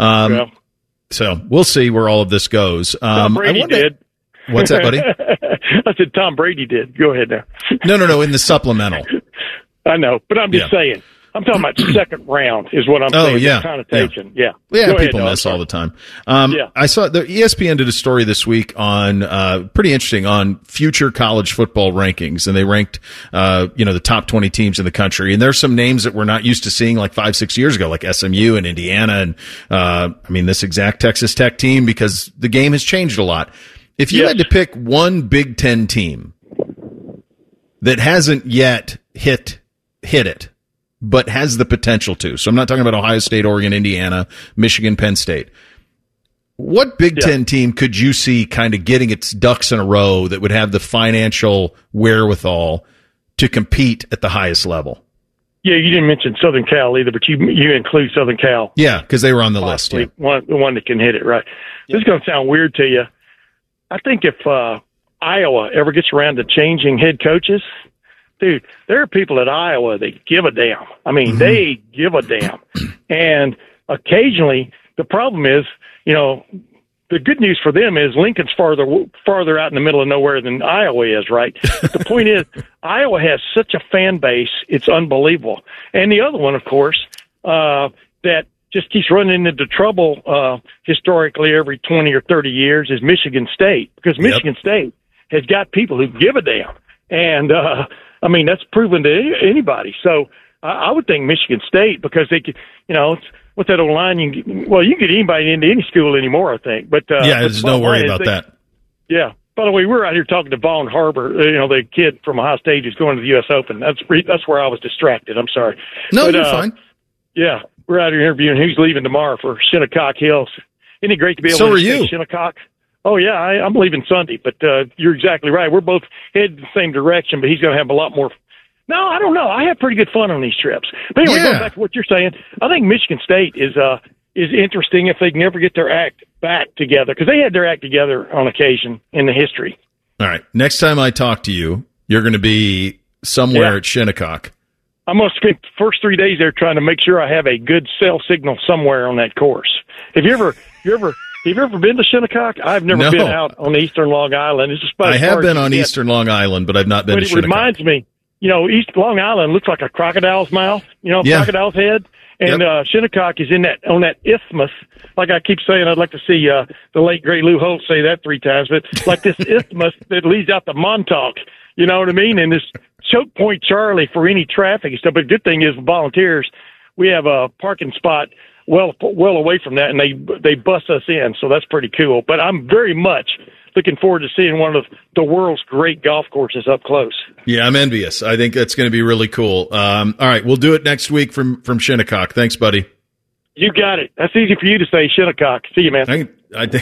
So we'll see where all of this goes. Tom Brady did. What's that, buddy? I said Tom Brady did. Go ahead now. No, in the supplemental. I know, but I'm just saying. I'm talking about second round is what I'm saying. Yeah. Connotation. Yeah, people miss all the time. I saw the ESPN did a story this week on, pretty interesting, on future college football rankings. And they ranked, the top 20 teams in the country. And there's some names that we're not used to seeing like 5-6 years ago, like SMU and Indiana. And, this exact Texas Tech team, because the game has changed a lot. If you had to pick one Big Ten team that hasn't yet hit it, but has the potential to, so I'm not talking about Ohio State, Oregon, Indiana, Michigan, Penn State. What Big Ten team could you see kind of getting its ducks in a row that would have the financial wherewithal to compete at the highest level? Yeah, you didn't mention Southern Cal either, but you include Southern Cal. Yeah, because they were on the list. Yeah. The one that can hit it, right. This is going to sound weird to you. I think if Iowa ever gets around to changing head coaches, dude, there are people at Iowa that give a damn. I mean, they give a damn. And occasionally, the problem is, the good news for them is Lincoln's farther out in the middle of nowhere than Iowa is, right? But the point is, Iowa has such a fan base, it's unbelievable. And the other one, of course, that just keeps running into trouble historically every 20 or 30 years is Michigan State, because Michigan State has got people who give a damn. And, that's proven to anybody. So I would think Michigan State, because they could, with that old line, you can get anybody into any school anymore, I think. But there's no worry about that. Yeah. By the way, we're out here talking to Vaughn Harbor, the kid from Ohio State who's going to the U.S. Open. That's where I was distracted. I'm sorry. No, you're fine. Yeah. We're out here interviewing who's leaving tomorrow for Shinnecock Hills. Isn't it great to be able to say Shinnecock? Oh, yeah, I'm leaving Sunday, but you're exactly right. We're both headed the same direction, but he's going to have a lot more. No, I don't know. I have pretty good fun on these trips. But anyway, going back to what you're saying, I think Michigan State is interesting if they can ever get their act back together, because they had their act together on occasion in the history. All right. Next time I talk to you, You're going to be somewhere at Shinnecock. I'm going to spend the first 3 days there trying to make sure I have a good cell signal somewhere on that course. Have you ever been to Shinnecock? I've never been out on Eastern Long Island. It's just I have been on Eastern Long Island, but I've not been to Shinnecock. It reminds me, East Long Island looks like a crocodile's mouth, crocodile's head. And Shinnecock is on that isthmus. Like I keep saying, I'd like to see the late, great Lou Holtz say that 3 times. But like this isthmus that leads out to Montauk, you know what I mean? And this choke point Charlie for any traffic and stuff. But the good thing is, with volunteers, we have a parking spot well away from that, and they bus us in. So that's pretty cool. But I'm very much looking forward to seeing one of the world's great golf courses up close. Yeah, I'm envious. I think that's going to be really cool. All right, we'll do it next week from Shinnecock. Thanks, buddy. You got it. That's easy for you to say, Shinnecock. See you, man. I think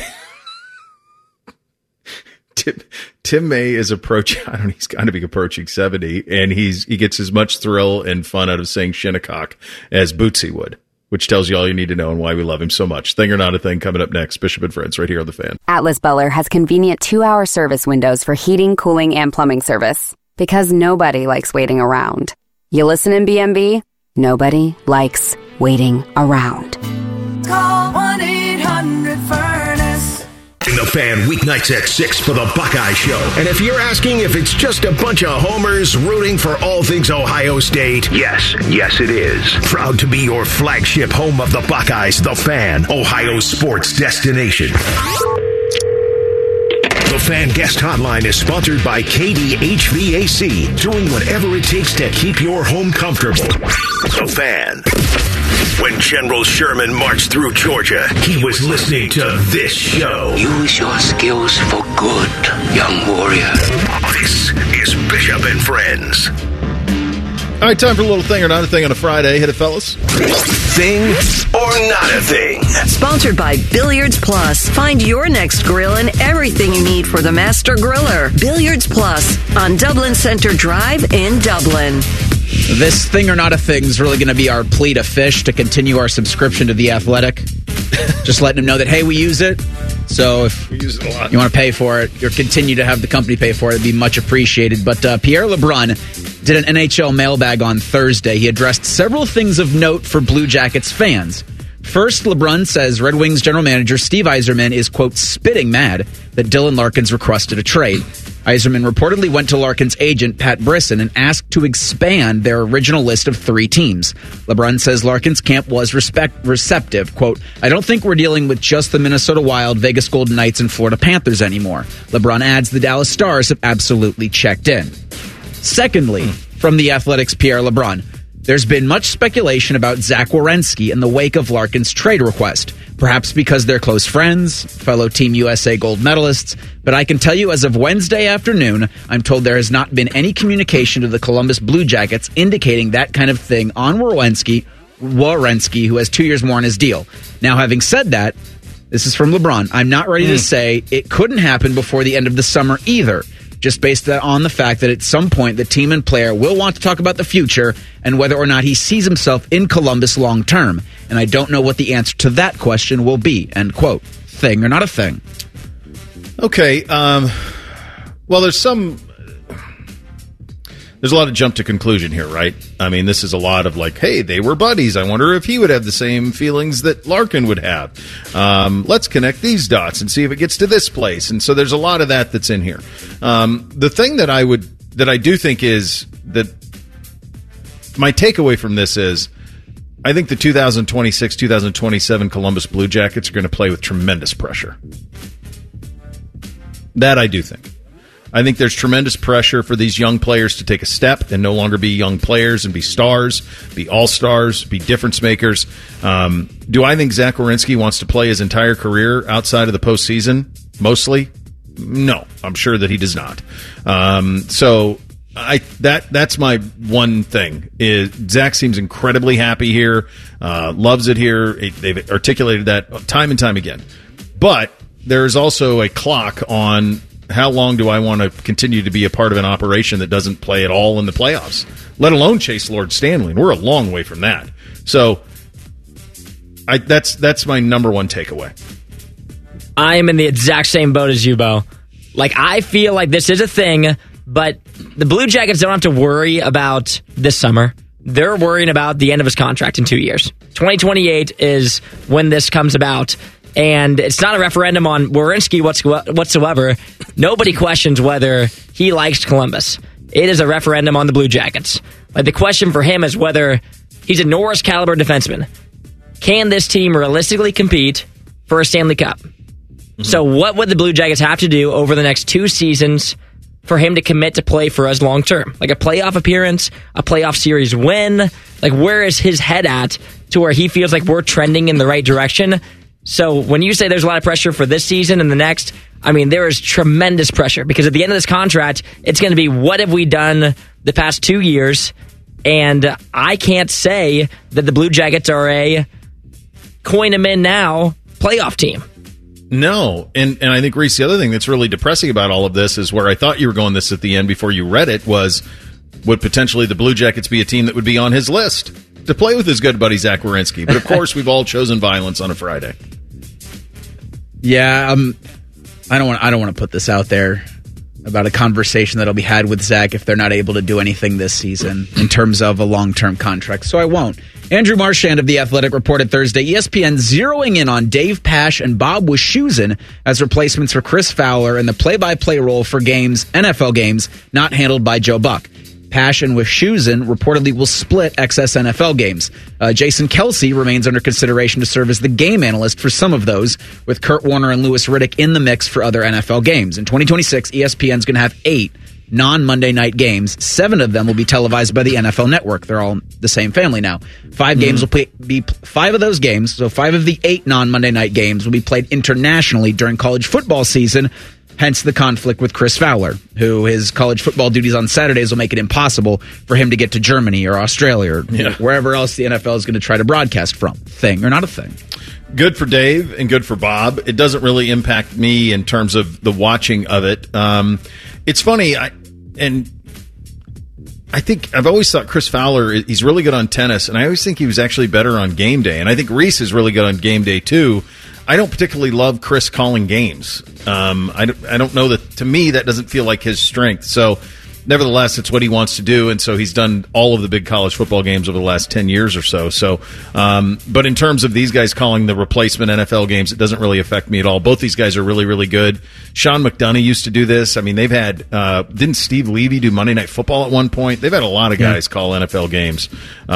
Tim May is approaching. I don't know. He's got to be approaching 70, and he gets as much thrill and fun out of saying Shinnecock as Bootsy would. Which tells you all you need to know and why we love him so much. Thing or Not a Thing coming up next. Bishop and Friends right here on The Fan. Atlas Buller has convenient 2-hour service windows for heating, cooling, and plumbing service. Because nobody likes waiting around. You listen in BMB? Nobody likes waiting around. Call 1-800-FURNACE. The Fan weeknights at 6 for the Buckeye Show. And if you're asking if it's just a bunch of homers rooting for all things Ohio State, yes it is. Proud to be your flagship home of the Buckeyes, The Fan, Ohio sports destination. The Fan Guest Hotline is sponsored by KDHVAC, doing whatever it takes to keep your home comfortable. The Fan. When General Sherman marched through Georgia, he was listening to this show. Use your skills for good, young warrior. This is Bishop and Friends. All right, time for a little Thing or Not a Thing on a Friday. Hit it, fellas. Thing or Not a Thing. Sponsored by Billiards Plus. Find your next grill and everything you need for the master griller. Billiards Plus on Dublin Center Drive in Dublin. This Thing or Not a Thing is really going to be our plea to Fish to continue our subscription to The Athletic. Just letting them know that, hey, we use it. So if we use it a lot. You want to pay for it, or continue to have the company pay for it, it'd be much appreciated. But Pierre LeBrun did an NHL mailbag on Thursday. He addressed several things of note for Blue Jackets fans. First, LeBrun says Red Wings general manager Steve Yzerman is, quote, spitting mad that Dylan Larkins requested a trade. Yzerman reportedly went to Larkin's agent, Pat Brisson, and asked to expand their original list of 3 teams. LeBrun says Larkin's camp was receptive. Quote, I don't think we're dealing with just the Minnesota Wild, Vegas Golden Knights, and Florida Panthers anymore. LeBrun adds the Dallas Stars have absolutely checked in. Secondly, from The Athletic's Pierre LeBrun, there's been much speculation about Zach Werenski in the wake of Larkin's trade request, perhaps because they're close friends, fellow Team USA gold medalists, but I can tell you as of Wednesday afternoon, I'm told there has not been any communication to the Columbus Blue Jackets indicating that kind of thing on Werenski, who has 2 years more on his deal. Now, having said that, this is from LeBrun, I'm not ready to say it couldn't happen before the end of the summer either. Just based on the fact that at some point the team and player will want to talk about the future and whether or not he sees himself in Columbus long term. And I don't know what the answer to that question will be, end quote. Thing or not a thing? Okay. Well, there's a lot of jump to conclusion here, right? I mean, this is a lot of like, hey, they were buddies. I wonder if he would have the same feelings that Larkin would have. Let's connect these dots and see if it gets to this place. And so there's a lot of that's in here. The thing that I do think is that my takeaway from this is I think the 2026-2027 Columbus Blue Jackets are going to play with tremendous pressure. That I do think. I think there's tremendous pressure for these young players to take a step and no longer be young players and be stars, be all-stars, be difference makers. Do I think Zach Werenski wants to play his entire career outside of the postseason? Mostly? No, I'm sure that he does not. So that's my one thing. Is Zach seems incredibly happy here, loves it here. They've articulated that time and time again. But there's also a clock on how long do I want to continue to be a part of an operation that doesn't play at all in the playoffs, let alone chase Lord Stanley? And we're a long way from that. So that's my number one takeaway. I am in the exact same boat as you, Bo. Like, I feel like this is a thing, but the Blue Jackets don't have to worry about this summer. They're worrying about the end of his contract in 2 years. 2028 is when this comes about. And it's not a referendum on Werenski whatsoever. Nobody questions whether he likes Columbus. It is a referendum on the Blue Jackets. Like, the question for him is whether he's a Norris caliber defenseman. Can this team realistically compete for a Stanley Cup? Mm-hmm. So what would the Blue Jackets have to do over the next 2 seasons for him to commit to play for us long term? Like a playoff appearance, a playoff series win? Like, where is his head at to where he feels like we're trending in the right direction? So when you say there's a lot of pressure for this season and the next, I mean, there is tremendous pressure because at the end of this contract, it's going to be what have we done the past 2 years? And I can't say that the Blue Jackets are a coin them in now playoff team. No, and I think, Reese, the other thing that's really depressing about all of this is where I thought you were going this at the end before you read it was, would potentially the Blue Jackets be a team that would be on his list to play with his good buddy Zach Werenski? But of course, we've all chosen violence on a Friday. Yeah, I don't want to put this out there about a conversation that'll be had with Zach if they're not able to do anything this season in terms of a long-term contract. So I won't. Andrew Marchand of The Athletic reported Thursday, ESPN zeroing in on Dave Pasch and Bob Wischusen as replacements for Chris Fowler in the play-by-play role for NFL games not handled by Joe Buck. Pasch and Wischusen reportedly will split excess NFL games. Jason Kelsey remains under consideration to serve as the game analyst for some of those, with Kurt Warner and Louis Riddick in the mix for other NFL games. In 2026, ESPN's going to have 8 non-Monday night games. 7 of them will be televised by the NFL Network. They're all the same family now. 5 games will be 5 of those games, so 5 of the 8 non-Monday night games will be played internationally during college football season. Hence the conflict with Chris Fowler, who his college football duties on Saturdays will make it impossible for him to get to Germany or Australia or wherever else the NFL is going to try to broadcast from. Thing or not a thing. Good for Dave and good for Bob. It doesn't really impact me in terms of the watching of it. It's funny, I think I've always thought Chris Fowler, he's really good on tennis, and I always think he was actually better on game day. And I think Reese is really good on game day, too. I don't particularly love Chris calling games. I don't know that, to me, that doesn't feel like his strength. So, nevertheless, it's what he wants to do, and so he's done all of the big college football games over the last 10 years or so. So, but in terms of these guys calling the replacement NFL games, it doesn't really affect me at all. Both these guys are really, really good. Sean McDonough used to do this. I mean, they've had didn't Steve Levy do Monday Night Football at one point? They've had a lot of guys call NFL games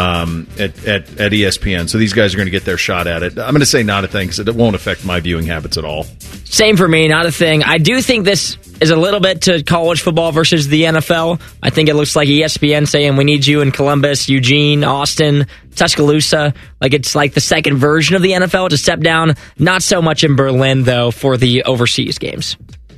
at ESPN. So these guys are going to get their shot at it. I'm going to say not a thing because it won't affect my viewing habits at all. Same for me, not a thing. I do think this is a little bit to college football versus the NFL. I think it looks like ESPN saying we need you in Columbus, Eugene, Austin, Tuscaloosa. Like it's like the second version of the NFL to step down. Not so much in Berlin, though, for the overseas games.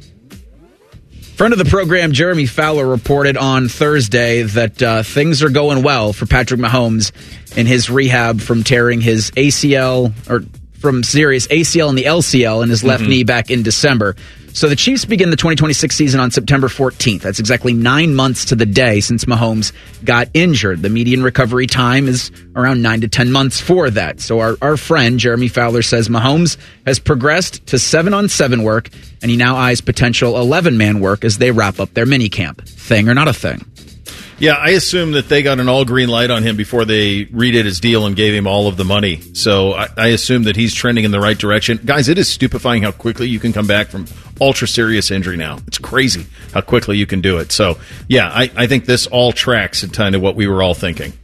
Friend of the program, Jeremy Fowler, reported on Thursday that things are going well for Patrick Mahomes in his rehab from tearing his ACL, or from serious ACL and the LCL in his left knee back in December. So the Chiefs begin the 2026 season on September 14th. That's exactly 9 months to the day since Mahomes got injured. The median recovery time is around 9 to 10 months for that. So our friend, Jeremy Fowler, says Mahomes has progressed to 7-on-7 work, and he now eyes potential 11-man work as they wrap up their minicamp. Thing or not a thing? Yeah, I assume that they got an all green light on him before they redid his deal and gave him all of the money. So I assume that he's trending in the right direction. Guys, it is stupefying how quickly you can come back from ultra serious injury now. It's crazy how quickly you can do it. So, yeah, I think this all tracks in kind of what we were all thinking.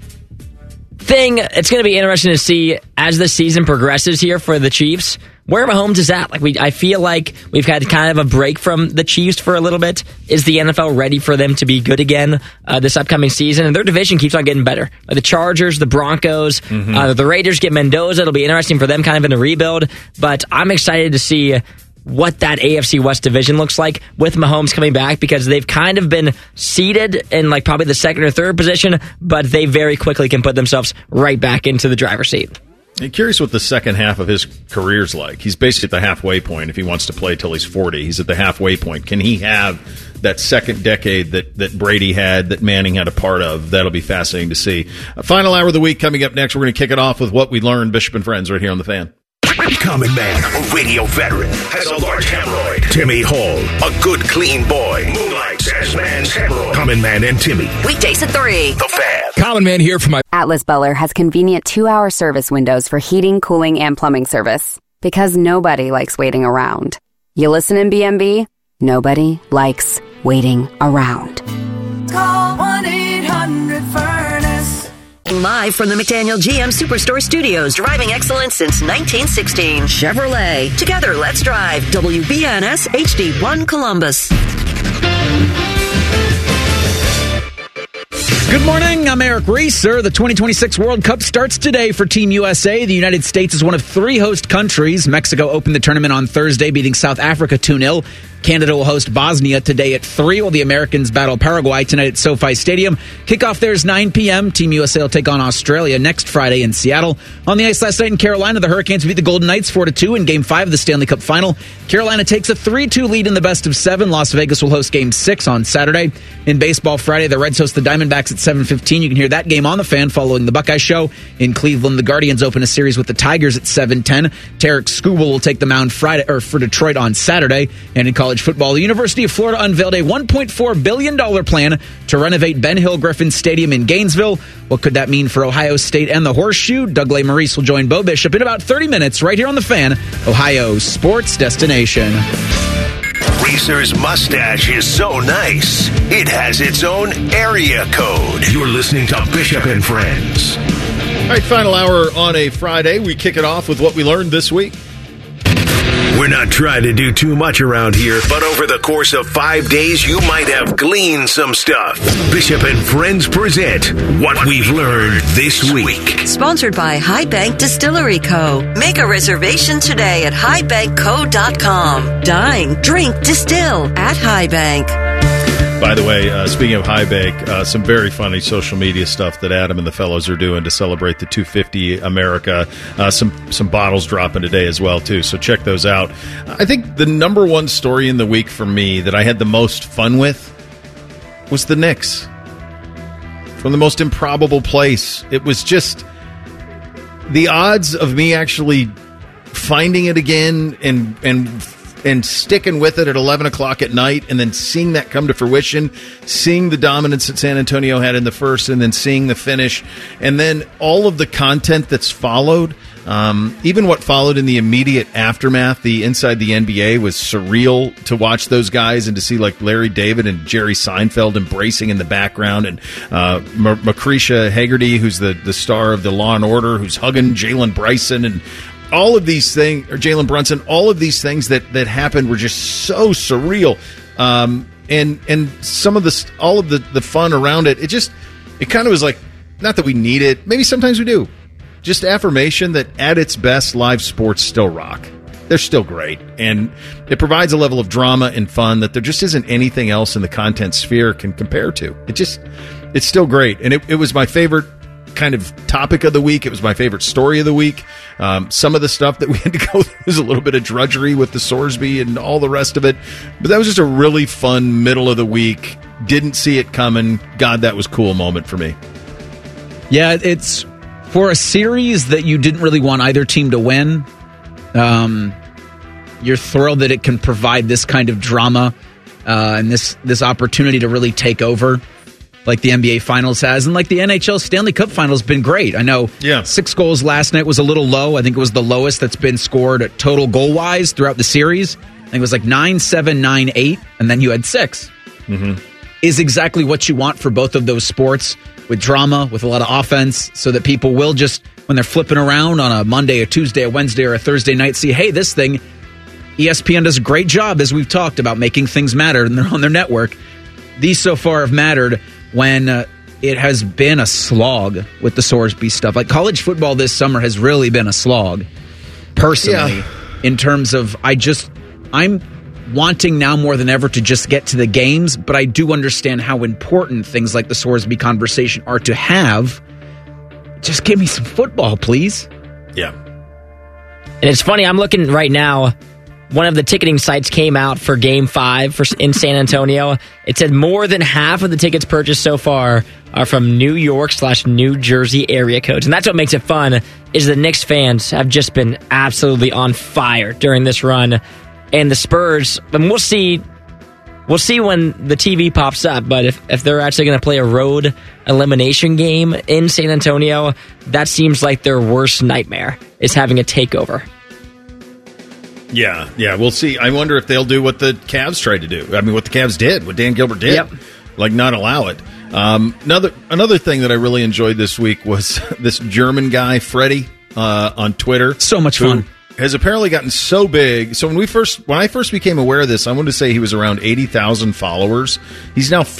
It's going to be interesting to see as the season progresses here for the Chiefs where Mahomes is at. I feel like we've had kind of a break from the Chiefs for a little bit. Is the NFL ready for them to be good again this upcoming season? And their division keeps on getting better. The Chargers, the Broncos, the Raiders get Mendoza. It'll be interesting for them kind of in a rebuild. But I'm excited to see what that AFC West division looks like with Mahomes coming back, because they've kind of been seated in probably the second or third position, but they very quickly can put themselves right back into the driver's seat. I'm curious what the second half of his career's like. He's basically at the halfway point if he wants to play till he's 40. He's at the halfway point. Can he have that second decade that Brady had, that Manning had a part of? That'll be fascinating to see. Final hour of the week coming up next. We're going to kick it off with what we learned, Bishop and Friends, right here on The Fan. Common man, a radio veteran, has a large hemorrhoid. Timmy Hall, a good clean boy, moonlights Jazzman, Samuel, Common Man, and Timmy. Weekdays at 3. The Fan. Common Man here for my... Atlas Beller has convenient 2-hour service windows for heating, cooling, and plumbing service. Because nobody likes waiting around. You listen in BMB? Nobody likes waiting around. Call 1-800-FURNACE. Live from the McDaniel GM Superstore Studios, driving excellence since 1916. Chevrolet. Together, let's drive. WBNS HD1 Columbus. Good morning, I'm Eric Reeser. The 2026 World Cup starts today for Team USA. The United States is one of 3 host countries. Mexico opened the tournament on Thursday, beating South Africa 2-0. Canada will host Bosnia today at 3, while the Americans battle Paraguay tonight at SoFi Stadium. Kickoff there is 9 p.m. Team USA will take on Australia next Friday in Seattle. On the ice last night in Carolina, the Hurricanes beat the Golden Knights 4-2 in Game 5 of the Stanley Cup Final. Carolina takes a 3-2 lead in the best of 7. Las Vegas will host Game 6 on Saturday. In baseball Friday, the Reds host the Diamondbacks at 7:15. You can hear that game on the Fan following the Buckeye Show. In Cleveland, the Guardians open a series with the Tigers at 7:10. Tarek Skubal will take the mound for Detroit on Saturday. And in college football, the University of Florida unveiled a $1.4 billion plan to renovate Ben Hill Griffin Stadium in Gainesville. What could that mean for Ohio State and the Horseshoe? Doug Maurice will join Bo Bishop in about 30 minutes right here on the Fan, Ohio's sports destination. Reeser's mustache is so nice, it has its own area code. You're listening to Bishop and Friends. All right, final hour on a Friday. We kick it off with what we learned this week. We're not trying to do too much around here, but over the course of 5 days, you might have gleaned some stuff. Bishop and Friends present What We've Learned This Week. Sponsored by High Bank Distillery Co. Make a reservation today at highbankco.com. Dine, drink, distill at High Bank. By the way, speaking of High Bank, some very funny social media stuff that Adam and the fellows are doing to celebrate the 250 America. Some bottles dropping today as well, too, so check those out. I think the number one story in the week for me that I had the most fun with was the Knicks. From the most improbable place. It was just the odds of me actually finding it again and sticking with it at 11 o'clock at night and then seeing that come to fruition, seeing the dominance that San Antonio had in the first and then seeing the finish, and then all of the content that's followed, even what followed in the immediate aftermath, the Inside the NBA was surreal to watch those guys and to see like Larry David and Jerry Seinfeld embracing in the background, and Macretia Haggerty, who's the star of the Law and Order, who's hugging Jalen Bryson, and all of these things, or Jalen Brunson, all of these things that happened were just so surreal. And some of all of the fun around it, it kind of was like, not that we need it, maybe sometimes we do. Just affirmation that at its best, live sports still rock. They're still great. And it provides a level of drama and fun that there just isn't anything else in the content sphere can compare to. It's still great. And it was my favorite kind of topic of the week. It was my favorite story of the week. Some of the stuff that we had to go through was a little bit of drudgery with the Sorsby and all the rest of it. But that was just a really fun middle of the week. Didn't see it coming. God, that was a cool moment for me. Yeah, it's for a series that you didn't really want either team to win. You're thrilled that it can provide this kind of drama and this opportunity to really take over, like the NBA Finals has, and like the NHL Stanley Cup Finals been great. I know 6 goals last night was a little low. I think it was the lowest that's been scored at total goal-wise throughout the series. I think it was like 9-7, 9-8, and then you had 6. Mm-hmm. Is exactly what you want for both of those sports, with drama, with a lot of offense, so that people will just, when they're flipping around on a Monday, a Tuesday, a Wednesday, or a Thursday night, see, hey, this thing, ESPN does a great job, as we've talked about, making things matter on their network. These so far have mattered when it has been a slog with the Sorsby stuff. Like college football this summer has really been a slog, personally, in terms of I'm wanting now more than ever to just get to the games, but I do understand how important things like the Sorsby conversation are to have. Just give me some football, please. Yeah. And it's funny, I'm looking right now. One of the ticketing sites came out for Game 5 in San Antonio. It said more than half of the tickets purchased so far are from New York/New Jersey area codes. And that's what makes it fun, is the Knicks fans have just been absolutely on fire during this run. And the Spurs, and we'll see we'll see when the TV pops up, but if they're actually going to play a road elimination game in San Antonio, that seems like their worst nightmare, is having a takeover. Yeah, we'll see. I wonder if they'll do what the Cavs tried to do. I mean, what the Cavs did, what Dan Gilbert did. Yep. Like, not allow it. Another thing that I really enjoyed this week was this German guy, Freddie, on Twitter. So much fun. Has apparently gotten so big. So when I first became aware of this, I wanted to say he was around 80,000 followers. He's now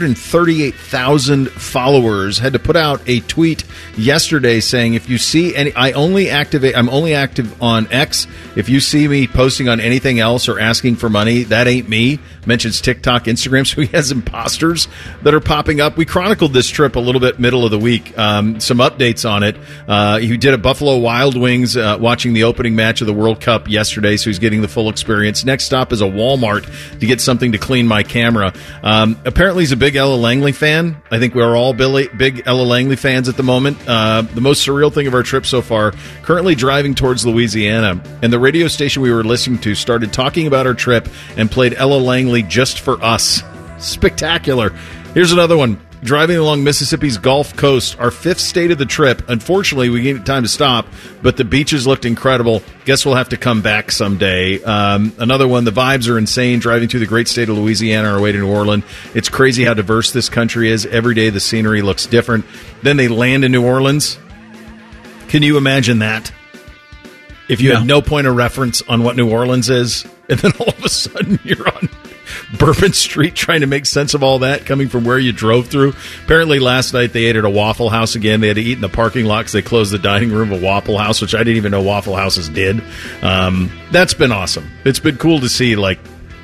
438,000 followers. Had to put out a tweet yesterday saying, if you see any, I'm only active on X. If you see me posting on anything else or asking for money, that ain't me. Mentions TikTok, Instagram. So he has imposters that are popping up. We chronicled this trip a little bit middle of the week. Some updates on it. He did a Buffalo Wild Wings watching the opening match of the World Cup yesterday, so he's getting the full experience. Next stop is a Walmart to get something to clean my camera. Apparently he's a big Ella Langley fan. I think we're all big Ella Langley fans at the moment. The most surreal thing of our trip so far, currently driving towards Louisiana, and the radio station we were listening to started talking about our trip and played Ella Langley just for us. Spectacular. Here's another one. Driving along Mississippi's Gulf Coast, our 5th state of the trip. Unfortunately, we didn't get time to stop, but the beaches looked incredible. Guess we'll have to come back someday. Another one, the vibes are insane. Driving through the great state of Louisiana on our way to New Orleans. It's crazy how diverse this country is. Every day the scenery looks different. Then they land in New Orleans. Can you imagine that? If you had no point of reference on what New Orleans is, and then all of a sudden you're on Bourbon Street trying to make sense of all that coming from where you drove through. Apparently last night they ate at a Waffle House again. They had to eat in the parking lot because they closed the dining room of a Waffle House, which I didn't even know Waffle Houses did. That's been awesome. It's been cool to see, like,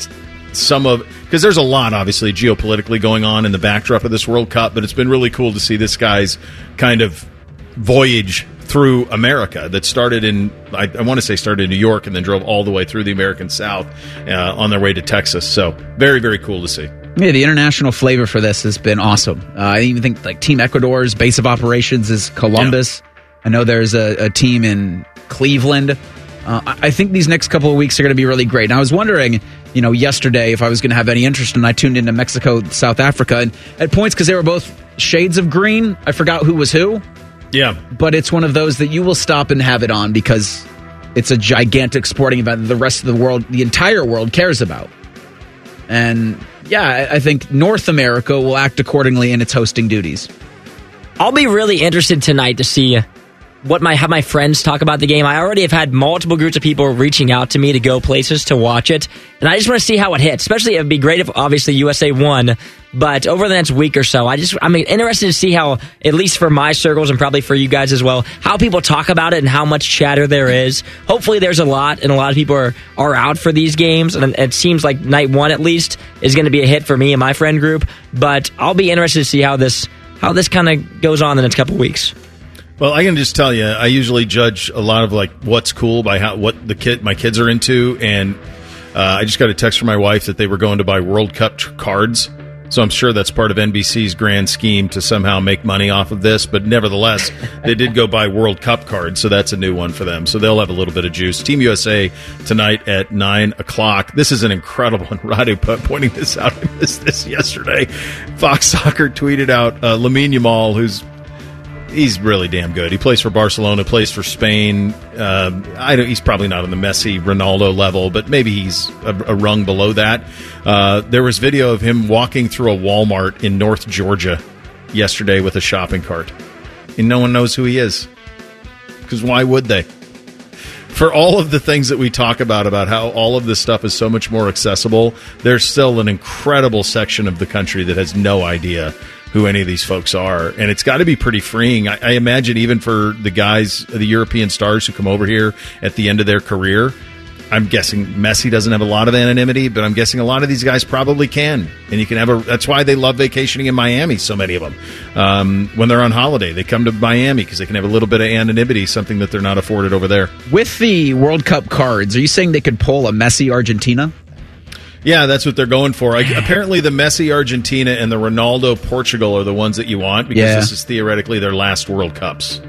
because there's a lot, obviously, geopolitically going on in the backdrop of this World Cup, but it's been really cool to see this guy's kind of voyage through America that started in, I want to say started in New York and then drove all the way through the American South on their way to Texas. So very, very cool to see. Yeah, the international flavor for this has been awesome. I even think like Team Ecuador's base of operations is Columbus. Yeah. I know there's a team in Cleveland. I think these next couple of weeks are going to be really great. And I was wondering, yesterday if I was going to have any interest, and I tuned into Mexico, South Africa, and at points, because they were both shades of green, I forgot who was who. Yeah. But it's one of those that you will stop and have it on because it's a gigantic sporting event that the rest of the world, the entire world, cares about. And, yeah, I think North America will act accordingly in its hosting duties. I'll be really interested tonight to see how my friends talk about the game. I already have had multiple groups of people reaching out to me to go places to watch it, and I just want to see how it hits. Especially, it would be great if obviously USA won, but over the next week or so, I'm interested to see how, at least for my circles and probably for you guys as well, how people talk about it and how much chatter there is. Hopefully, there's a lot, and a lot of people are out for these games, and it seems like night one at least is going to be a hit for me and my friend group. But I'll be interested to see how this kind of goes on the next couple of weeks. Well, I can just tell you, I usually judge a lot of like what's cool by what my kids are into, and I just got a text from my wife that they were going to buy World Cup cards. So I'm sure that's part of NBC's grand scheme to somehow make money off of this. But nevertheless, they did go buy World Cup cards, so that's a new one for them. So they'll have a little bit of juice. Team USA tonight at 9 o'clock. This is an incredible one. Radu pointing this out. I missed this yesterday. Fox Soccer tweeted out Lamine Yamal, he's really damn good. He plays for Barcelona, plays for Spain. He's probably not on the Messi, Ronaldo level, but maybe he's a rung below that. There was video of him walking through a Walmart in North Georgia yesterday with a shopping cart. And no one knows who he is. Because why would they? For all of the things that we talk about how all of this stuff is so much more accessible, there's still an incredible section of the country that has no idea who any of these folks are. And it's got to be pretty freeing. I imagine even for the guys, the European stars who come over here at the end of their career, I'm guessing Messi doesn't have a lot of anonymity, but I'm guessing a lot of these guys probably can. And you can that's why they love vacationing in Miami, so many of them. When they're on holiday, they come to Miami because they can have a little bit of anonymity, something that they're not afforded over there. With the World Cup cards, are you saying they could pull a Messi Argentina? Yeah, that's what they're going for. Apparently, the Messi Argentina and the Ronaldo Portugal are the ones that you want because this is theoretically their last World Cups.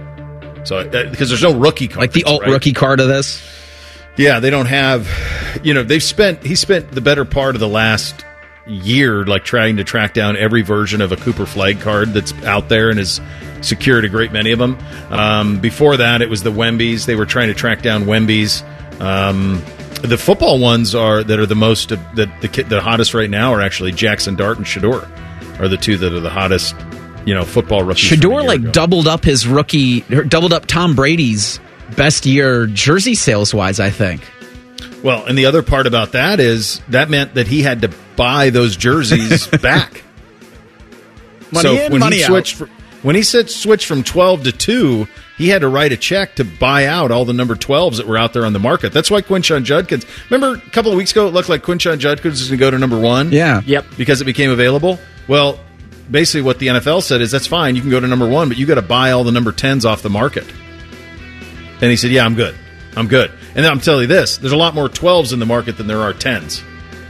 So, because there's no rookie card, like the rookie card of this. Yeah, they don't have. He spent the better part of the last year, like trying to track down every version of a Cooper Flagg card that's out there and has secured a great many of them. Before that, it was the Wembies. They were trying to track down Wembies. The football ones that are the most the hottest right now are actually Jackson Dart and Shedeur are the two that are the hottest, football rookies. Shedeur doubled up Tom Brady's best year jersey sales wise, I think. Well, and the other part about that is that meant that he had to buy those jerseys back. When he switched from 12 to 2, he had to write a check to buy out all the number 12s that were out there on the market. That's why Quinshon Judkins, remember a couple of weeks ago it looked like Quinshon Judkins was going to go to number 1? Yeah. Yep. Because it became available? Well, basically what the NFL said is that's fine, you can go to number 1, but you got to buy all the number 10s off the market. And he said, yeah, I'm good. And then I'm telling you this, there's a lot more 12s in the market than there are 10s.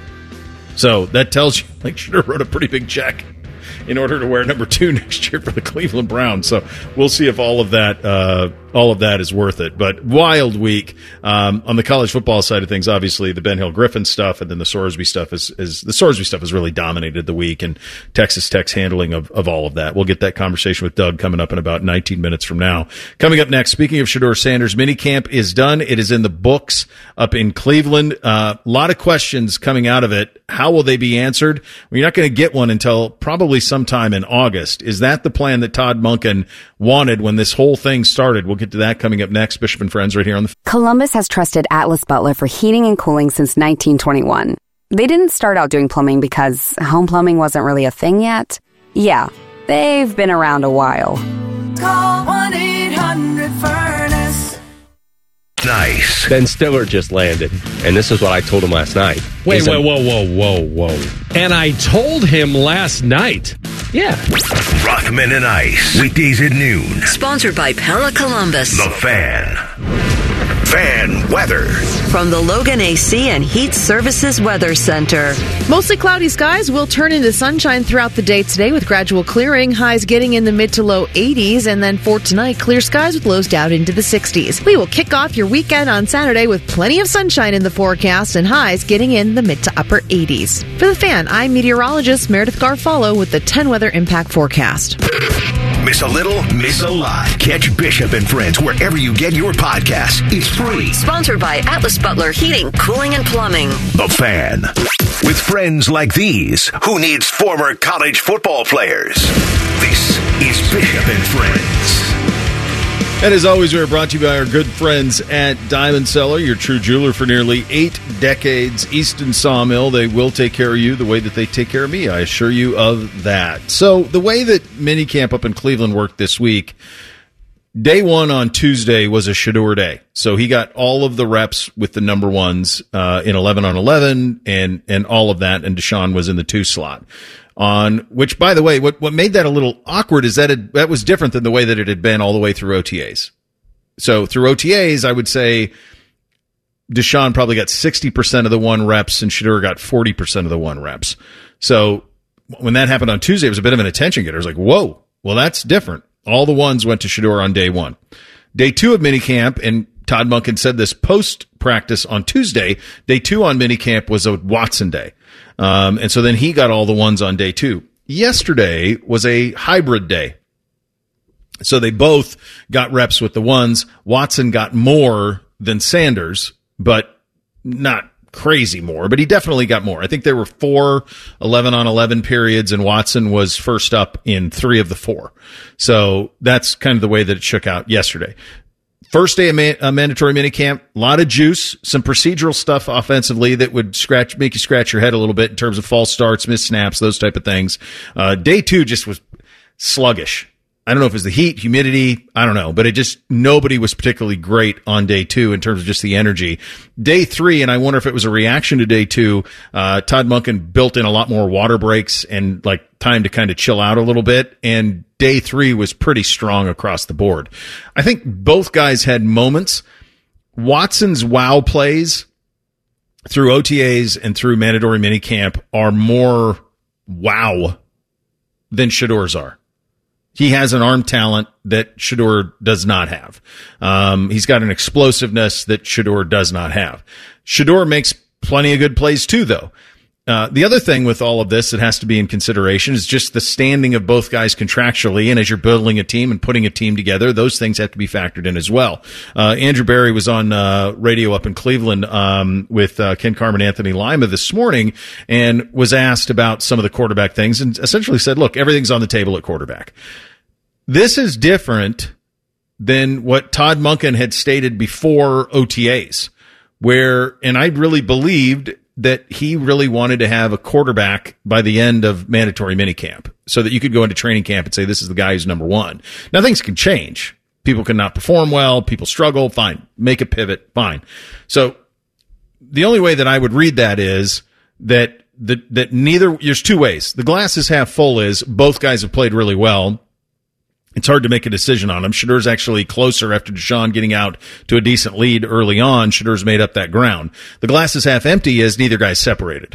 So that tells you, Shedeur wrote a pretty big check in order to wear number 2 next year for the Cleveland Browns. So we'll see if all of that is worth it. But wild week on the college football side of things. Obviously, the Ben Hill Griffin stuff and then the Sorsby stuff has really dominated the week, and Texas Tech's handling of all of that. We'll get that conversation with Doug coming up in about 19 minutes from now. Coming up next, speaking of Shedeur Sanders, minicamp is done. It is in the books up in Cleveland. A lot of questions coming out of it. How will they be answered? Well, you're not going to get one until probably sometime in August. Is that the plan that Todd Monken wanted when this whole thing started? We'll get to that coming up next. Bishop and Friends right here on the... Columbus has trusted Atlas Butler for heating and cooling since 1921. They didn't start out doing plumbing because home plumbing wasn't really a thing yet. Yeah, they've been around a while. Call 1-800-FURNACE. Nice. Ben Stiller just landed, and this is what I told him last night. Wait, whoa. And I told him last night. Yeah. Rothman and Ice, weekdays at noon. Sponsored by Pella Columbus. The Fan. Fan weather. From the Logan AC and Heat Services Weather Center. Mostly cloudy skies will turn into sunshine throughout the day today with gradual clearing. Highs getting in the mid to low 80s. And then for tonight, clear skies with lows down into the 60s. We will kick off your weekend on Saturday with plenty of sunshine in the forecast and highs getting in the mid to upper 80s. For The Fan, I'm meteorologist Meredith Garfalo with the 10 Weather Impact Forecast. Miss a little, miss a lot. Catch Bishop and Friends wherever you get your podcasts. It's free. Sponsored by Atlas Butler Heating, Cooling, and Plumbing. The Fan. With friends like these, who needs former college football players? This is Bishop and Friends. And as always, we are brought to you by our good friends at Diamond Cellar, your true jeweler for nearly 8 decades. Easton Sawmill, they will take care of you the way that they take care of me. I assure you of that. So the way that minicamp up in Cleveland worked this week, day 1 on Tuesday was a Shedeur day. So he got all of the reps with the number 1s in 11 on 11 and all of that, and Deshaun was in the 2 slot. On which, by the way, what made that a little awkward is that that was different than the way that it had been all the way through OTAs. So through OTAs, I would say Deshaun probably got 60% of the 1 reps and Shedeur got 40% of the 1 reps. So when that happened on Tuesday, it was a bit of an attention getter. It was like, whoa, well, that's different. All the 1s went to Shedeur on day 1. Day 2 of minicamp, and Todd Monken said this post-practice on Tuesday, day 2 on minicamp was a Watson day. And so then he got all the 1s on day 2. Yesterday was a hybrid day. So they both got reps with the 1s. Watson got more than Sanders, but not crazy more, but he definitely got more. I think there were 4 11 on 11 periods, and Watson was first up in 3 of the 4. So that's kind of the way that it shook out yesterday. First day of mandatory minicamp, a lot of juice, some procedural stuff offensively that would make you scratch your head a little bit in terms of false starts, missed snaps, those type of things. Day 2 just was sluggish. I don't know if it was the heat, humidity, I don't know, but nobody was particularly great on day 2 in terms of just the energy. Day 3, and I wonder if it was a reaction to day 2, Todd Monken built in a lot more water breaks and time to kind of chill out a little bit, and day 3 was pretty strong across the board. I think both guys had moments. Watson's wow plays through OTAs and through mandatory minicamp are more wow than Shedeur's are. He has an arm talent that Shedeur does not have. He's got an explosiveness that Shedeur does not have. Shedeur makes plenty of good plays too, though. The other thing with all of this that has to be in consideration is just the standing of both guys contractually. And as you're building a team and putting a team together, those things have to be factored in as well. Andrew Berry was on radio up in Cleveland with Ken Carman, Anthony Lima this morning, and was asked about some of the quarterback things and essentially said, look, everything's on the table at quarterback. This is different than what Todd Monken had stated before OTAs, where, and I really believed that he really wanted to have a quarterback by the end of mandatory minicamp so that you could go into training camp and say, this is the guy who's number one. Now, things can change. People can not perform well. People struggle. Fine. Make a pivot. Fine. So the only way that I would read that is that neither, there's two ways. The glass is half full is both guys have played really well. It's hard to make a decision on him. Shedur's actually closer after Deshaun getting out to a decent lead early on. Shedur's made up that ground. The glass is half empty as neither guy's separated.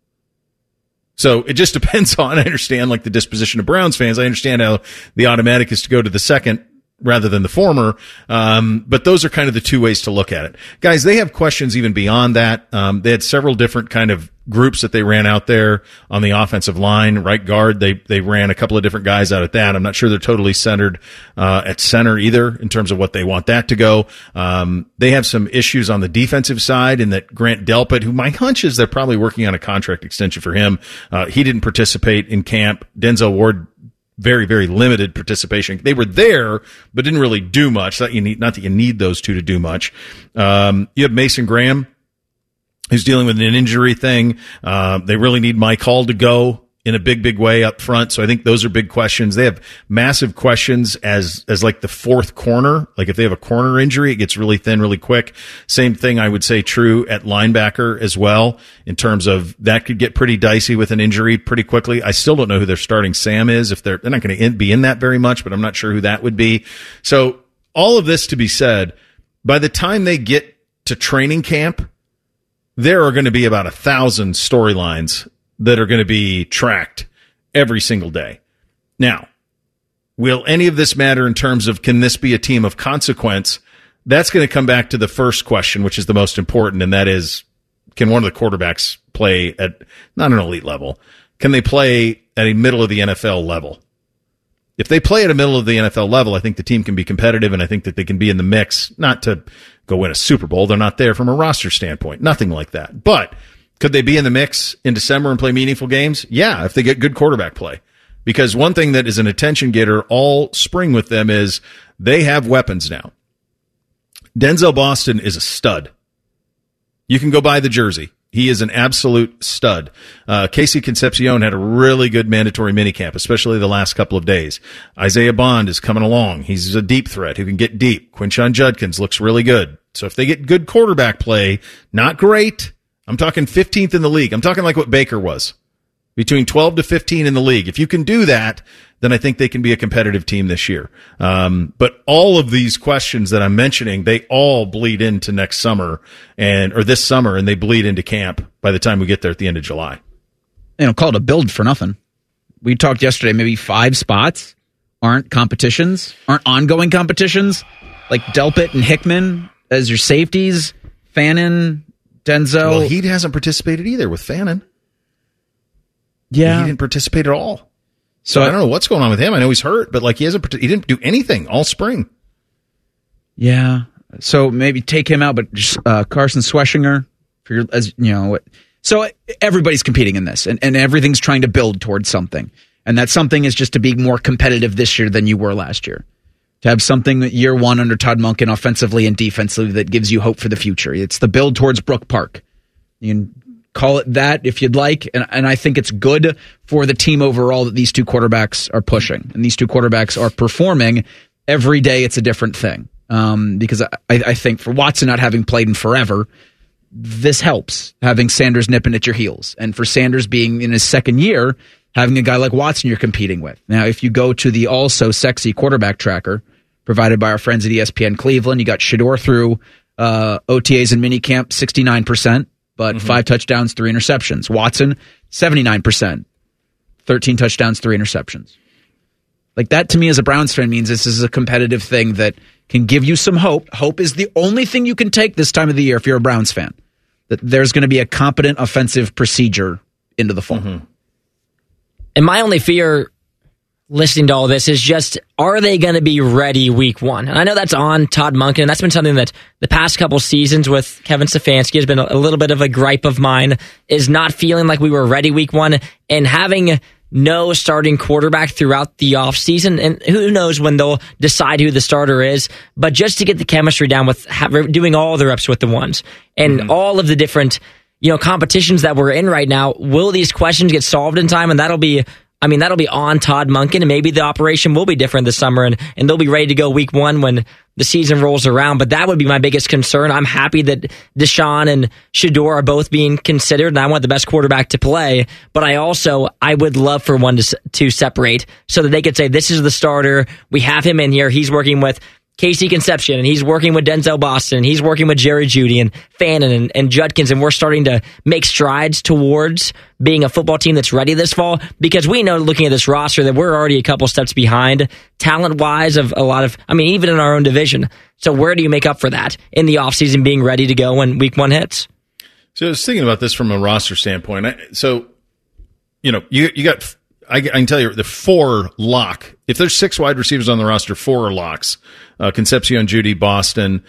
So it just depends on, I understand like the disposition of Browns fans. I understand how the automatic is to go to the second rather than the former. But those are kind of the two ways to look at it. Guys, they have questions even beyond that. They had several different kind of groups that they ran out there on the offensive line. Right guard, they ran a couple of different guys out at that. I'm not sure they're totally centered at center either in terms of what they want that to go. They have some issues on the defensive side in that Grant Delpit, who my hunch is they're probably working on a contract extension for him. He didn't participate in camp. Denzel Ward, very, very limited participation. They were there, but didn't really do much. Not that you need those two to do much. You have Mason Graham, who's dealing with an injury thing. They really need Mike Hall to go in a big, big way up front. So I think those are big questions. They have massive questions as like the fourth corner. Like if they have a corner injury, it gets really thin really quick. Same thing I would say true at linebacker as well, in terms of that could get pretty dicey with an injury pretty quickly. I still don't know who their starting Sam is. If they're not going to be in that very much, but I'm not sure who that would be. So all of this to be said, by the time they get to training camp, there are going to be about 1,000 storylines that are going to be tracked every single day. Now, will any of this matter in terms of can this be a team of consequence? That's going to come back to the first question, which is the most important, and that is, can one of the quarterbacks play at not an elite level? Can they play at a middle of the NFL level? If they play at a middle of the NFL level, I think the team can be competitive, and I think that they can be in the mix, not to go win a Super Bowl. They're not there from a roster standpoint. Nothing like that. But could they be in the mix in December and play meaningful games? Yeah, if they get good quarterback play. Because one thing that is an attention getter all spring with them is they have weapons now. Denzel Boston is a stud. You can go buy the jersey. He is an absolute stud. Casey Concepcion had a really good mandatory minicamp, especially the last couple of days. Isaiah Bond is coming along. He's a deep threat who can get deep. Quinshon Judkins looks really good. So if they get good quarterback play, not great. I'm talking 15th in the league. I'm talking like what Baker was. Between 12 to 15 in the league. If you can do that, then I think they can be a competitive team this year. But all of these questions that I'm mentioning, they all bleed into next summer or this summer, and they bleed into camp by the time we get there at the end of July. Call it a build for nothing. We talked yesterday, maybe 5 spots aren't competitions, aren't ongoing competitions, like Delpit and Hickman as your safeties, Fannin, Denzel. Well, he hasn't participated either with Fannin. Yeah. He didn't participate at all. So I don't know what's going on with him. I know he's hurt, but like he didn't do anything all spring. Yeah. So maybe take him out, but just Carson Schweschinger for your, So everybody's competing in this, and everything's trying to build towards something. And that something is just to be more competitive this year than you were last year. To have something year one under Todd Monken offensively and defensively that gives you hope for the future. It's the build towards Brook Park. You can call it that if you'd like. And I think it's good for the team overall that these two quarterbacks are pushing. And these two quarterbacks are performing. Every day it's a different thing. Because I think for Watson not having played in forever, this helps, having Sanders nipping at your heels. And for Sanders being in his second year, having a guy like Watson you're competing with. Now, if you go to the also sexy quarterback tracker provided by our friends at ESPN Cleveland, you got Shedeur through OTAs and minicamp, 69%, but 5 touchdowns, 3 interceptions. Watson, 79%, 13 touchdowns, 3 interceptions. Like that to me as a Browns fan means this is a competitive thing that can give you some hope. Hope is the only thing you can take this time of the year if you're a Browns fan. That there's going to be a competent offensive procedure into the fall. And my only fear listening to all this is just, are they going to be ready week one? And I know that's on Todd Monken, and that's been something that the past couple seasons with Kevin Stefanski has been a little bit of a gripe of mine, is not feeling like we were ready week one and having no starting quarterback throughout the offseason. And who knows when they'll decide who the starter is, but just to get the chemistry down with doing all the reps with the ones and all of the different competitions that we're in right now, will these questions get solved in time? And that'll be on Todd Monken, and maybe the operation will be different this summer, and they'll be ready to go week one when the season rolls around. But that would be my biggest concern. I'm happy that Deshaun and Shedeur are both being considered, and I want the best quarterback to play. But I would love for one to separate so that they could say, this is the starter. We have him in here. He's working with Casey Conception, and he's working with Denzel Boston, and he's working with Jerry Jeudy and Fannin and Judkins, and we're starting to make strides towards being a football team that's ready this fall, because we know, looking at this roster, that we're already a couple steps behind talent-wise of a lot of, even in our own division. So where do you make up for that in the offseason, being ready to go when week one hits? So I was thinking about this from a roster standpoint. You got, I can tell you, the 4 lock. If there's 6 wide receivers on the roster, 4 are locks. Concepcion, Jeudy, Boston,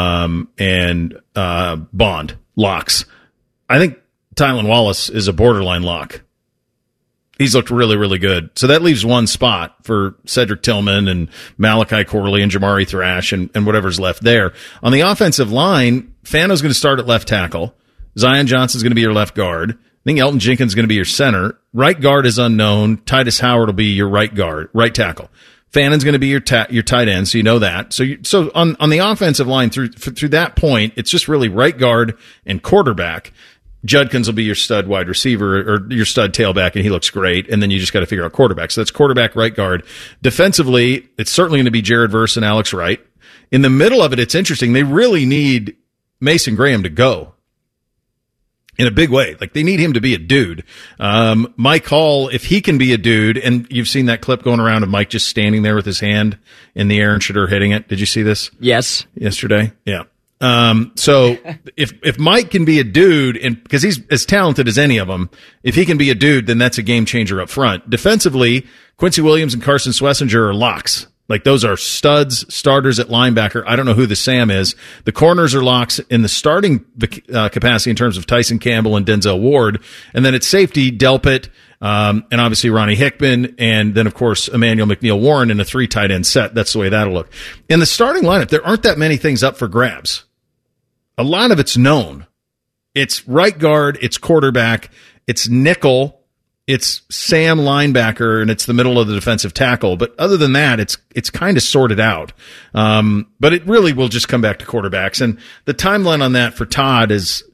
and Bond, locks. I think Tylan Wallace is a borderline lock. He's looked really, really good. So that leaves one spot for Cedric Tillman and Malachi Corley and Jamari Thrash and whatever's left there. On the offensive line, Fano's going to start at left tackle. Zion Johnson's going to be your left guard. I think Elton Jenkins is going to be your center. Right guard is unknown. Titus Howard will be your right tackle. Fannon's going to be your tight end, so you know that. So on the offensive line through that point, it's just really right guard and quarterback. Judkins will be your stud wide receiver or your stud tailback, and he looks great. And then you just got to figure out quarterback. So that's quarterback, right guard. Defensively, it's certainly going to be Jared Verse and Alex Wright. In the middle of it, it's interesting. They really need Mason Graham to go in a big way. Like, they need him to be a dude. Mike Hall, if he can be a dude, and you've seen that clip going around of Mike just standing there with his hand in the air and Shedeur hitting it. Did you see this? Yes. Yesterday? Yeah. So if Mike can be a dude, and because he's as talented as any of them, if he can be a dude, then that's a game changer up front. Defensively, Quincy Williams and Carson Schlesinger are locks. Like, those are studs, starters at linebacker. I don't know who the Sam is. The corners are locks in the starting capacity in terms of Tyson Campbell and Denzel Ward. And then at safety, Delpit, and obviously Ronnie Hickman, and then, of course, Emmanuel McNeil-Warren in a 3 tight end set. That's the way that'll look. In the starting lineup, there aren't that many things up for grabs. A lot of it's known. It's right guard, it's quarterback, it's nickel, it's Sam linebacker, and it's the middle of the defensive tackle. But other than that, it's kind of sorted out. But it really will just come back to quarterbacks. And the timeline on that for Todd is,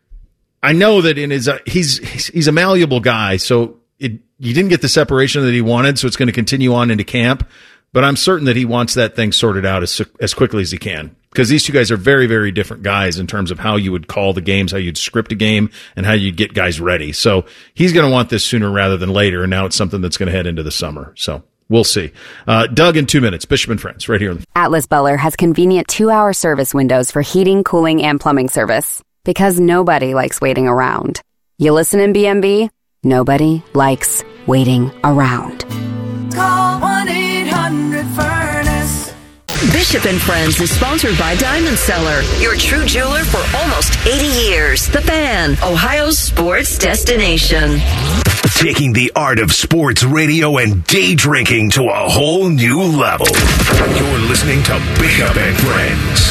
I know that he's a malleable guy, so you didn't get the separation that he wanted, so it's going to continue on into camp. But I'm certain that he wants that thing sorted out as quickly as he can, because these two guys are very, very different guys in terms of how you would call the games, how you'd script a game, and how you'd get guys ready. So he's going to want this sooner rather than later, and now it's something that's going to head into the summer. So we'll see. Doug in 2 minutes. Bishop and Friends, right here. Atlas Butler has convenient 2-hour service windows for heating, cooling, and plumbing service, because nobody likes waiting around. You listen in BMB? Nobody likes waiting around. Call 1-800-FURNACE. Bishop and Friends is sponsored by Diamond Seller, your true jeweler for almost 80 years. The Fan, Ohio's sports destination. Taking the art of sports radio and day drinking to a whole new level. You're listening to Bishop and Friends.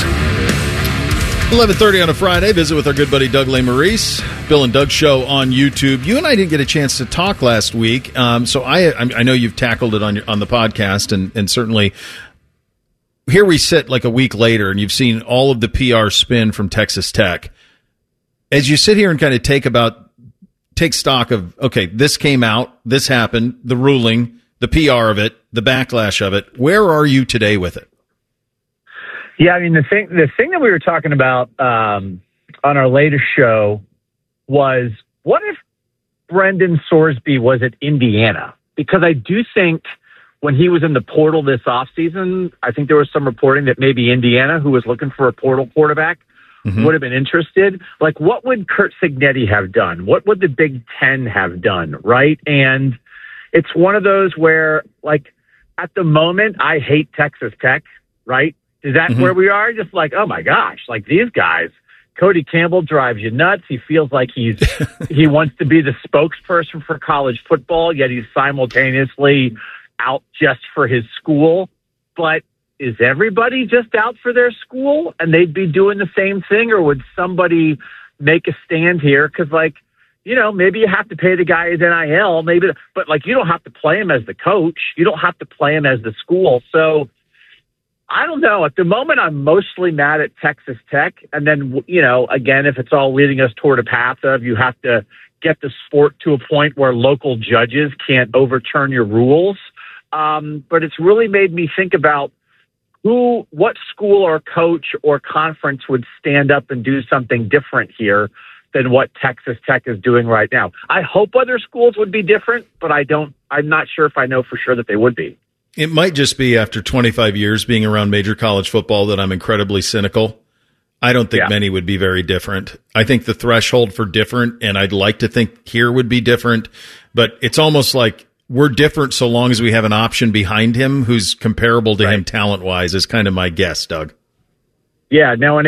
11:30 on a Friday. Visit with our good buddy Doug Lesmerises, Bill and Doug Show on YouTube. You and I didn't get a chance to talk last week, so I know you've tackled it on the podcast, and certainly here we sit like a week later, and you've seen all of the PR spin from Texas Tech. As you sit here and kind of take stock of, okay, this came out, this happened, the ruling, the PR of it, the backlash of it. Where are you today with it? Yeah, I mean, the thing that we were talking about on our latest show was, what if Brendan Sorsby was at Indiana? Because I do think when he was in the portal this offseason, I think there was some reporting that maybe Indiana, who was looking for a portal quarterback, would have been interested. Like, what would Curt Cignetti have done? What would the Big Ten have done, right? And it's one of those where, like, at the moment, I hate Texas Tech, right? Is that where we are? Just like, oh my gosh, like these guys, Cody Campbell drives you nuts. He feels like he wants to be the spokesperson for college football, yet he's simultaneously out just for his school. But is everybody just out for their school and they'd be doing the same thing? Or would somebody make a stand here? Because, like, you know, maybe you have to pay the guy his NIL, but like, you don't have to play him as the coach. You don't have to play him as the school. So I don't know. At the moment, I'm mostly mad at Texas Tech. And then, you know, again, if it's all leading us toward a path of you have to get the sport to a point where local judges can't overturn your rules. But it's really made me think about what school or coach or conference would stand up and do something different here than what Texas Tech is doing right now. I hope other schools would be different, but I'm not sure if I know for sure that they would be. It might just be after 25 years being around major college football that I'm incredibly cynical. I don't think many would be very different. I think the threshold for different, and I'd like to think here would be different, but it's almost like we're different so long as we have an option behind him who's comparable to him talent-wise is kind of my guess, Doug. Yeah, no,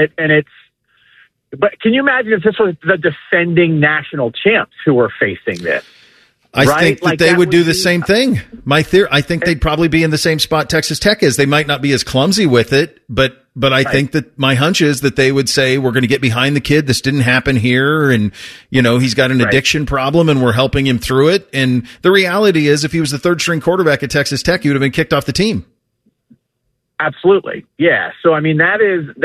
but can you imagine if this was the defending national champs who were facing this? I think that they would do the same thing. I think they'd probably be in the same spot Texas Tech is. They might not be as clumsy with it, but I think that my hunch is that they would say, we're going to get behind the kid. This didn't happen here. And, you know, he's got an addiction problem and we're helping him through it. And the reality is if he was the third string quarterback at Texas Tech, he would have been kicked off the team. Absolutely. Yeah. So, I mean, that's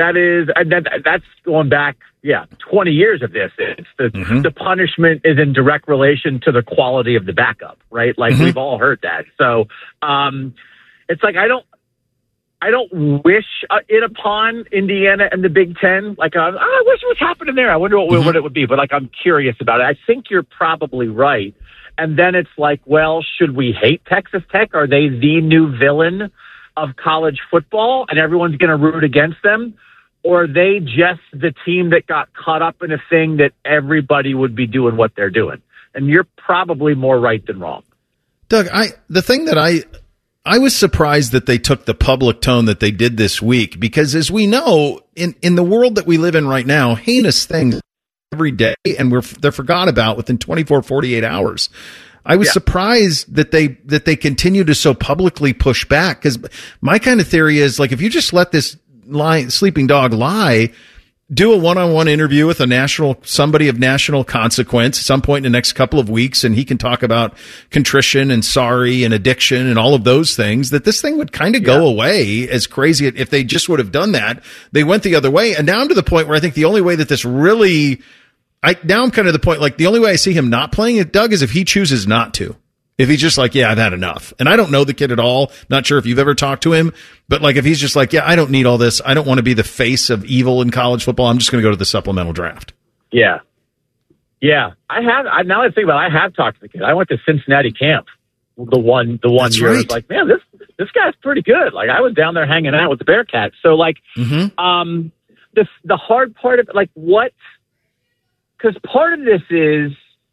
going back, 20 years of this. It's the punishment is in direct relation to the quality of the backup, right? Like we've all heard that. So, it's like, I don't wish it upon Indiana and the Big Ten. Like, I wish it was happening there. I wonder what it would be, but like, I'm curious about it. I think you're probably right. And then it's like, well, should we hate Texas Tech? Are they the new villain of college football and everyone's going to root against them? Or are they just the team that got caught up in a thing that everybody would be doing what they're doing? And you're probably more right than wrong. Doug, the thing that I was surprised that they took the public tone that they did this week, because as we know, in the world that we live in right now, heinous things every day, and they're forgot about within 24, 48 hours. I was surprised that they continue to so publicly push back, because my kind of theory is, like, if you just let this sleeping dog lie, do a one-on-one interview with somebody of national consequence at some point in the next couple of weeks, and he can talk about contrition and sorry and addiction and all of those things, that this thing would kind of go away. As crazy if they just would have done that. They went the other way, and down to the point where I think the only way that this really, now I'm kind of the point, like, the only way I see him not playing it, Doug, is if he chooses not to. If he's just like, I've had enough. And I don't know the kid at all. Not sure if you've ever talked to him, but like, if he's just like, I don't need all this. I don't want to be the face of evil in college football. I'm just going to go to the supplemental draft. Yeah. Yeah. Now that I think about it, I have talked to the kid. I went to Cincinnati camp. The one That's year. Right. I was like, man, this guy's pretty good. Like, I was down there hanging out with the Bearcats. So like, the hard part of it, like, because part of this is,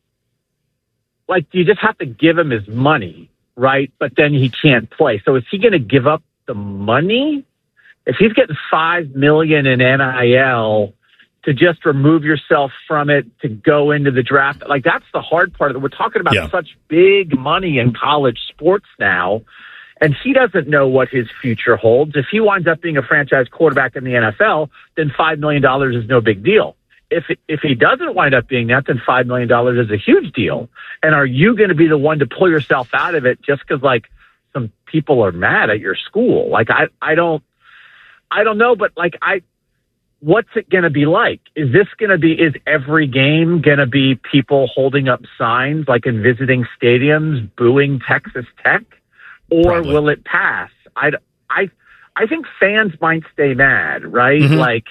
like, you just have to give him his money, right? But then he can't play. So is he going to give up the money? If he's getting $5 million in NIL to just remove yourself from it to go into the draft, like, that's the hard part of it. We're talking about such big money in college sports now, and he doesn't know what his future holds. If he winds up being a franchise quarterback in the NFL, then $5 million is no big deal. If he doesn't wind up being that, then $5 million is a huge deal. And are you going to be the one to pull yourself out of it just because, like, some people are mad at your school? Like, I don't know, but like, what's it going to be like? Is every game going to be people holding up signs like in visiting stadiums booing Texas Tech, or will it pass? I think fans might stay mad, right? Like,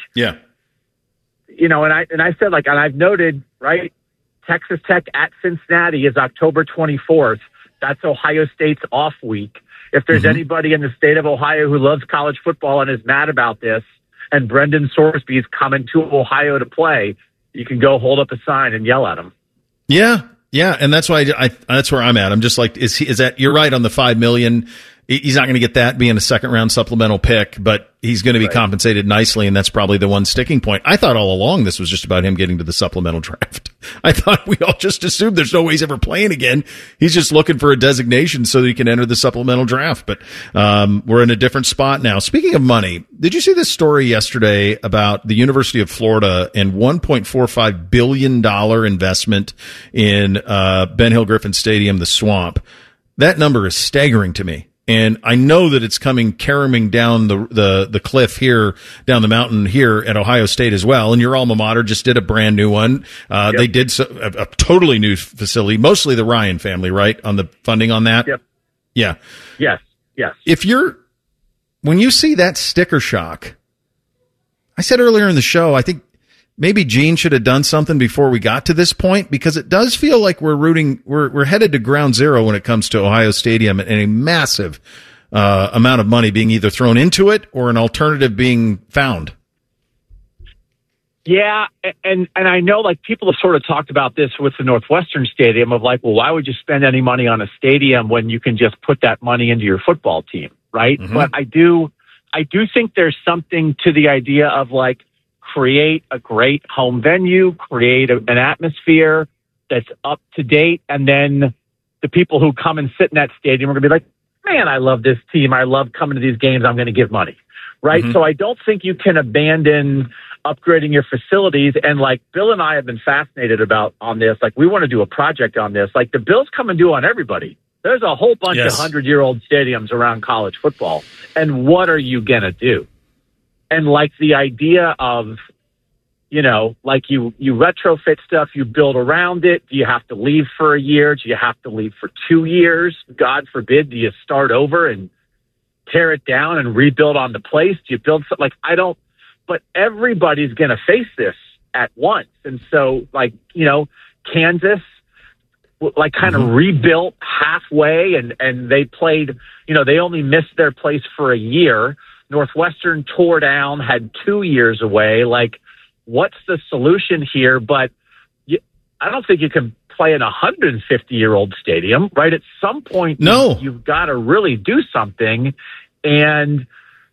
you know, and I said, like, and I've noted, right, Texas Tech at Cincinnati is October 24th. That's Ohio State's off week. If there's anybody in the state of Ohio who loves college football and is mad about this, and Brendan Sorsby's coming to Ohio to play, you can go hold up a sign and yell at him. Yeah, and that's why that's where I'm at. I'm just like, is that? You're right on the $5 million. He's not going to get that being a second round supplemental pick, but he's going to be compensated nicely, and that's probably the one sticking point. I thought all along this was just about him getting to the supplemental draft. I thought we all just assumed there's no way he's ever playing again. He's just looking for a designation so that he can enter the supplemental draft. But we're in a different spot now. Speaking of money, did you see this story yesterday about the University of Florida and $1.45 billion investment in Ben Hill Griffin Stadium, the Swamp? That number is staggering to me. And I know that it's coming caroming down the cliff here, down the mountain here at Ohio State as well. And your alma mater just did a brand new one. They did a totally new facility, mostly the Ryan family, right? On the funding on that? Yep. Yeah. Yes. When you see that sticker shock, I said earlier in the show, I think maybe Gene should have done something before we got to this point, because it does feel like we're headed to ground zero when it comes to Ohio Stadium, and a massive amount of money being either thrown into it or an alternative being found. Yeah, and I know like people have sort of talked about this with the Northwestern Stadium of like, well, why would you spend any money on a stadium when you can just put that money into your football team, right? Mm-hmm. But I do think there's something to the idea of like, create a great home venue, create an atmosphere that's up to date, and then the people who come and sit in that stadium are going to be like, man, I love this team. I love coming to these games. I'm going to give money, right? Mm-hmm. So I don't think you can abandon upgrading your facilities. And like Bill and I have been fascinated about on this, like we want to do a project on this. Like the Bills come and do on everybody. There's a whole bunch of 100-year-old stadiums around college football. And what are you going to do? And like the idea of, you know, like you retrofit stuff, you build around it. Do you have to leave for a year? Do you have to leave for 2 years? God forbid, do you start over and tear it down and rebuild on the place? Do you build something like, but everybody's going to face this at once. And so like, you know, Kansas, like kind of rebuilt halfway and they played, you know, they only missed their place for a year. Northwestern tore down, had 2 years away. Like, what's the solution here? But I don't think you can play in a 150-year-old stadium, right? At some point, you've got to really do something. And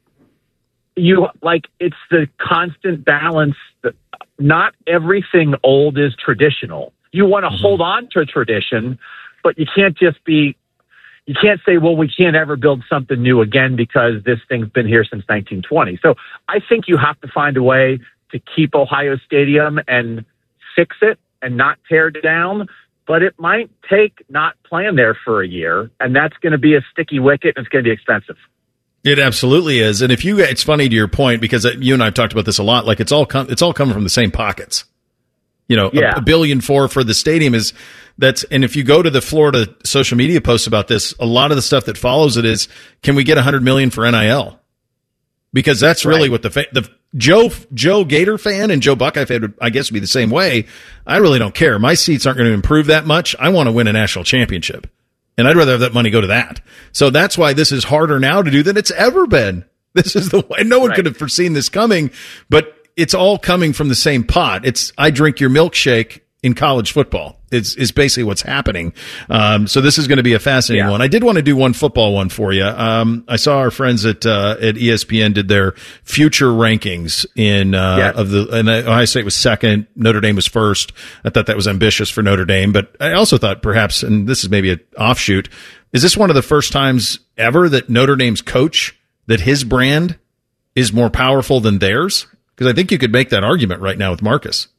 it's the constant balance that not everything old is traditional. You want to hold on to a tradition, but you can't say, well, we can't ever build something new again because this thing's been here since 1920. So I think you have to find a way to keep Ohio Stadium and fix it and not tear it down. But it might take not playing there for a year, and that's going to be a sticky wicket, and it's going to be expensive. It absolutely is. And it's funny to your point, because you and I have talked about this a lot, like it's all coming from the same pockets. You know, $1 billion for the stadium and if you go to the Florida social media posts about this, a lot of the stuff that follows it is, can we get $100 million for NIL? Because that's really what the Joe Gator fan and Joe Buckeye fan would, I guess, be the same way. I really don't care. My seats aren't going to improve that much. I want to win a national championship, and I'd rather have that money go to that. So that's why this is harder now to do than it's ever been. This is the way. No one could have foreseen this coming, but it's all coming from the same pot. It's, I drink your milkshake in college football. Is basically what's happening. So this is going to be a fascinating one. I did want to do one football one for you. I saw our friends at ESPN did their future rankings and Ohio State was second. Notre Dame was first. I thought that was ambitious for Notre Dame, but I also thought perhaps, and this is maybe an offshoot, is this one of the first times ever that Notre Dame's coach, that his brand is more powerful than theirs? Because I think you could make that argument right now with Marcus.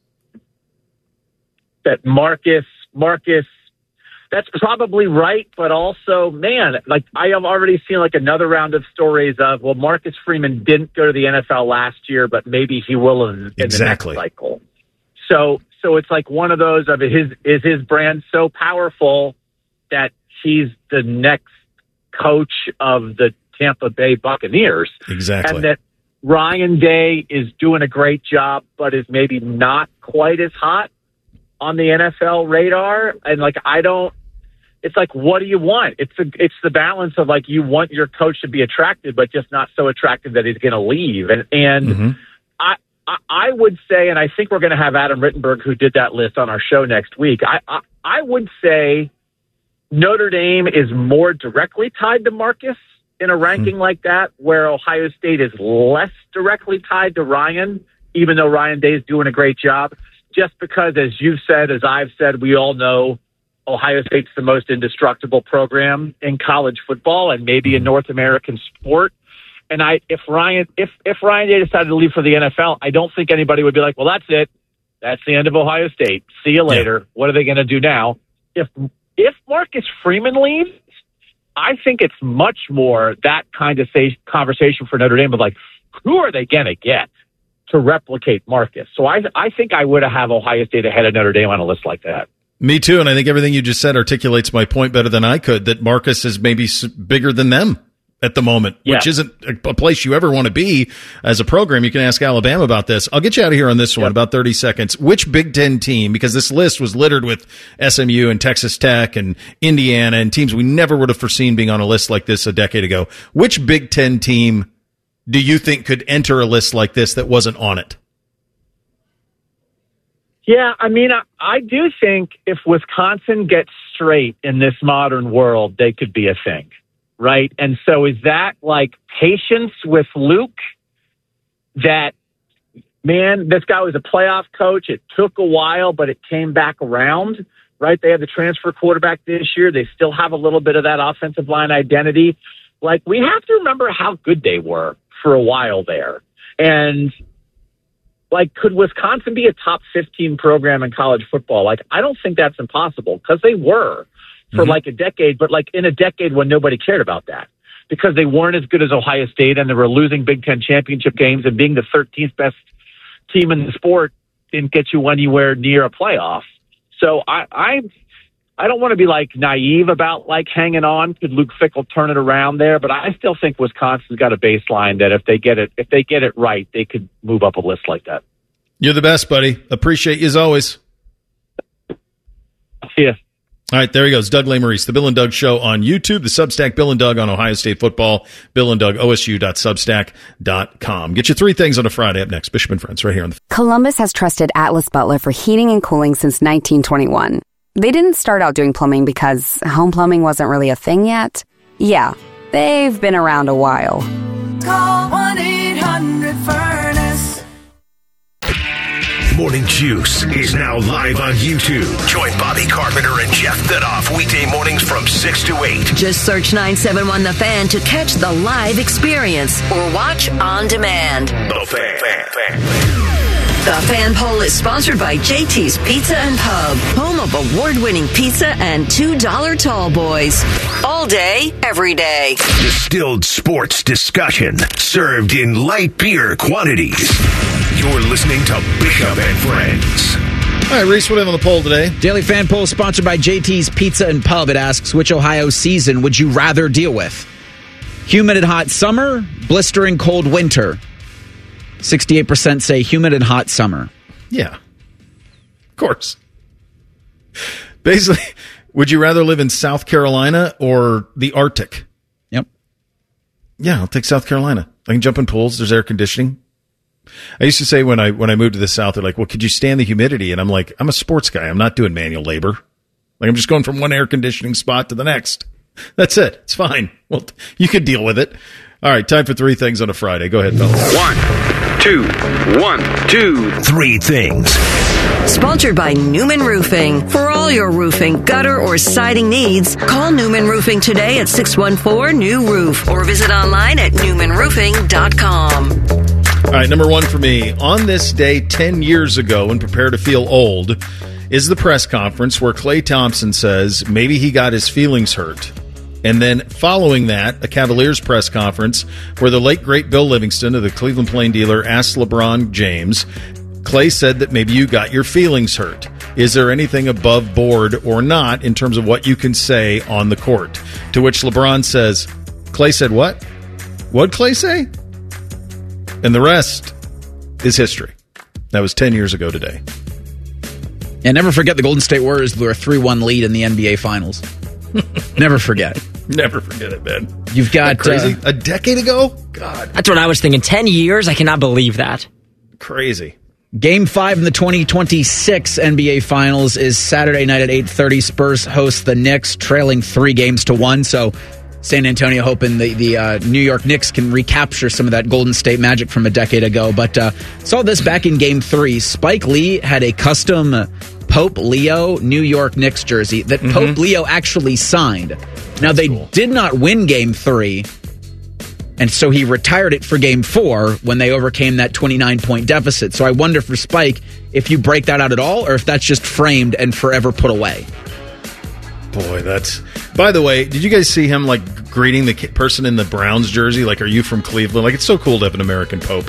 That Marcus, that's probably right. But also, man, like I have already seen like another round of stories of, well, Marcus Freeman didn't go to the NFL last year, but maybe he will in the next cycle. So it's like one of those of his brand so powerful that he's the next coach of the Tampa Bay Buccaneers. Exactly. And that Ryan Day is doing a great job, but is maybe not quite as hot on the NFL radar. And like, it's like, what do you want? It's the balance of like, you want your coach to be attractive, but just not so attractive that he's going to leave. And I would say, and I think we're going to have Adam Rittenberg, who did that list, on our show next week. I would say Notre Dame is more directly tied to Marcus in a ranking like that, where Ohio State is less directly tied to Ryan, even though Ryan Day is doing a great job. Just because, as you've said, as I've said, we all know Ohio State's the most indestructible program in college football and maybe in North American sport. And if Ryan Day decided to leave for the NFL, I don't think anybody would be like, well, that's it. That's the end of Ohio State. See you later. Yeah. What are they going to do now? If Marcus Freeman leaves, I think it's much more that kind of conversation for Notre Dame of like, who are they going to get to replicate Marcus? So I think I would have Ohio State ahead of Notre Dame on a list like that. Me too, and I think everything you just said articulates my point better than I could, that Marcus is maybe bigger than them at the moment, which isn't a place you ever want to be as a program. You can ask Alabama about this. I'll get you out of here on this one, about 30 seconds. Which Big Ten team, because this list was littered with SMU and Texas Tech and Indiana and teams we never would have foreseen being on a list like this a decade ago, which Big Ten team do you think could enter a list like this that wasn't on it? Yeah, I mean, I do think if Wisconsin gets straight in this modern world, they could be a thing, right? And so is that like patience with Luke that, man, this guy was a playoff coach. It took a while, but it came back around, right? They have the transfer quarterback this year. They still have a little bit of that offensive line identity. Like, we have to remember how good they were for a while there. And like, could Wisconsin be a top 15 program in college football? Like, I don't think that's impossible because they were for like a decade, but like in a decade when nobody cared about that because they weren't as good as Ohio State and they were losing Big Ten championship games, and being the 13th best team in the sport didn't get you anywhere near a playoff. So I don't want to be like naive about like hanging on. Could Luke Fickell turn it around there? But I still think Wisconsin's got a baseline that if they get it right, they could move up a list like that. You're the best, buddy. Appreciate you as always. See ya. All right, there he goes. Doug Lesmerises, the Bill and Doug Show on YouTube, the Substack Bill and Doug on Ohio State football, Bill and Doug, OSU.substack.com. Get you three things on a Friday. Up next, Bishop and Friends, right here on the. Columbus has trusted Atlas Butler for heating and cooling since 1921. They didn't start out doing plumbing because home plumbing wasn't really a thing yet. Yeah, they've been around a while. Call 1-800-FURNACE. Morning Juice is now live on YouTube. Join Bobby Carpenter and Jeff Thidoff weekday mornings from 6 to 8. Just search 971 The Fan to catch the live experience or watch on demand. The Fan. The Fan Poll is sponsored by JT's Pizza and Pub, home of award-winning pizza and $2 tall boys. All day, every day. Distilled sports discussion served in light beer quantities. You're listening to Bishop and Friends. All right, Reese, what do we have on the poll today? Daily Fan Poll sponsored by JT's Pizza and Pub. It asks, which Ohio season would you rather deal with? Humid and hot summer, blistering cold winter. 68% say humid and hot summer. Yeah. Of course. Basically, would you rather live in South Carolina or the Arctic? Yep. Yeah, I'll take South Carolina. I can jump in pools. There's air conditioning. I used to say when I moved to the South, they're like, well, could you stand the humidity? And I'm like, I'm a sports guy. I'm not doing manual labor. Like, I'm just going from one air conditioning spot to the next. That's it. It's fine. Well, you could deal with it. All right, time for three things on a Friday. Go ahead, fellas. 1, 2, 3 things. Sponsored by Newman Roofing. For all your roofing, gutter, or siding needs, call Newman Roofing today at 614-NEW-ROOF or visit online at newmanroofing.com. All right, number one for me. On this day 10 years ago, and prepare to feel old, is the press conference where Klay Thompson says maybe he got his feelings hurt. And then following that, a Cavaliers press conference where the late, great Bill Livingston of the Cleveland Plain Dealer asked LeBron James, Klay said that maybe you got your feelings hurt. Is there anything above board or not in terms of what you can say on the court? To which LeBron says, Klay said what? What'd Klay say? And the rest is history. That was 10 years ago today. And never forget the Golden State Warriors blew a 3-1 lead in the NBA Finals. Never forget. Never forget it, man. You've got crazy. A decade ago? God. That's what I was thinking. 10 years? I cannot believe that. Crazy. Game 5 in the 2026 NBA Finals is Saturday night at 8:30. Spurs host the Knicks, trailing 3-1. So San Antonio hoping the New York Knicks can recapture some of that Golden State magic from a decade ago. But saw this back in Game 3. Spike Lee had a custom Pope Leo New York Knicks jersey that Pope Leo actually signed. Now, they did not win Game 3. And so he retired it for Game 4 when they overcame that 29-point deficit. So I wonder for Spike if you break that out at all or if that's just framed and forever put away. Boy, that's... By the way, did you guys see him, like, greeting the person in the Browns jersey? Like, are you from Cleveland? Like, it's so cool to have an American Pope.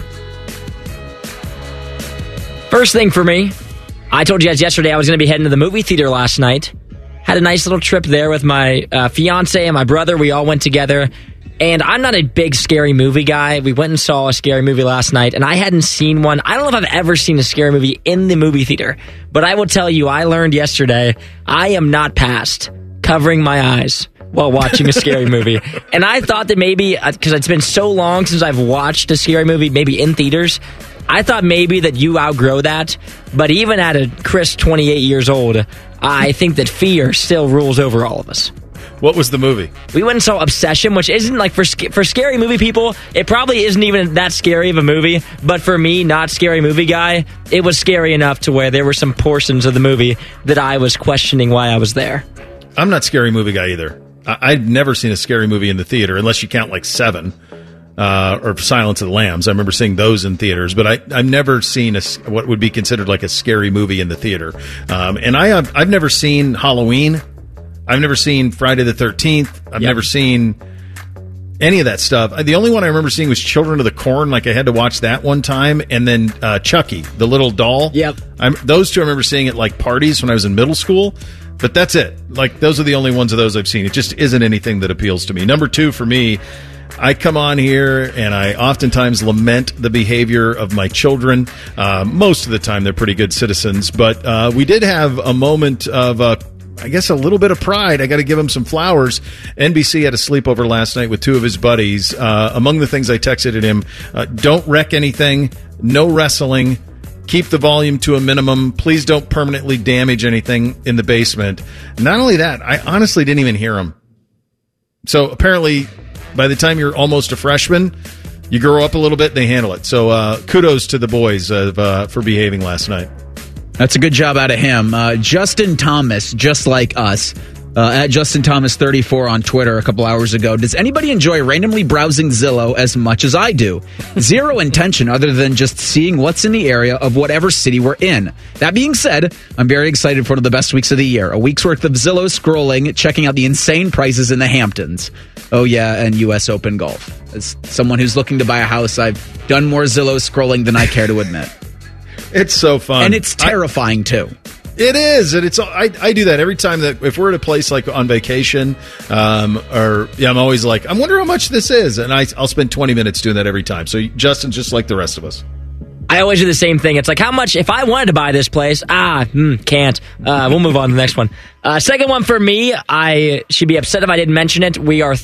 First thing for me, I told you guys yesterday I was going to be heading to the movie theater last night. Had a nice little trip there with my fiance and my brother. We all went together. And I'm not a big scary movie guy. We went and saw a scary movie last night, and I hadn't seen one. I don't know if I've ever seen a scary movie in the movie theater. But I will tell you, I learned yesterday, I am not past covering my eyes while watching a scary movie. And I thought that maybe, because it's been so long since I've watched a scary movie, maybe in theaters, I thought maybe that you outgrow that. But even at a crisp 28 years old, I think that fear still rules over all of us. What was the movie? We went and saw Obsession, which isn't like for scary movie people, it probably isn't even that scary of a movie. But for me, not scary movie guy, it was scary enough to where there were some portions of the movie that I was questioning why I was there. I'm not scary movie guy either. I've never seen a scary movie in the theater, unless you count like Seven or Silence of the Lambs. I remember seeing those in theaters, but I've never seen what would be considered like a scary movie in the theater. And I've never seen Halloween. I've never seen Friday the 13th. I've never seen any of that stuff. The only one I remember seeing was Children of the Corn. Like, I had to watch that one time. And then Chucky, the little doll. Yep. Those two I remember seeing at, like, parties when I was in middle school. But that's it. Like, those are the only ones of those I've seen. It just isn't anything that appeals to me. Number 2 for me, I come on here and I oftentimes lament the behavior of my children. Most of the time, they're pretty good citizens. But we did have a moment of... I guess a little bit of pride. I got to give him some flowers. NBC had a sleepover last night with 2 of his buddies. Among the things I texted at him, don't wreck anything, no wrestling, keep the volume to a minimum, please don't permanently damage anything in the basement. Not only that, I honestly didn't even hear him. So apparently, by the time you're almost a freshman, you grow up a little bit, they handle it. So kudos to the boys for behaving last night. That's a good job out of him. Justin Thomas, just like us, at Justin Thomas 34 on Twitter a couple hours ago. Does anybody enjoy randomly browsing Zillow as much as I do? Zero intention other than just seeing what's in the area of whatever city we're in. That being said, I'm very excited for one of the best weeks of the year. A week's worth of Zillow scrolling, checking out the insane prices in the Hamptons. Oh yeah, and U.S. Open golf. As someone who's looking to buy a house, I've done more Zillow scrolling than I care to admit. It's so fun. And it's terrifying, too. It is. And I do that every time that if we're at a place like on vacation I'm always like, I wonder how much this is. And I'll spend 20 minutes doing that every time. So Justin's just like the rest of us. I always do the same thing. It's like, how much, if I wanted to buy this place, can't. We'll move on to the next one. Second one for me, I should be upset if I didn't mention it. We are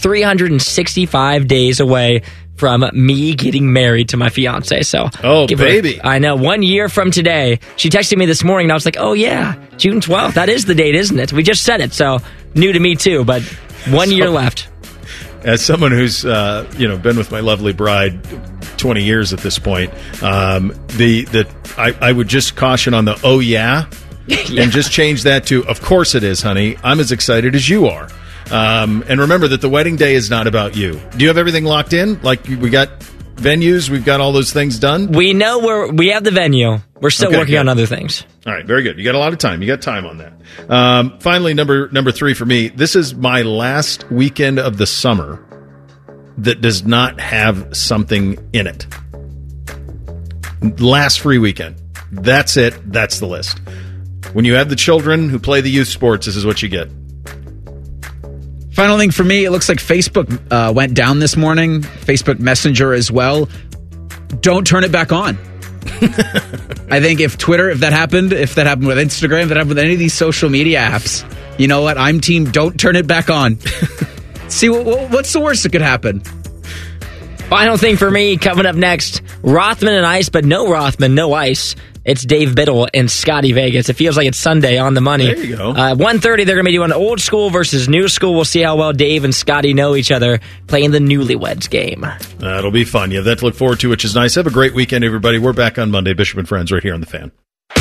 365 days away from me getting married to my fiance. So, baby. I know, 1 year from today. She texted me this morning, and I was like, oh, yeah, June 12th. That is the date, isn't it? We just said it, so new to me, too, but 1 year left. As someone who's been with my lovely bride 20 years at this point, I would just caution on the yeah. And just change that to, of course it is, honey. I'm as excited as you are. And remember that the wedding day is not about you. Do you have everything locked in? Like, we got venues, we've got all those things done? We know we have the venue. We're still working on other things. All right, very good. You got a lot of time. You got time on that. Finally, number 3 for me. This is my last weekend of the summer that does not have something in it. Last free weekend. That's it. That's the list. When you have the children who play the youth sports, this is what you get. Final thing for me, it looks like Facebook went down this morning. Facebook Messenger as well. Don't turn it back on. I think if that happened with Instagram, if that happened with any of these social media apps, you know what? I'm team don't turn it back on. See, what's the worst that could happen? Final thing for me coming up next, Rothman and Ice, but no Rothman, no Ice. It's Dave Biddle and Scotty Vegas. It feels like it's Sunday on the money. There you go. 1:30, they're going to be doing old school versus new school. We'll see how well Dave and Scotty know each other playing the Newlyweds game. That'll be fun. You have that to look forward to, which is nice. Have a great weekend, everybody. We're back on Monday. Bishop and Friends right here on The Fan.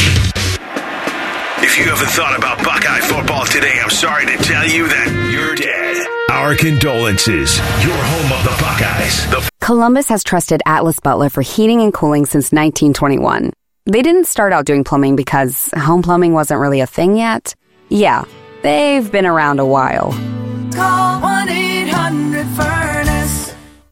If you haven't thought about Buckeye football today, I'm sorry to tell you that you're dead. Our condolences. Your home of the Buckeyes. Columbus has trusted Atlas Butler for heating and cooling since 1921. They didn't start out doing plumbing because home plumbing wasn't really a thing yet. Yeah, they've been around a while. Call 1-800-FURNACE.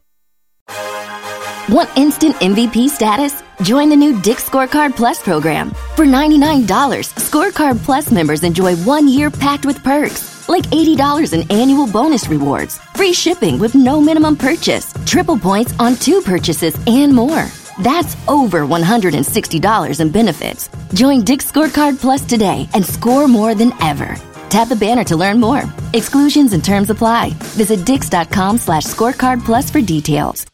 Want instant MVP status? Join the new Dick's Scorecard Plus program. For $99, Scorecard Plus members enjoy 1 year packed with perks, like $80 in annual bonus rewards, free shipping with no minimum purchase, triple points on 2 purchases, and more. That's over $160 in benefits. Join Dick's Scorecard Plus today and score more than ever. Tap the banner to learn more. Exclusions and terms apply. Visit Dix.com/scorecard plus for details.